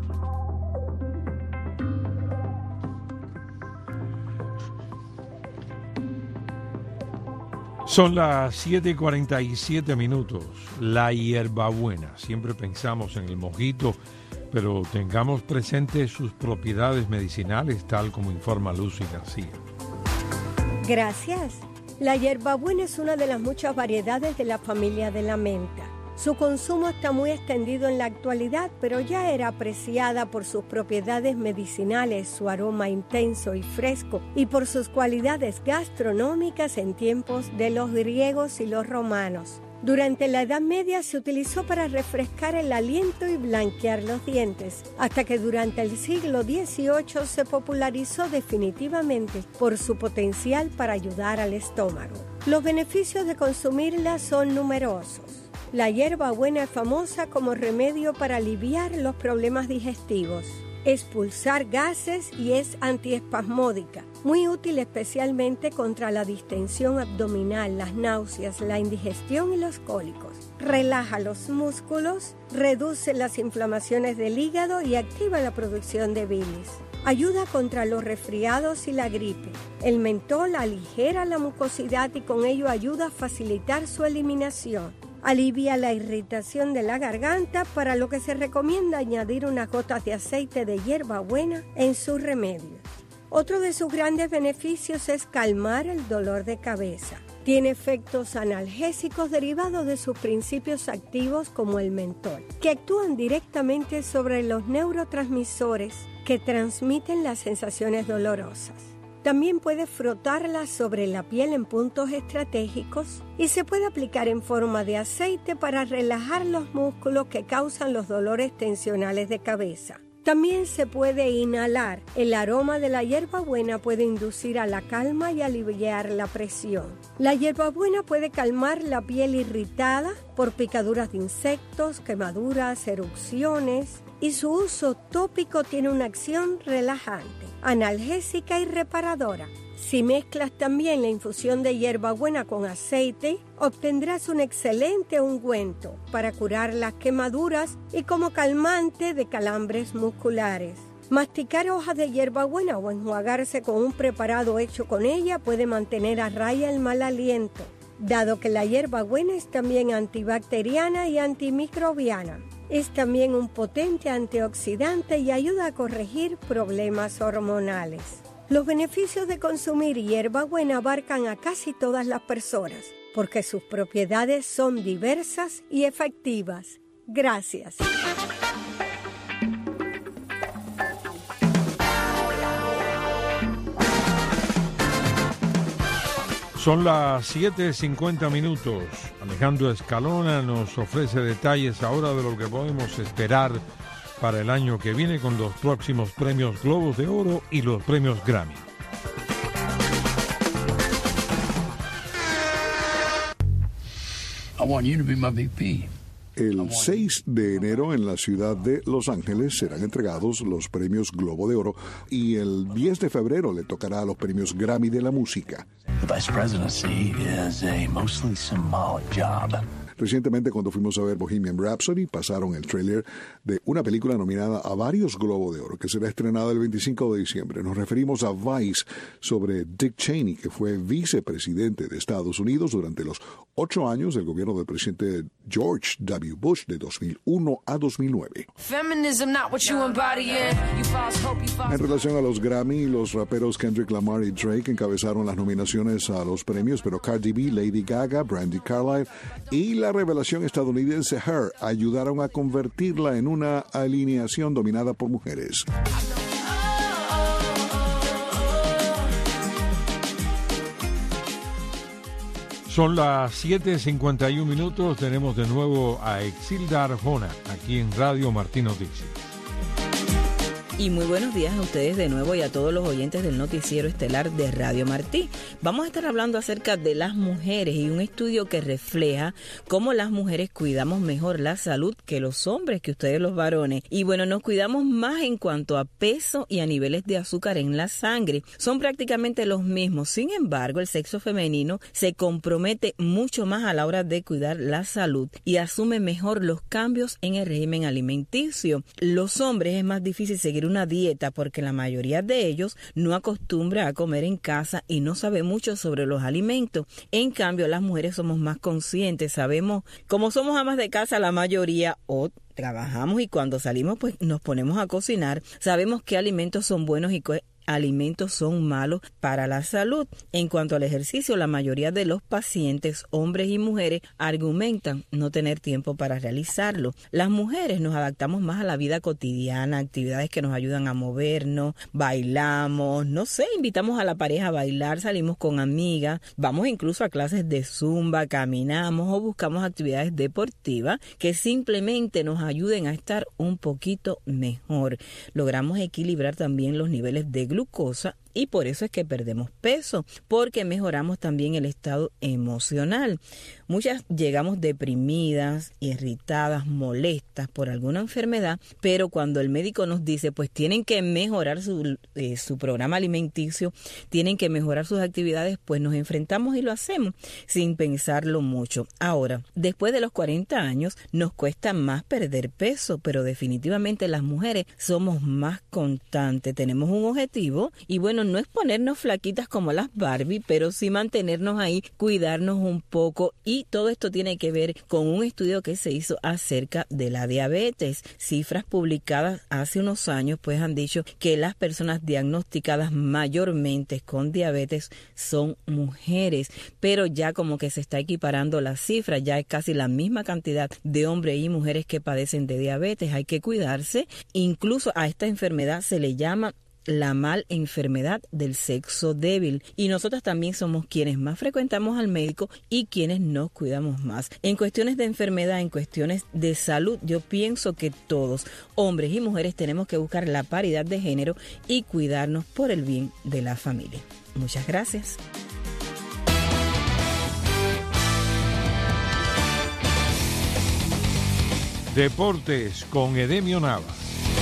Speaker 1: Son las siete y cuarenta y siete minutos. La hierbabuena. Siempre pensamos en el mojito, pero tengamos presentes sus propiedades medicinales, tal como informa Lucy García.
Speaker 13: Gracias. La hierbabuena es una de las muchas variedades de la familia de la menta. Su consumo está muy extendido en la actualidad, pero ya era apreciada por sus propiedades medicinales, su aroma intenso y fresco, y por sus cualidades gastronómicas en tiempos de los griegos y los romanos. Durante la Edad Media se utilizó para refrescar el aliento y blanquear los dientes, hasta que durante el siglo dieciocho se popularizó definitivamente por su potencial para ayudar al estómago. Los beneficios de consumirla son numerosos. La hierbabuena es famosa como remedio para aliviar los problemas digestivos, expulsar gases y es antiespasmódica, muy útil especialmente contra la distensión abdominal, las náuseas, la indigestión y los cólicos. Relaja los músculos, reduce las inflamaciones del hígado y activa la producción de bilis. Ayuda contra los resfriados y la gripe. El mentol aligera la mucosidad y con ello ayuda a facilitar su eliminación. Alivia la irritación de la garganta, para lo que se recomienda añadir unas gotas de aceite de hierbabuena en su remedio. Otro de sus grandes beneficios es calmar el dolor de cabeza. Tiene efectos analgésicos derivados de sus principios activos como el mentol, que actúan directamente sobre los neurotransmisores que transmiten las sensaciones dolorosas. También puede frotarla sobre la piel en puntos estratégicos y se puede aplicar en forma de aceite para relajar los músculos que causan los dolores tensionales de cabeza. También se puede inhalar. El aroma de la hierbabuena puede inducir a la calma y aliviar la presión. La hierbabuena puede calmar la piel irritada por picaduras de insectos, quemaduras, erupciones, y su uso tópico tiene una acción relajante, analgésica y reparadora. Si mezclas también la infusión de hierbabuena con aceite, obtendrás un excelente ungüento para curar las quemaduras y como calmante de calambres musculares. Masticar hojas de hierbabuena o enjuagarse con un preparado hecho con ella puede mantener a raya el mal aliento, dado que la hierbabuena es también antibacteriana y antimicrobiana. Es también un potente antioxidante y ayuda a corregir problemas hormonales. Los beneficios de consumir hierbabuena abarcan a casi todas las personas, porque sus propiedades son diversas y efectivas. Gracias.
Speaker 1: Son las siete cincuenta minutos. Alejandro Escalona nos ofrece detalles ahora de lo que podemos esperar para el año que viene con los próximos premios Globos de Oro y los premios Grammy.
Speaker 14: I want you to be my V P.
Speaker 15: El seis de enero en la ciudad de Los Ángeles serán entregados los premios Globo de Oro y el diez de febrero le tocará a los premios Grammy de la música.
Speaker 14: The vice presidency is a mostly symbolic job.
Speaker 15: Recientemente, cuando fuimos a ver Bohemian Rhapsody, pasaron el tráiler de una película nominada a varios Globos de Oro, que será estrenada el veinticinco de diciembre. Nos referimos a Vice, sobre Dick Cheney, que fue vicepresidente de Estados Unidos durante los ocho años del gobierno del presidente George W. Bush de dos mil uno a dos mil nueve. En relación a los Grammy, los raperos Kendrick Lamar y Drake encabezaron las nominaciones a los premios, pero Cardi B, Lady Gaga, Brandi Carlile y la revelación estadounidense Her ayudaron a convertirla en una alineación dominada por mujeres.
Speaker 1: Son las siete cincuenta y uno minutos. Tenemos de nuevo a Exilda Arjona aquí en Radio Martí Noticias.
Speaker 17: Y muy buenos días a ustedes de nuevo y a todos los oyentes del noticiero estelar de Radio Martí. Vamos a estar hablando acerca de las mujeres y un estudio que refleja cómo las mujeres cuidamos mejor la salud que los hombres, que ustedes los varones. Y bueno, nos cuidamos más en cuanto a peso y a niveles de azúcar en la sangre. Son prácticamente los mismos. Sin embargo, el sexo femenino se compromete mucho más a la hora de cuidar la salud y asume mejor los cambios en el régimen alimenticio. Los hombres es más difícil seguir una dieta porque la mayoría de ellos no acostumbra a comer en casa y no sabe mucho sobre los alimentos. En cambio, las mujeres somos más conscientes, sabemos, como somos amas de casa la mayoría o trabajamos y cuando salimos pues nos ponemos a cocinar, sabemos qué alimentos son buenos y qué alimentos son malos para la salud. En cuanto al ejercicio, la mayoría de los pacientes, hombres y mujeres, argumentan no tener tiempo para realizarlo. Las mujeres nos adaptamos más a la vida cotidiana, actividades que nos ayudan a movernos, bailamos, no sé, invitamos a la pareja a bailar, salimos con amigas, vamos incluso a clases de zumba, caminamos o buscamos actividades deportivas que simplemente nos ayuden a estar un poquito mejor. Logramos equilibrar también los niveles de glucosa y por eso es que perdemos peso, porque mejoramos también el estado emocional. Muchas llegamos deprimidas, irritadas, molestas por alguna enfermedad, pero cuando el médico nos dice pues tienen que mejorar su, eh, su programa alimenticio, tienen que mejorar sus actividades, pues nos enfrentamos y lo hacemos sin pensarlo mucho. Ahora, después de los cuarenta años nos cuesta más perder peso, pero definitivamente las mujeres somos más constantes, tenemos un objetivo y bueno, bueno, no es ponernos flaquitas como las Barbie, pero sí mantenernos ahí, cuidarnos un poco, y todo esto tiene que ver con un estudio que se hizo acerca de la diabetes. Cifras publicadas hace unos años pues han dicho que las personas diagnosticadas mayormente con diabetes son mujeres, pero ya como que se está equiparando la cifra, ya es casi la misma cantidad de hombres y mujeres que padecen de diabetes. Hay que cuidarse. Incluso a esta enfermedad se le llama la mal enfermedad del sexo débil, y nosotros también somos quienes más frecuentamos al médico y quienes nos cuidamos más. En cuestiones de enfermedad, en cuestiones de salud, yo pienso que todos, hombres y mujeres, tenemos que buscar la paridad de género y cuidarnos por el bien de la familia. Muchas gracias.
Speaker 1: Deportes con Edemio Nava.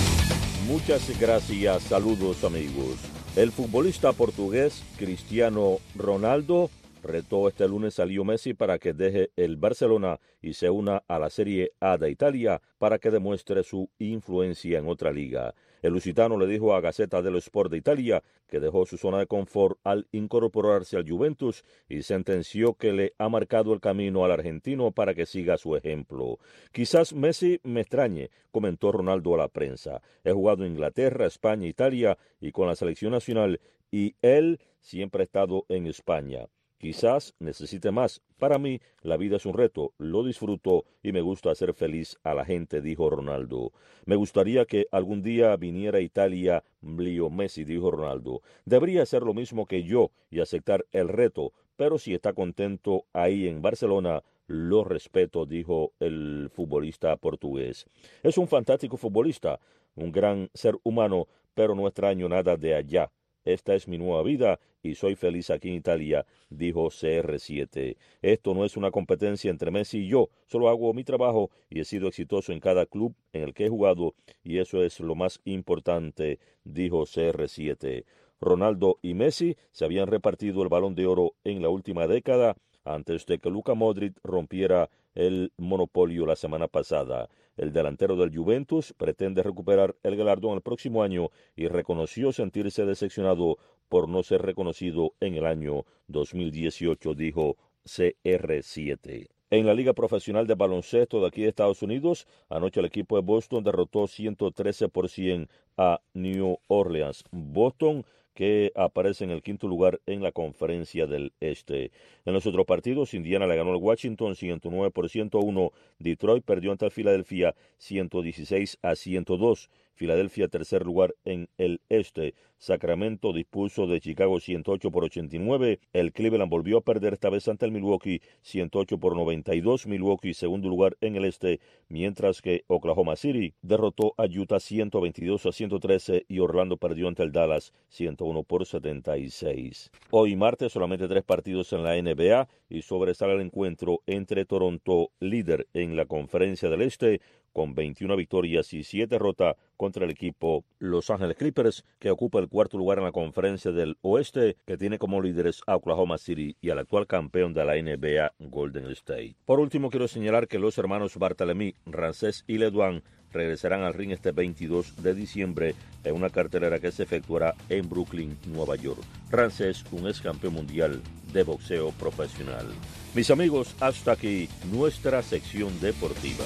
Speaker 2: Muchas gracias, saludos amigos. El futbolista portugués Cristiano Ronaldo retó este lunes a Leo Messi para que deje el Barcelona y se una a la Serie A de Italia para que demuestre su influencia en otra liga. El lusitano le dijo a Gazzetta dello Sport de Italia que dejó su zona de confort al incorporarse al Juventus y sentenció que le ha marcado el camino al argentino para que siga su ejemplo. Quizás Messi me extrañe, comentó Ronaldo a la prensa. He jugado en Inglaterra, España, Italia y con la selección nacional, y él siempre ha estado en España. Quizás necesite más. Para mí, la vida es un reto, lo disfruto y me gusta hacer feliz a la gente, dijo Ronaldo. Me gustaría que algún día viniera a Italia Leo Messi, dijo Ronaldo. Debería hacer lo mismo que yo y aceptar el reto, pero si está contento ahí en Barcelona, lo respeto, dijo el futbolista portugués. Es un fantástico futbolista, un gran ser humano, pero no extraño nada de allá. Esta es mi nueva vida y soy feliz aquí en Italia, dijo C R siete. Esto no es una competencia entre Messi y yo, solo hago mi trabajo y he sido exitoso en cada club en el que he jugado y eso es lo más importante, dijo C R siete. Ronaldo y Messi se habían repartido el Balón de Oro en la última década antes de que Luka Modric rompiera el monopolio la semana pasada. El delantero del Juventus pretende recuperar el galardón el próximo año y reconoció sentirse decepcionado por no ser reconocido en el año dos mil dieciocho, dijo C R siete. En la Liga Profesional de Baloncesto de aquí de Estados Unidos, anoche el equipo de Boston derrotó ciento trece por ciento a New Orleans. Boston, que aparece en el quinto lugar en la Conferencia del Este. En los otros partidos, Indiana le ganó al Washington ciento nueve por ciento uno, Detroit perdió ante el Filadelfia ciento dieciséis a ciento dos, Filadelfia tercer lugar en el Este, Sacramento dispuso de Chicago ciento ocho por ochenta y nueve, el Cleveland volvió a perder esta vez ante el Milwaukee ciento ocho por noventa y dos, Milwaukee segundo lugar en el Este, mientras que Oklahoma City derrotó a Utah ciento veintidós a ciento trece y Orlando perdió ante el Dallas ciento uno por setenta y seis. Hoy martes solamente tres partidos en la N B A y sobresale el encuentro entre Toronto, líder en la Conferencia del Este, con veintiuna victorias y siete derrotas contra el equipo Los Ángeles Clippers, que ocupa el cuarto lugar en la Conferencia del Oeste, que tiene como líderes a Oklahoma City y al actual campeón de la N B A, Golden State. Por último, quiero señalar que los hermanos Barthélemy, Ramsés y Ledoux regresarán al ring este veintidós de diciembre en una cartelera que se efectuará en Brooklyn, Nueva York. Ramsés, un ex campeón mundial de boxeo profesional. Mis amigos, hasta aquí nuestra sección deportiva.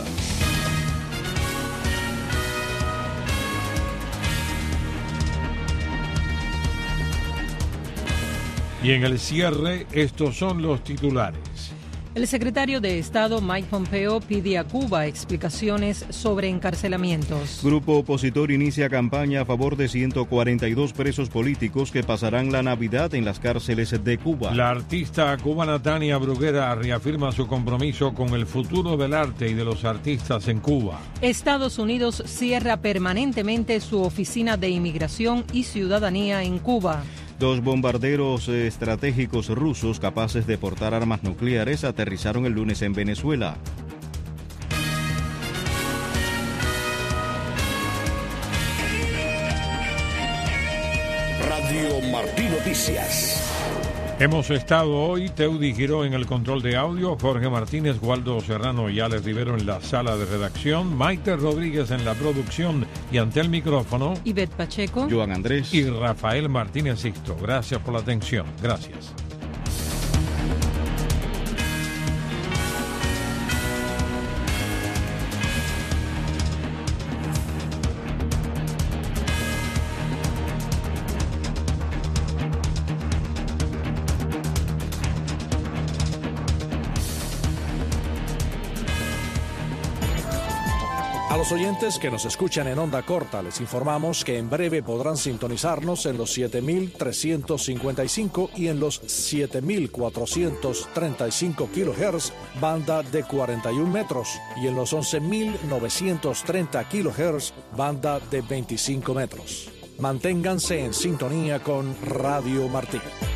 Speaker 1: Y en el cierre, estos son los titulares.
Speaker 3: El secretario de Estado Mike Pompeo pide a Cuba explicaciones sobre encarcelamientos.
Speaker 4: Grupo opositor inicia campaña a favor de ciento cuarenta y dos presos políticos que pasarán la Navidad en las cárceles de Cuba.
Speaker 1: La artista cubana Tania Bruguera reafirma su compromiso con el futuro del arte y de los artistas en Cuba.
Speaker 3: Estados Unidos cierra permanentemente su oficina de inmigración y ciudadanía en Cuba.
Speaker 4: Dos bombarderos estratégicos rusos capaces de portar armas nucleares aterrizaron el lunes en Venezuela.
Speaker 11: Radio Martí Noticias.
Speaker 1: Hemos estado hoy, Teudi Giró en el control de audio, Jorge Martínez, Waldo Serrano y Alex Rivero en la sala de redacción, Maite Rodríguez en la producción y ante el micrófono,
Speaker 3: Ivette Pacheco,
Speaker 4: Joan Andrés
Speaker 1: y Rafael Martínez Sixto. Gracias por la atención. Gracias.
Speaker 5: A los oyentes que nos escuchan en onda corta, les informamos que en breve podrán sintonizarnos en los siete mil trescientos cincuenta y cinco y en los siete mil cuatrocientos treinta y cinco kilohertz, banda de cuarenta y un metros, y en los once mil novecientos treinta kilohertz, banda de veinticinco metros. Manténganse en sintonía con Radio Martí.